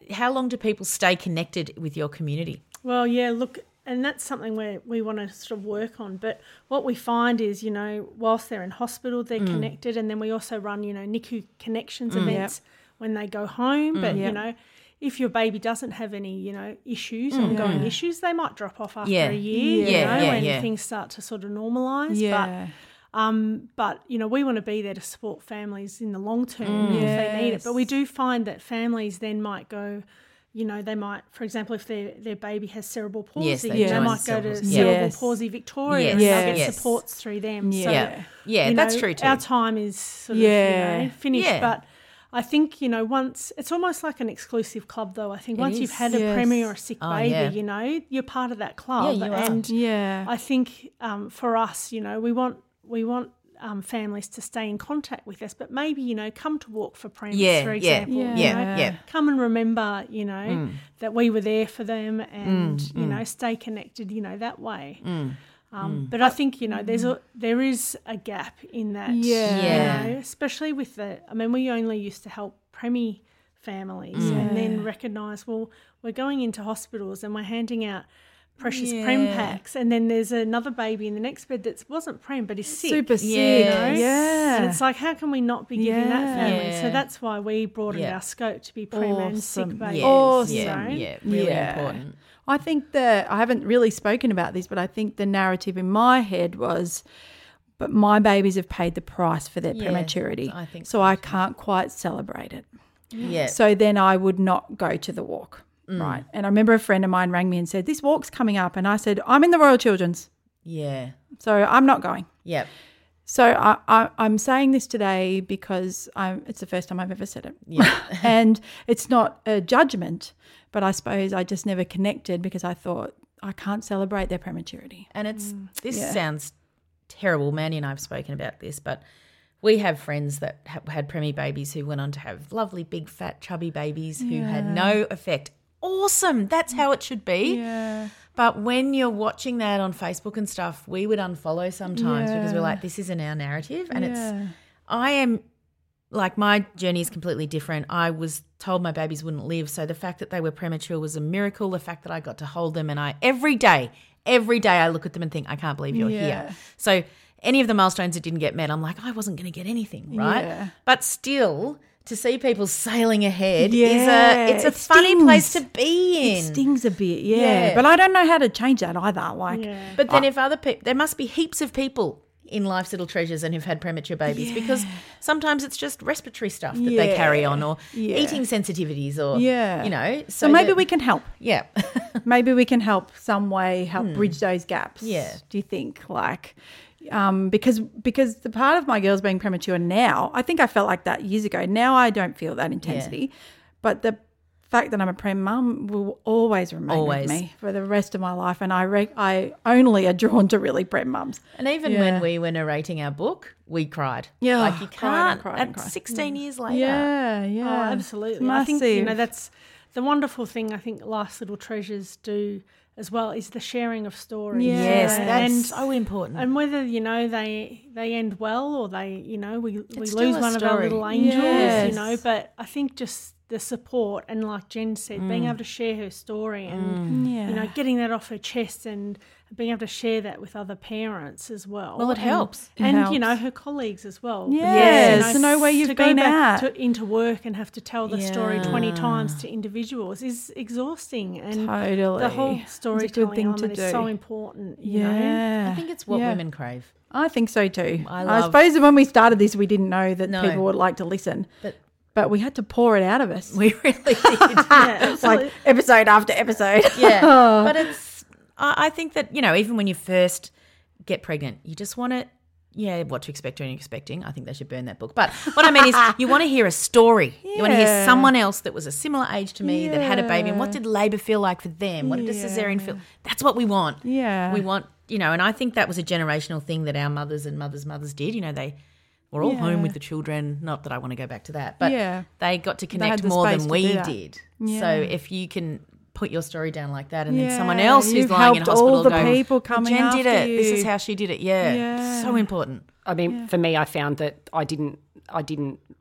[SPEAKER 7] how long do people stay connected with your community?
[SPEAKER 9] Well, yeah, look, and that's something where we want to sort of work on. But what we find is, you know, whilst they're in hospital, they're mm. connected, and then we also run, you know, N I C U Connections mm. events yep. when they go home. Mm. But, yep. you know, if your baby doesn't have any, you know, issues, mm. ongoing yeah. issues, they might drop off after
[SPEAKER 7] yeah.
[SPEAKER 9] a year,
[SPEAKER 7] yeah.
[SPEAKER 9] you
[SPEAKER 7] yeah,
[SPEAKER 9] know,
[SPEAKER 7] yeah,
[SPEAKER 9] when
[SPEAKER 7] yeah.
[SPEAKER 9] things start to sort of normalise.
[SPEAKER 6] Yeah.
[SPEAKER 9] But, um, but, you know, we want to be there to support families in the long term mm. if
[SPEAKER 6] yes.
[SPEAKER 9] they need it. But we do find that families then might go, you know, they might, for example, if their, their baby has cerebral palsy,
[SPEAKER 7] yes, they,
[SPEAKER 9] they
[SPEAKER 7] yes.
[SPEAKER 9] might go to
[SPEAKER 7] yes.
[SPEAKER 9] Cerebral Palsy Victoria
[SPEAKER 7] yes.
[SPEAKER 9] and
[SPEAKER 7] yes.
[SPEAKER 9] they'll get
[SPEAKER 7] yes.
[SPEAKER 9] supports through them.
[SPEAKER 6] Yeah,
[SPEAKER 9] so,
[SPEAKER 7] yeah, yeah
[SPEAKER 9] you
[SPEAKER 7] that's
[SPEAKER 9] know,
[SPEAKER 7] true too.
[SPEAKER 9] Our time is sort
[SPEAKER 6] yeah.
[SPEAKER 9] of you know, finished,
[SPEAKER 7] yeah.
[SPEAKER 9] but I think, you know, once, it's almost like an exclusive club though. I think
[SPEAKER 7] it
[SPEAKER 9] once
[SPEAKER 7] is.
[SPEAKER 9] you've had a
[SPEAKER 6] yes.
[SPEAKER 9] preemie or a sick
[SPEAKER 7] oh,
[SPEAKER 9] baby,
[SPEAKER 7] yeah.
[SPEAKER 9] you know, you're part of that club.
[SPEAKER 7] Yeah, you are.
[SPEAKER 9] And
[SPEAKER 6] yeah.
[SPEAKER 9] I think um, for us, you know, we want, we want, Um, families to stay in contact with us, but maybe, you know, come to walk for preemies,
[SPEAKER 7] yeah,
[SPEAKER 9] for
[SPEAKER 7] yeah,
[SPEAKER 9] example.
[SPEAKER 6] yeah,
[SPEAKER 9] you
[SPEAKER 7] yeah,
[SPEAKER 9] know,
[SPEAKER 7] yeah.
[SPEAKER 9] Come and remember, you know,
[SPEAKER 7] Mm.
[SPEAKER 9] that we were there for them and,
[SPEAKER 7] Mm,
[SPEAKER 9] you
[SPEAKER 7] mm.
[SPEAKER 9] know, stay connected, you know, that way.
[SPEAKER 7] Mm.
[SPEAKER 9] Um,
[SPEAKER 7] Mm.
[SPEAKER 9] But I think, you know, there's a there is a gap in that,
[SPEAKER 6] Yeah.
[SPEAKER 7] Yeah.
[SPEAKER 9] you know, especially with the, I mean, we only used to help preemie families
[SPEAKER 7] Mm.
[SPEAKER 9] and then
[SPEAKER 6] Yeah.
[SPEAKER 9] recognise, well, we're going into hospitals and we're handing out precious
[SPEAKER 7] Yeah.
[SPEAKER 9] prem packs, and then there's another baby in the next bed that wasn't prem but is sick.
[SPEAKER 6] Super sick.
[SPEAKER 7] Yeah.
[SPEAKER 6] Yeah.
[SPEAKER 9] And it's like, how can we not be giving that
[SPEAKER 6] Yeah.
[SPEAKER 9] family?
[SPEAKER 7] Yeah.
[SPEAKER 9] So that's why we broadened
[SPEAKER 7] Yeah.
[SPEAKER 9] our scope to be prem and sick
[SPEAKER 6] Awesome.
[SPEAKER 9] babies.
[SPEAKER 7] Yes,
[SPEAKER 6] Awesome.
[SPEAKER 7] yeah, yeah, really
[SPEAKER 6] Yeah.
[SPEAKER 7] important.
[SPEAKER 6] I think that I haven't really spoken about this, but I think the narrative in my head was, but my babies have paid the price for their
[SPEAKER 7] Yeah,
[SPEAKER 6] prematurity.
[SPEAKER 7] I think
[SPEAKER 6] so. I can't quite celebrate it.
[SPEAKER 7] Yeah.
[SPEAKER 6] So then I would not go to the walk.
[SPEAKER 7] Mm.
[SPEAKER 6] Right. And I remember a friend of mine rang me and said, this walk's coming up. And I said, I'm in the Royal Children's,
[SPEAKER 7] yeah.
[SPEAKER 6] so I'm not going.
[SPEAKER 7] Yep.
[SPEAKER 6] So I, I, I'm saying this today because I'm, it's the first time I've ever said it.
[SPEAKER 7] Yeah.
[SPEAKER 6] And it's not a judgment, but I suppose I just never connected because I thought I can't celebrate their prematurity.
[SPEAKER 7] And it's this
[SPEAKER 6] Yeah.
[SPEAKER 7] sounds terrible. Mandy and I have spoken about this, but we have friends that ha- had preemie babies who went on to have lovely, big, fat, chubby babies who had no effect. Awesome. That's how it should be.
[SPEAKER 6] Yeah.
[SPEAKER 7] But when you're watching that on Facebook and stuff, we would unfollow sometimes because we're
[SPEAKER 6] Yeah.
[SPEAKER 7] like, this isn't our narrative. And
[SPEAKER 6] Yeah.
[SPEAKER 7] it's, I am, like, my journey is completely different. I was told my babies wouldn't live. So the fact that they were premature was a miracle. The fact that I got to hold them, and I, every day, every day I look at them and think, I can't believe you're
[SPEAKER 6] Yeah.
[SPEAKER 7] here. So any of the milestones that didn't get met, I'm like, I wasn't going to get anything, right?
[SPEAKER 6] Yeah.
[SPEAKER 7] But still, to see people sailing ahead
[SPEAKER 6] Yeah,
[SPEAKER 7] is a, it's a
[SPEAKER 6] it
[SPEAKER 7] funny
[SPEAKER 6] stings.
[SPEAKER 7] place to be in.
[SPEAKER 6] It stings a bit, yeah.
[SPEAKER 7] Yeah.
[SPEAKER 6] But I don't know how to change that either. Like,
[SPEAKER 9] Yeah.
[SPEAKER 7] But then if other people, there must be heaps of people in Life's Little Treasures and who've had premature babies because sometimes it's just respiratory stuff that they
[SPEAKER 6] Yeah.
[SPEAKER 7] carry on or
[SPEAKER 6] Yeah.
[SPEAKER 7] eating sensitivities or,
[SPEAKER 6] Yeah.
[SPEAKER 7] you know.
[SPEAKER 6] so maybe
[SPEAKER 7] that-
[SPEAKER 6] we can help.
[SPEAKER 7] Yeah.
[SPEAKER 6] Maybe we can help some way, help bridge those gaps.
[SPEAKER 7] Yeah.
[SPEAKER 6] Do you think? Like, um, because because the part of my girls being premature now, I think I felt like that years ago. Now I don't feel that intensity, but the fact that I'm a prem mum will always remain
[SPEAKER 7] Always.
[SPEAKER 6] with me for the rest of my life, and I re- I only are drawn to really prem mums.
[SPEAKER 7] And even
[SPEAKER 6] Yeah.
[SPEAKER 7] when we were narrating our book, we cried.
[SPEAKER 6] Yeah,
[SPEAKER 7] Like you
[SPEAKER 6] cried and
[SPEAKER 7] can't,
[SPEAKER 6] cried and
[SPEAKER 7] at
[SPEAKER 6] cried.
[SPEAKER 7] sixteen years later.
[SPEAKER 6] Yeah, yeah,
[SPEAKER 9] Oh,
[SPEAKER 6] It's
[SPEAKER 9] absolutely. I think, you know,
[SPEAKER 6] massive.
[SPEAKER 9] that's the wonderful thing I think Life's Little Treasures do as well is the sharing of stories.
[SPEAKER 6] Yeah.
[SPEAKER 7] Yes,
[SPEAKER 9] you know,
[SPEAKER 7] that's
[SPEAKER 9] and,
[SPEAKER 7] so important.
[SPEAKER 9] and whether, you know, they they end well or they, you know, we, we
[SPEAKER 7] It's
[SPEAKER 9] lose
[SPEAKER 7] still a
[SPEAKER 9] one of our
[SPEAKER 7] story.
[SPEAKER 9] little angels,
[SPEAKER 6] Yes.
[SPEAKER 9] you know, but I think just the support and like Jen said, being able to share her story and,
[SPEAKER 6] yeah.
[SPEAKER 9] you know, getting that off her chest and being able to share that with other parents as well.
[SPEAKER 7] Well, it
[SPEAKER 9] And-
[SPEAKER 7] helps.
[SPEAKER 6] It
[SPEAKER 9] And,
[SPEAKER 6] helps.
[SPEAKER 9] you know, her colleagues as well.
[SPEAKER 6] Yes,
[SPEAKER 9] Because,
[SPEAKER 6] to know where you've
[SPEAKER 9] to go
[SPEAKER 6] been
[SPEAKER 9] back
[SPEAKER 6] at.
[SPEAKER 9] To, into work and have to tell the story
[SPEAKER 7] Yeah.
[SPEAKER 9] twenty times to individuals is exhausting. And
[SPEAKER 6] Totally.
[SPEAKER 9] the whole
[SPEAKER 6] It's a good
[SPEAKER 9] storytelling
[SPEAKER 6] thing to
[SPEAKER 9] element is
[SPEAKER 6] do.
[SPEAKER 9] so important, you know.
[SPEAKER 6] Yeah,
[SPEAKER 7] I think it's what
[SPEAKER 6] Yeah.
[SPEAKER 7] women crave.
[SPEAKER 6] I think so too.
[SPEAKER 7] I
[SPEAKER 6] I,
[SPEAKER 7] love-
[SPEAKER 6] suppose when we started this, we didn't know that
[SPEAKER 7] No.
[SPEAKER 6] people would like to listen,
[SPEAKER 7] But
[SPEAKER 6] but we had to pour it out of us,
[SPEAKER 7] we really did.
[SPEAKER 9] Yeah,
[SPEAKER 6] like episode after episode.
[SPEAKER 7] Yeah. But it's, I I think that, you know, even when you first get pregnant, you just want to, yeah, what to expect when you're expecting. I think they should burn that book. But what I mean is you want to hear a story. You want to hear
[SPEAKER 6] Yeah.
[SPEAKER 7] someone else that was a similar age to me that had a baby. And what
[SPEAKER 6] Yeah.
[SPEAKER 7] did labour feel like for them? What did a cesarean feel? That's what we want.
[SPEAKER 6] Yeah.
[SPEAKER 7] We want, you know, and I think that was a generational thing that our mothers and mothers' mothers did. You know, they were all
[SPEAKER 6] Yeah.
[SPEAKER 7] home with the children. Not that I want to go back to that. But
[SPEAKER 6] Yeah.
[SPEAKER 7] they got to
[SPEAKER 6] had
[SPEAKER 7] connect
[SPEAKER 6] the
[SPEAKER 7] more
[SPEAKER 6] space
[SPEAKER 7] than
[SPEAKER 6] to
[SPEAKER 7] we
[SPEAKER 6] do that.
[SPEAKER 7] did.
[SPEAKER 6] Yeah.
[SPEAKER 7] So if you can put your story down like that and then
[SPEAKER 6] Yeah,
[SPEAKER 7] someone else who's
[SPEAKER 6] you've
[SPEAKER 7] lying in
[SPEAKER 6] helped
[SPEAKER 7] hospital
[SPEAKER 6] all the
[SPEAKER 7] go,
[SPEAKER 6] people
[SPEAKER 7] "Well,
[SPEAKER 6] coming
[SPEAKER 7] Jen did
[SPEAKER 6] after
[SPEAKER 7] it. This is
[SPEAKER 6] you."
[SPEAKER 7] how she did it. Yeah.
[SPEAKER 6] Yeah.
[SPEAKER 7] So important.
[SPEAKER 10] I mean, for me, I found that I didn't, I didn't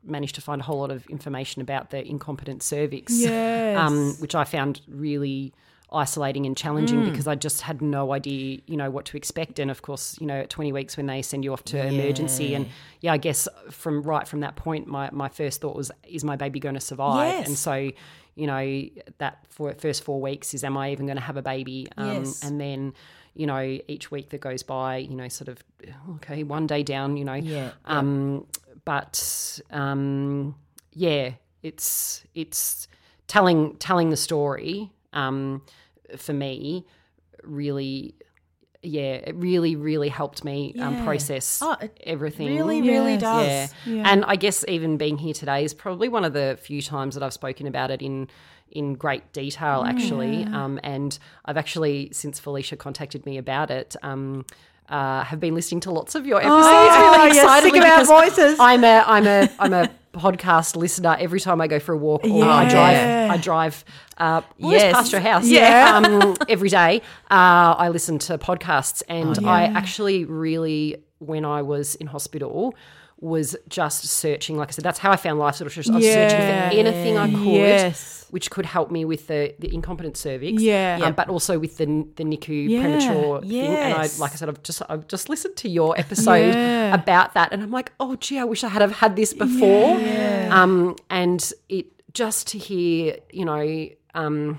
[SPEAKER 10] managed to find a whole lot of information about the incompetent cervix,
[SPEAKER 6] Yes.
[SPEAKER 10] um, which I found really isolating and challenging because I just had no idea, you know, what to expect. And of course, you know, at twenty weeks when they send you off to emergency, and yeah, I guess from right from that point, my, my first thought was, is my baby going to survive?
[SPEAKER 7] Yes.
[SPEAKER 10] And so, you know, that for first four weeks is, am I even going to have a baby? Um,
[SPEAKER 7] Yes.
[SPEAKER 10] And then, you know, each week that goes by, you know, sort of, okay, one day down, you know.
[SPEAKER 7] Yeah.
[SPEAKER 10] Um, but um, yeah, it's it's telling telling the story. Um, for me, really, yeah, it really, really helped me um,
[SPEAKER 7] Yeah.
[SPEAKER 10] process
[SPEAKER 7] Oh, it
[SPEAKER 10] everything.
[SPEAKER 7] really, really
[SPEAKER 6] Yes.
[SPEAKER 7] does.
[SPEAKER 10] Yeah.
[SPEAKER 6] Yeah.
[SPEAKER 10] And I guess even being here today is probably one of the few times that I've spoken about it in in great detail, actually. Um, and I've actually, since Felicia contacted me about it, um, uh, have been listening to lots of your episodes
[SPEAKER 6] Oh,
[SPEAKER 10] really
[SPEAKER 6] you're
[SPEAKER 10] excitedly
[SPEAKER 6] sick of our
[SPEAKER 10] because
[SPEAKER 6] voices.
[SPEAKER 10] I'm a I'm a I'm a podcast listener every time I go for a walk or I
[SPEAKER 6] Yeah.
[SPEAKER 10] drive I drive uh, always
[SPEAKER 7] Yes.
[SPEAKER 10] past your house.
[SPEAKER 6] Yeah.
[SPEAKER 10] Um, every day uh, I listen to podcasts, and
[SPEAKER 6] Oh,
[SPEAKER 10] I actually really, when I was in hospital, was just searching. Like I said, that's how I found Life's Little Treasures. I was searching
[SPEAKER 6] Yeah.
[SPEAKER 10] for anything I could,
[SPEAKER 6] Yes.
[SPEAKER 10] which could help me with the, the incompetent cervix,
[SPEAKER 6] Yeah.
[SPEAKER 10] um,
[SPEAKER 6] Yep.
[SPEAKER 10] but also with the the N I C U
[SPEAKER 6] Yeah.
[SPEAKER 10] premature thing. And I,
[SPEAKER 7] Yes.
[SPEAKER 10] like I said, I've just I've just listened to your episode
[SPEAKER 6] Yeah.
[SPEAKER 10] about that, and I'm like, oh gee, I wish I had have had this before.
[SPEAKER 6] Yeah.
[SPEAKER 10] Um, and it just to hear, you know, um,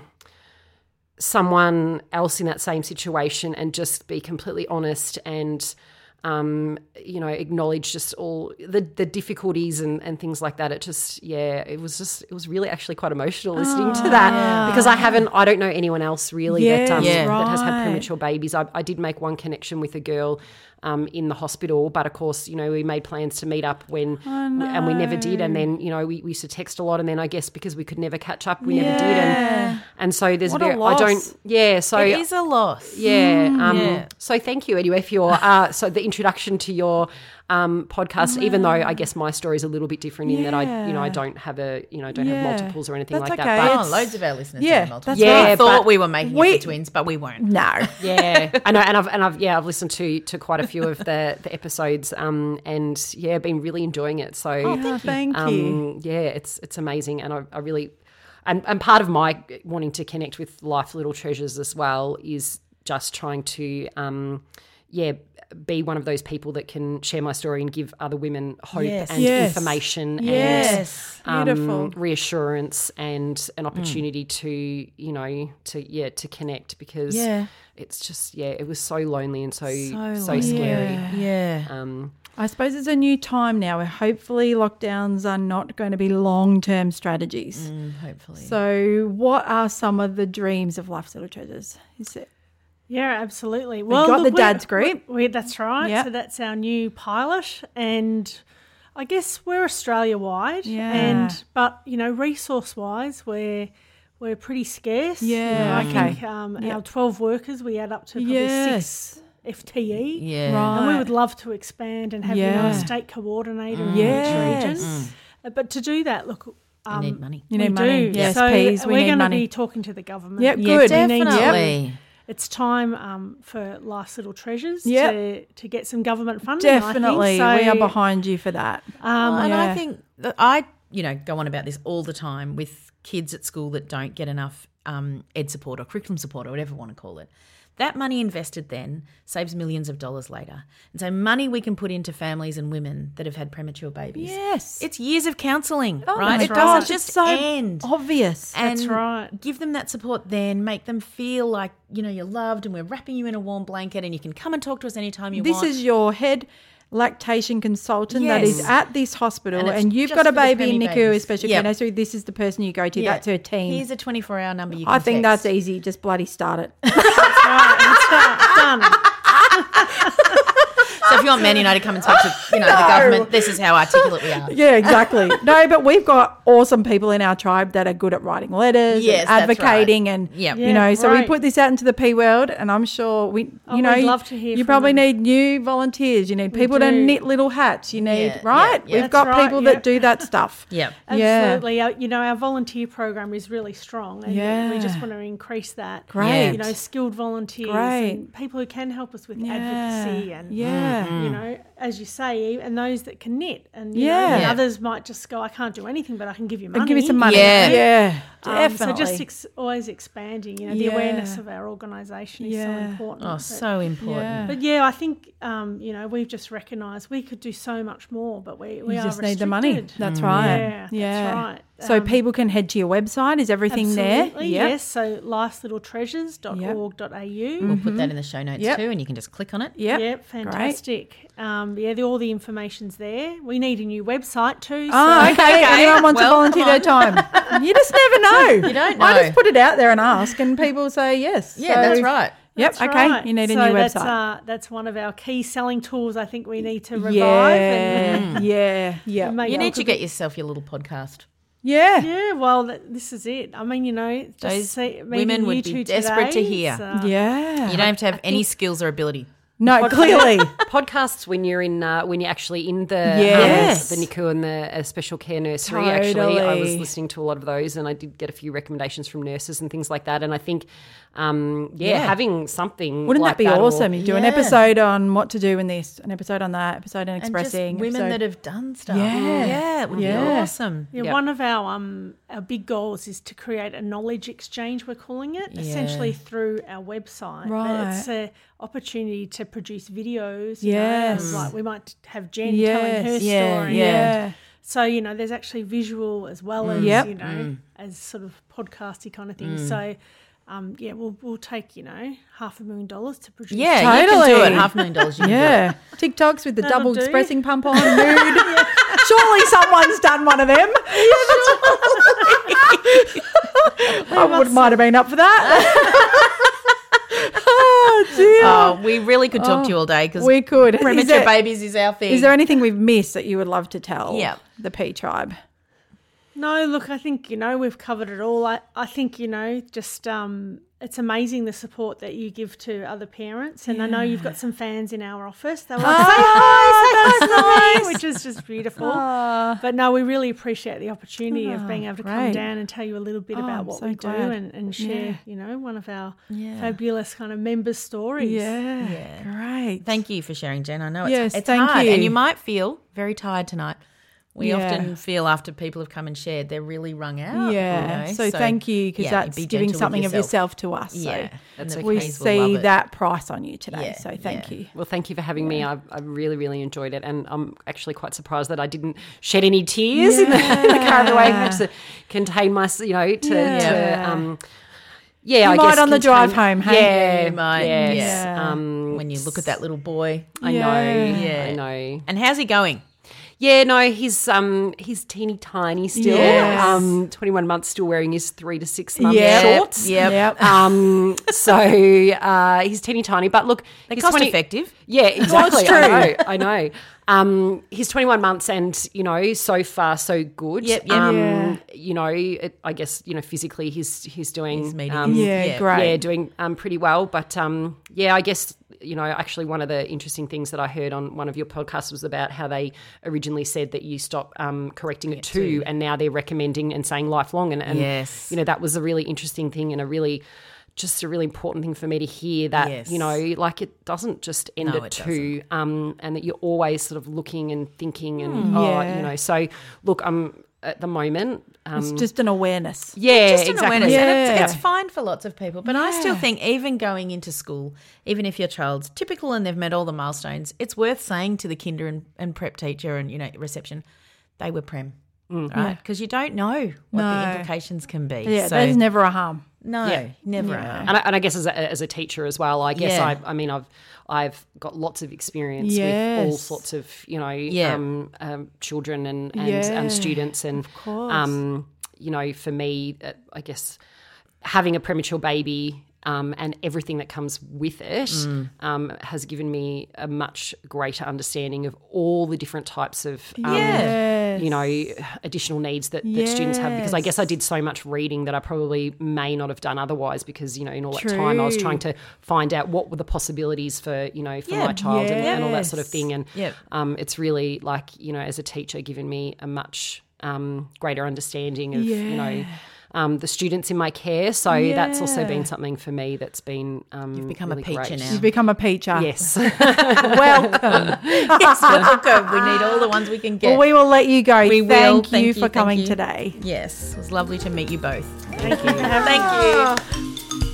[SPEAKER 10] someone else in that same situation and just be completely honest and, um, you know, acknowledge just all the, the difficulties and, and things like that. It just, yeah, it was just, it was really actually quite emotional listening to that because I haven't, I don't know anyone else really
[SPEAKER 6] Yes,
[SPEAKER 10] that, um,
[SPEAKER 7] Yeah.
[SPEAKER 10] that has had
[SPEAKER 6] right.
[SPEAKER 10] premature babies. I, I did make one connection with a girl um, in the hospital, but of course, you know, we made plans to meet up when, and we never did. And then, you know, we, we used to text a lot, and then I guess because we could never catch up, we never did. And, and so there's
[SPEAKER 6] What a
[SPEAKER 10] very, I
[SPEAKER 6] loss.
[SPEAKER 10] don't, yeah. So
[SPEAKER 7] It is a loss.
[SPEAKER 10] yeah. Um,
[SPEAKER 7] Yeah.
[SPEAKER 10] So thank you anyway for your, uh, so the introduction to your um, podcast, even though I guess my story is a little bit different in that I, you know, I don't have a, you know, don't
[SPEAKER 6] Yeah.
[SPEAKER 10] have multiples or anything
[SPEAKER 6] That's
[SPEAKER 10] like
[SPEAKER 6] okay.
[SPEAKER 10] that.
[SPEAKER 7] Oh,
[SPEAKER 10] But
[SPEAKER 7] loads of our listeners
[SPEAKER 6] Yeah,
[SPEAKER 7] have multiple.
[SPEAKER 6] that's
[SPEAKER 10] Yeah,
[SPEAKER 7] I
[SPEAKER 10] right.
[SPEAKER 7] thought
[SPEAKER 10] but
[SPEAKER 7] we were making
[SPEAKER 6] we-
[SPEAKER 7] it for twins, but we weren't.
[SPEAKER 6] No.
[SPEAKER 10] yeah, I know, and I've and I've yeah, I've listened to to quite a few of the the episodes, um, and yeah, been really enjoying it. So
[SPEAKER 6] Oh, thank you. Thank
[SPEAKER 10] um,
[SPEAKER 6] you.
[SPEAKER 10] yeah, it's it's amazing, and I, I really, and and part of my wanting to connect with Life Little Treasures as well is just trying to, um, yeah, be one of those people that can share my story and give other women hope
[SPEAKER 7] Yes.
[SPEAKER 10] and
[SPEAKER 6] Yes.
[SPEAKER 10] information
[SPEAKER 6] Yes.
[SPEAKER 10] and um,
[SPEAKER 6] Beautiful.
[SPEAKER 10] reassurance and an opportunity to, you know, to yeah, to connect because
[SPEAKER 7] Yeah.
[SPEAKER 10] it's just yeah, it was so lonely and so so,
[SPEAKER 7] lonely.
[SPEAKER 10] scary.
[SPEAKER 6] Yeah.
[SPEAKER 7] Yeah.
[SPEAKER 10] Um,
[SPEAKER 6] I suppose it's a new time now where hopefully lockdowns are not going to be long-term strategies.
[SPEAKER 7] Mm, hopefully.
[SPEAKER 6] So what are some of the dreams of Life's Little Treasures? Is it
[SPEAKER 9] Yeah, absolutely.
[SPEAKER 6] got the
[SPEAKER 9] we're-
[SPEAKER 6] dads group.
[SPEAKER 9] We, that's right.
[SPEAKER 6] Yep.
[SPEAKER 9] So that's our new pilot, and I guess we're Australia wide.
[SPEAKER 6] Yeah.
[SPEAKER 9] And but you know, resource wise, we're we're pretty scarce. You
[SPEAKER 6] Yeah,
[SPEAKER 9] know, I
[SPEAKER 6] okay.
[SPEAKER 9] think um,
[SPEAKER 6] Yep.
[SPEAKER 9] our twelve workers, we add up to probably
[SPEAKER 6] Yes.
[SPEAKER 9] six F T E.
[SPEAKER 7] yeah.
[SPEAKER 6] Right.
[SPEAKER 9] And we would love to expand and have you know,
[SPEAKER 6] Yeah.
[SPEAKER 9] a state coordinator in
[SPEAKER 6] Yes.
[SPEAKER 9] each region. Uh, But to do that, look, um,
[SPEAKER 7] You need money.
[SPEAKER 6] You
[SPEAKER 9] we
[SPEAKER 6] need money.
[SPEAKER 9] do.
[SPEAKER 6] Yes,
[SPEAKER 9] so
[SPEAKER 6] please, we
[SPEAKER 9] we're
[SPEAKER 6] need
[SPEAKER 9] going to
[SPEAKER 6] money.
[SPEAKER 9] be talking to the government.
[SPEAKER 6] Yep,
[SPEAKER 7] Yeah,
[SPEAKER 6] good.
[SPEAKER 7] definitely.
[SPEAKER 9] It's time um, for Life's Little Treasures
[SPEAKER 6] Yep.
[SPEAKER 9] to, to get some government funding. I think.
[SPEAKER 6] Definitely.
[SPEAKER 9] So,
[SPEAKER 6] We are behind you for that.
[SPEAKER 9] Um,
[SPEAKER 7] and
[SPEAKER 6] yeah.
[SPEAKER 7] I think that I, you know, go on about this all the time with kids at school that don't get enough um, ed support or curriculum support or whatever you want to call it. That money invested then saves millions of dollars later. And so money we can put into families and women that have had premature babies.
[SPEAKER 6] Yes.
[SPEAKER 7] It's years of counselling,
[SPEAKER 6] Oh
[SPEAKER 7] right?
[SPEAKER 6] my
[SPEAKER 7] It
[SPEAKER 6] gosh,
[SPEAKER 7] doesn't
[SPEAKER 6] it's
[SPEAKER 7] just
[SPEAKER 6] so
[SPEAKER 7] end.
[SPEAKER 6] obvious.
[SPEAKER 7] And
[SPEAKER 9] That's right.
[SPEAKER 7] give them that support then, make them feel like, you know, you're loved and we're wrapping you in a warm blanket and you can come and talk to us anytime you
[SPEAKER 6] This
[SPEAKER 7] want.
[SPEAKER 6] is your head lactation consultant that is
[SPEAKER 7] Yes.
[SPEAKER 6] at this hospital,
[SPEAKER 7] And
[SPEAKER 6] and,
[SPEAKER 7] it's
[SPEAKER 6] you've
[SPEAKER 7] just
[SPEAKER 6] got a
[SPEAKER 7] for the
[SPEAKER 6] baby in
[SPEAKER 7] preemie
[SPEAKER 6] N I C U,
[SPEAKER 7] babies.
[SPEAKER 6] special
[SPEAKER 7] Yep.
[SPEAKER 6] care nursery. This is the person you go to.
[SPEAKER 7] Yeah.
[SPEAKER 6] That's her team.
[SPEAKER 7] Here's a twenty-four hour number you can
[SPEAKER 6] I think
[SPEAKER 7] text.
[SPEAKER 6] that's easy. Just bloody start it.
[SPEAKER 9] Done.
[SPEAKER 7] So if you want Man United to come and talk to, you know, the government, this is how articulate we are.
[SPEAKER 6] Yeah, exactly. No, but we've got awesome people in our tribe that are good at writing letters,
[SPEAKER 7] Yes,
[SPEAKER 6] and
[SPEAKER 7] that's
[SPEAKER 6] advocating,
[SPEAKER 7] right.
[SPEAKER 6] and
[SPEAKER 7] Yep.
[SPEAKER 6] you
[SPEAKER 9] Yeah,
[SPEAKER 6] know. So we
[SPEAKER 9] right.
[SPEAKER 6] put this out into the P world, and I'm sure we, you
[SPEAKER 9] Oh,
[SPEAKER 6] know,
[SPEAKER 9] we'd love to hear
[SPEAKER 6] you
[SPEAKER 9] from
[SPEAKER 6] probably
[SPEAKER 9] them.
[SPEAKER 6] need new volunteers. You need people to
[SPEAKER 9] do.
[SPEAKER 6] knit little hats. You need
[SPEAKER 7] Yeah,
[SPEAKER 6] right.
[SPEAKER 7] yeah, yeah.
[SPEAKER 6] We've got
[SPEAKER 9] That's right,
[SPEAKER 6] people
[SPEAKER 9] yeah.
[SPEAKER 6] that do that stuff.
[SPEAKER 7] Yep.
[SPEAKER 6] Yeah.
[SPEAKER 9] Absolutely. Our, you know, our volunteer program is really strong, and
[SPEAKER 6] Yeah.
[SPEAKER 9] we just want to increase that.
[SPEAKER 6] Great.
[SPEAKER 9] You know, skilled volunteers
[SPEAKER 6] Great.
[SPEAKER 9] and people who can help us with
[SPEAKER 6] Yeah.
[SPEAKER 9] advocacy and
[SPEAKER 6] Yeah.
[SPEAKER 9] you know, as you say, and those that can knit, and you
[SPEAKER 6] Yeah.
[SPEAKER 9] know, and
[SPEAKER 6] Yeah.
[SPEAKER 9] others might just go, I can't do anything, but I can give you money.
[SPEAKER 6] And give me some money.
[SPEAKER 7] Yeah.
[SPEAKER 6] Yeah,
[SPEAKER 9] Um,
[SPEAKER 6] definitely.
[SPEAKER 9] so just ex- always expanding, you know, the
[SPEAKER 6] Yeah.
[SPEAKER 9] awareness of our organisation is so
[SPEAKER 6] Yeah.
[SPEAKER 9] important.
[SPEAKER 7] Oh,
[SPEAKER 9] But-
[SPEAKER 7] so important.
[SPEAKER 6] Yeah.
[SPEAKER 9] But yeah, I think um, you know, we've just recognised we could do so much more, but we, we
[SPEAKER 6] you
[SPEAKER 9] are
[SPEAKER 6] just need the money.
[SPEAKER 9] restricted.
[SPEAKER 6] That's right.
[SPEAKER 9] Yeah,
[SPEAKER 6] Yeah.
[SPEAKER 9] that's right.
[SPEAKER 6] So
[SPEAKER 9] Um,
[SPEAKER 6] people can head to your website. Is everything
[SPEAKER 9] Absolutely,
[SPEAKER 6] there? Yep.
[SPEAKER 9] yes. So life's little treasures dot org dot a u.
[SPEAKER 7] We'll put that in the show notes
[SPEAKER 6] Yep.
[SPEAKER 7] too, and you can just click on it.
[SPEAKER 6] Yep.
[SPEAKER 9] Yep, fantastic. Um, yeah, the, all the information's there. We need a new website too.
[SPEAKER 6] Oh,
[SPEAKER 9] so-
[SPEAKER 6] okay. Anyone wants
[SPEAKER 7] Well,
[SPEAKER 6] to volunteer their time? You just never know.
[SPEAKER 7] You don't
[SPEAKER 6] I
[SPEAKER 7] know.
[SPEAKER 6] just put it out there and ask, and people say yes.
[SPEAKER 7] Yeah,
[SPEAKER 6] So-
[SPEAKER 7] that's right.
[SPEAKER 6] Yep.
[SPEAKER 9] That's
[SPEAKER 6] okay.
[SPEAKER 9] right.
[SPEAKER 6] You need a
[SPEAKER 9] so
[SPEAKER 6] new
[SPEAKER 9] that's,
[SPEAKER 6] website.
[SPEAKER 9] Uh, that's one of our key selling tools. I think we need to revive.
[SPEAKER 6] yeah.
[SPEAKER 9] And,
[SPEAKER 6] yeah. Yeah.
[SPEAKER 9] and make
[SPEAKER 7] You
[SPEAKER 9] it
[SPEAKER 7] need
[SPEAKER 9] look
[SPEAKER 7] to
[SPEAKER 9] a
[SPEAKER 7] get
[SPEAKER 9] bit-
[SPEAKER 7] yourself your little podcast.
[SPEAKER 6] Yeah.
[SPEAKER 9] Yeah, well, th- this is it. I mean, you know, just
[SPEAKER 7] Those
[SPEAKER 9] see,
[SPEAKER 7] women
[SPEAKER 9] meeting
[SPEAKER 7] would
[SPEAKER 9] you
[SPEAKER 7] be
[SPEAKER 9] two
[SPEAKER 7] desperate to
[SPEAKER 9] today
[SPEAKER 7] hear.
[SPEAKER 9] is, uh,
[SPEAKER 6] Yeah.
[SPEAKER 7] You don't have to have any skills or ability.
[SPEAKER 6] No, clearly.
[SPEAKER 10] Podcasts when you're in uh, when you're actually in the
[SPEAKER 6] Yes.
[SPEAKER 10] um, the N I C U and the uh, special care nursery. Actually, I was
[SPEAKER 6] Totally.
[SPEAKER 10] listening to a lot of those, and I did get a few recommendations from nurses and things like that. And I think, um, yeah,
[SPEAKER 7] Yeah.
[SPEAKER 10] having something
[SPEAKER 6] Wouldn't
[SPEAKER 10] like
[SPEAKER 6] that be
[SPEAKER 10] or-
[SPEAKER 6] awesome? You do an
[SPEAKER 7] Yeah.
[SPEAKER 6] episode on what to do in this, an episode on that, episode on
[SPEAKER 7] And just
[SPEAKER 6] expressing.
[SPEAKER 7] women
[SPEAKER 6] episode-
[SPEAKER 7] that have done stuff.
[SPEAKER 6] Yeah.
[SPEAKER 7] yeah, it would
[SPEAKER 6] Yeah.
[SPEAKER 7] be awesome.
[SPEAKER 9] Yeah,
[SPEAKER 10] Yep.
[SPEAKER 9] one of our um our big goals is to create a knowledge exchange. We're calling it essentially through our website. But
[SPEAKER 6] Right.
[SPEAKER 9] it's a opportunity to produce videos. you
[SPEAKER 6] Yes.
[SPEAKER 9] know, like we might have Jen
[SPEAKER 6] Yes.
[SPEAKER 9] telling her
[SPEAKER 7] Yeah,
[SPEAKER 9] story.
[SPEAKER 6] yeah.
[SPEAKER 9] So you know, there's actually visual as well as
[SPEAKER 6] Yep.
[SPEAKER 9] you know as sort of podcasty kind of thing. So. Um, yeah, we'll we'll take you know half a million dollars to produce.
[SPEAKER 7] Yeah, you can do
[SPEAKER 6] Totally.
[SPEAKER 7] it. Half a million dollars. You can
[SPEAKER 6] Yeah. TikToks with the
[SPEAKER 9] That'll
[SPEAKER 6] double
[SPEAKER 9] do.
[SPEAKER 6] expressing pump on nude. Surely someone's done one of them. I would, might have been up for that. oh,
[SPEAKER 7] do
[SPEAKER 6] dear.
[SPEAKER 7] it. Oh, we really could talk to you all day because
[SPEAKER 6] We could. Is
[SPEAKER 7] premature
[SPEAKER 6] there-
[SPEAKER 7] babies is our thing.
[SPEAKER 6] Is there anything we've missed that you would love to tell
[SPEAKER 7] Yeah.
[SPEAKER 6] the P Tribe?
[SPEAKER 9] No, look, I think, you know, we've covered it all. I, I think, you know, just um, it's amazing the support that you give to other parents. And I know you've got some fans in our office. They want to say hi, say hi, which is just beautiful. But no, we really appreciate the opportunity of being able to come
[SPEAKER 6] great.
[SPEAKER 9] down and tell you a little bit
[SPEAKER 6] Oh,
[SPEAKER 9] about
[SPEAKER 6] I'm
[SPEAKER 9] what
[SPEAKER 6] so
[SPEAKER 9] we do
[SPEAKER 6] glad.
[SPEAKER 9] and, and share,
[SPEAKER 6] Yeah.
[SPEAKER 9] you know, one of our fabulous kind of member stories.
[SPEAKER 6] Yeah.
[SPEAKER 7] Yeah.
[SPEAKER 6] Great.
[SPEAKER 7] Thank you for sharing, Jen. I know it's,
[SPEAKER 6] Yes,
[SPEAKER 7] it's
[SPEAKER 6] thank
[SPEAKER 7] hard,
[SPEAKER 6] you.
[SPEAKER 7] and you might feel very tired tonight. We
[SPEAKER 6] Yeah.
[SPEAKER 7] often feel after people have come and shared, they're really wrung out.
[SPEAKER 6] Yeah.
[SPEAKER 7] you know,
[SPEAKER 6] So, thank you because
[SPEAKER 7] yeah,
[SPEAKER 6] that's
[SPEAKER 7] be
[SPEAKER 6] giving
[SPEAKER 7] gentle with
[SPEAKER 6] something of yourself to us. So
[SPEAKER 7] Yeah, and the
[SPEAKER 6] we
[SPEAKER 7] Ks will love
[SPEAKER 6] see
[SPEAKER 7] it.
[SPEAKER 6] that price on you today.
[SPEAKER 7] Yeah,
[SPEAKER 6] So thank
[SPEAKER 7] yeah.
[SPEAKER 6] you.
[SPEAKER 10] Well, thank you for having me. I, I really, really enjoyed it, and I'm actually quite surprised that I didn't shed any tears in, the, in the car on the way. I had to contain my, you know, to,
[SPEAKER 6] Yeah.
[SPEAKER 10] to um, yeah,
[SPEAKER 6] You
[SPEAKER 10] I
[SPEAKER 6] might
[SPEAKER 10] guess
[SPEAKER 6] on the
[SPEAKER 10] contain-
[SPEAKER 6] drive home, hey?
[SPEAKER 10] Yeah,
[SPEAKER 7] You might,
[SPEAKER 10] yes.
[SPEAKER 6] yeah.
[SPEAKER 10] Um,
[SPEAKER 7] when you look at that little boy.
[SPEAKER 10] I
[SPEAKER 6] Yeah.
[SPEAKER 10] know,
[SPEAKER 7] Yeah.
[SPEAKER 10] I know.
[SPEAKER 7] And how's he going?
[SPEAKER 10] Yeah, no, he's um he's teeny tiny still.
[SPEAKER 6] Yes.
[SPEAKER 10] Um, twenty-one months, still wearing his three to six month
[SPEAKER 6] Yep.
[SPEAKER 10] shorts.
[SPEAKER 7] Yep.
[SPEAKER 6] Yep.
[SPEAKER 10] Um, so uh, he's teeny tiny, but look,
[SPEAKER 7] They're
[SPEAKER 10] he's
[SPEAKER 7] cost
[SPEAKER 10] twenty
[SPEAKER 7] effective.
[SPEAKER 10] Yeah, exactly.
[SPEAKER 6] true.
[SPEAKER 10] I know. I know. Um, he's twenty-one months, and you know, so far so good.
[SPEAKER 7] Yep, yep.
[SPEAKER 10] Um,
[SPEAKER 6] Yeah.
[SPEAKER 10] You know, it, I guess you know physically he's he's doing
[SPEAKER 7] He's meeting
[SPEAKER 10] um,
[SPEAKER 7] his-
[SPEAKER 6] Yeah,
[SPEAKER 7] Yeah.
[SPEAKER 6] great.
[SPEAKER 10] yeah, doing um, pretty well. But um, yeah, I guess, you know, actually one of the interesting things that I heard on one of your podcasts was about how they originally said that you stop um, correcting at two,
[SPEAKER 7] two.
[SPEAKER 10] and now they're recommending and saying lifelong. And, and
[SPEAKER 7] Yes.
[SPEAKER 10] you know, that was a really interesting thing and a really just a really important thing for me to hear that,
[SPEAKER 7] Yes.
[SPEAKER 10] you know, like it doesn't just end
[SPEAKER 7] No,
[SPEAKER 10] at
[SPEAKER 7] it
[SPEAKER 10] two, um, and that you're always sort of looking and thinking and, oh,
[SPEAKER 6] Yeah.
[SPEAKER 10] you know, so look, I'm at the moment. Um,
[SPEAKER 6] It's just an awareness.
[SPEAKER 10] yeah,
[SPEAKER 7] Just an
[SPEAKER 10] exactly.
[SPEAKER 7] awareness. And
[SPEAKER 6] Yeah.
[SPEAKER 7] it's, it's fine for lots of people. But I still think even going into school, even if your child's typical and they've met all the milestones, it's worth saying to the kinder and, and prep teacher and, you know, reception, they were prem, right? Because you don't know what
[SPEAKER 6] No.
[SPEAKER 7] the implications can be.
[SPEAKER 6] Yeah,
[SPEAKER 7] so,
[SPEAKER 6] there's never a harm.
[SPEAKER 7] no,
[SPEAKER 10] Yeah.
[SPEAKER 7] never.
[SPEAKER 6] Yeah.
[SPEAKER 10] And I, and I guess as a, as a teacher as well, I guess
[SPEAKER 7] Yeah.
[SPEAKER 10] I, I mean, I've I've got lots of experience with all
[SPEAKER 6] Yes.
[SPEAKER 10] sorts of, you know,
[SPEAKER 7] Yeah.
[SPEAKER 10] um, um, children and and,
[SPEAKER 6] Yeah.
[SPEAKER 10] and students, and
[SPEAKER 6] course.
[SPEAKER 10] um, you know, for me, uh, I guess having a premature baby. Um, and everything that comes with it
[SPEAKER 7] Mm.
[SPEAKER 10] um, has given me a much greater understanding of all the different types of, um,
[SPEAKER 6] Yes.
[SPEAKER 10] you know, additional needs that, that students have. Because I guess I
[SPEAKER 6] Yes.
[SPEAKER 10] did so much reading that I probably may not have done otherwise, because, you know, in all that time I was
[SPEAKER 6] True.
[SPEAKER 10] trying to find out what were the possibilities for, you know, for
[SPEAKER 7] Yeah.
[SPEAKER 10] my child and, and all that sort of
[SPEAKER 6] Yes.
[SPEAKER 10] thing. And
[SPEAKER 7] Yep.
[SPEAKER 10] um, it's really like, you know, as a teacher, given me a much um, greater understanding of, you know,
[SPEAKER 6] Yeah.
[SPEAKER 10] um, the students in my care. So that's also been something for me that's been um,
[SPEAKER 7] You've become
[SPEAKER 10] really
[SPEAKER 7] a peacher
[SPEAKER 10] great.
[SPEAKER 7] now.
[SPEAKER 6] You've become a peacher.
[SPEAKER 10] Yes.
[SPEAKER 6] Welcome.
[SPEAKER 7] Yes, welcome. We need all the ones we can get.
[SPEAKER 6] Well, we will let you go.
[SPEAKER 7] We
[SPEAKER 6] Thank
[SPEAKER 7] will.
[SPEAKER 6] you
[SPEAKER 7] Thank you,
[SPEAKER 6] for
[SPEAKER 7] thank
[SPEAKER 6] coming
[SPEAKER 7] you.
[SPEAKER 6] today.
[SPEAKER 7] Yes, it was lovely to meet you both.
[SPEAKER 6] Thank you.
[SPEAKER 7] Thank you.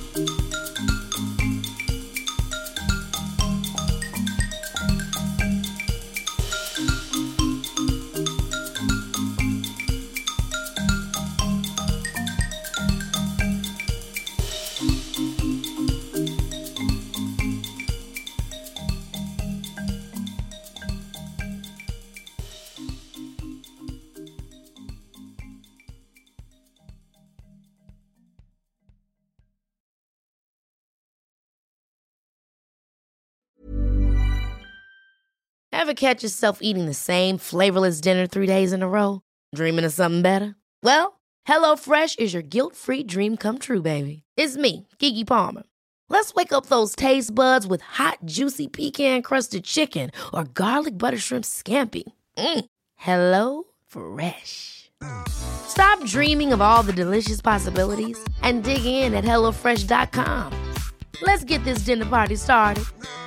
[SPEAKER 2] Ever catch yourself eating the same flavorless dinner three days in a row? Dreaming of something better? Well, HelloFresh is your guilt-free dream come true, baby. It's me, Keke Palmer. Let's wake up those taste buds with hot, juicy pecan-crusted chicken or garlic butter shrimp scampi. Mm. Hello Fresh. Stop dreaming of all the delicious possibilities and dig in at hello fresh dot com. Let's get this dinner party started.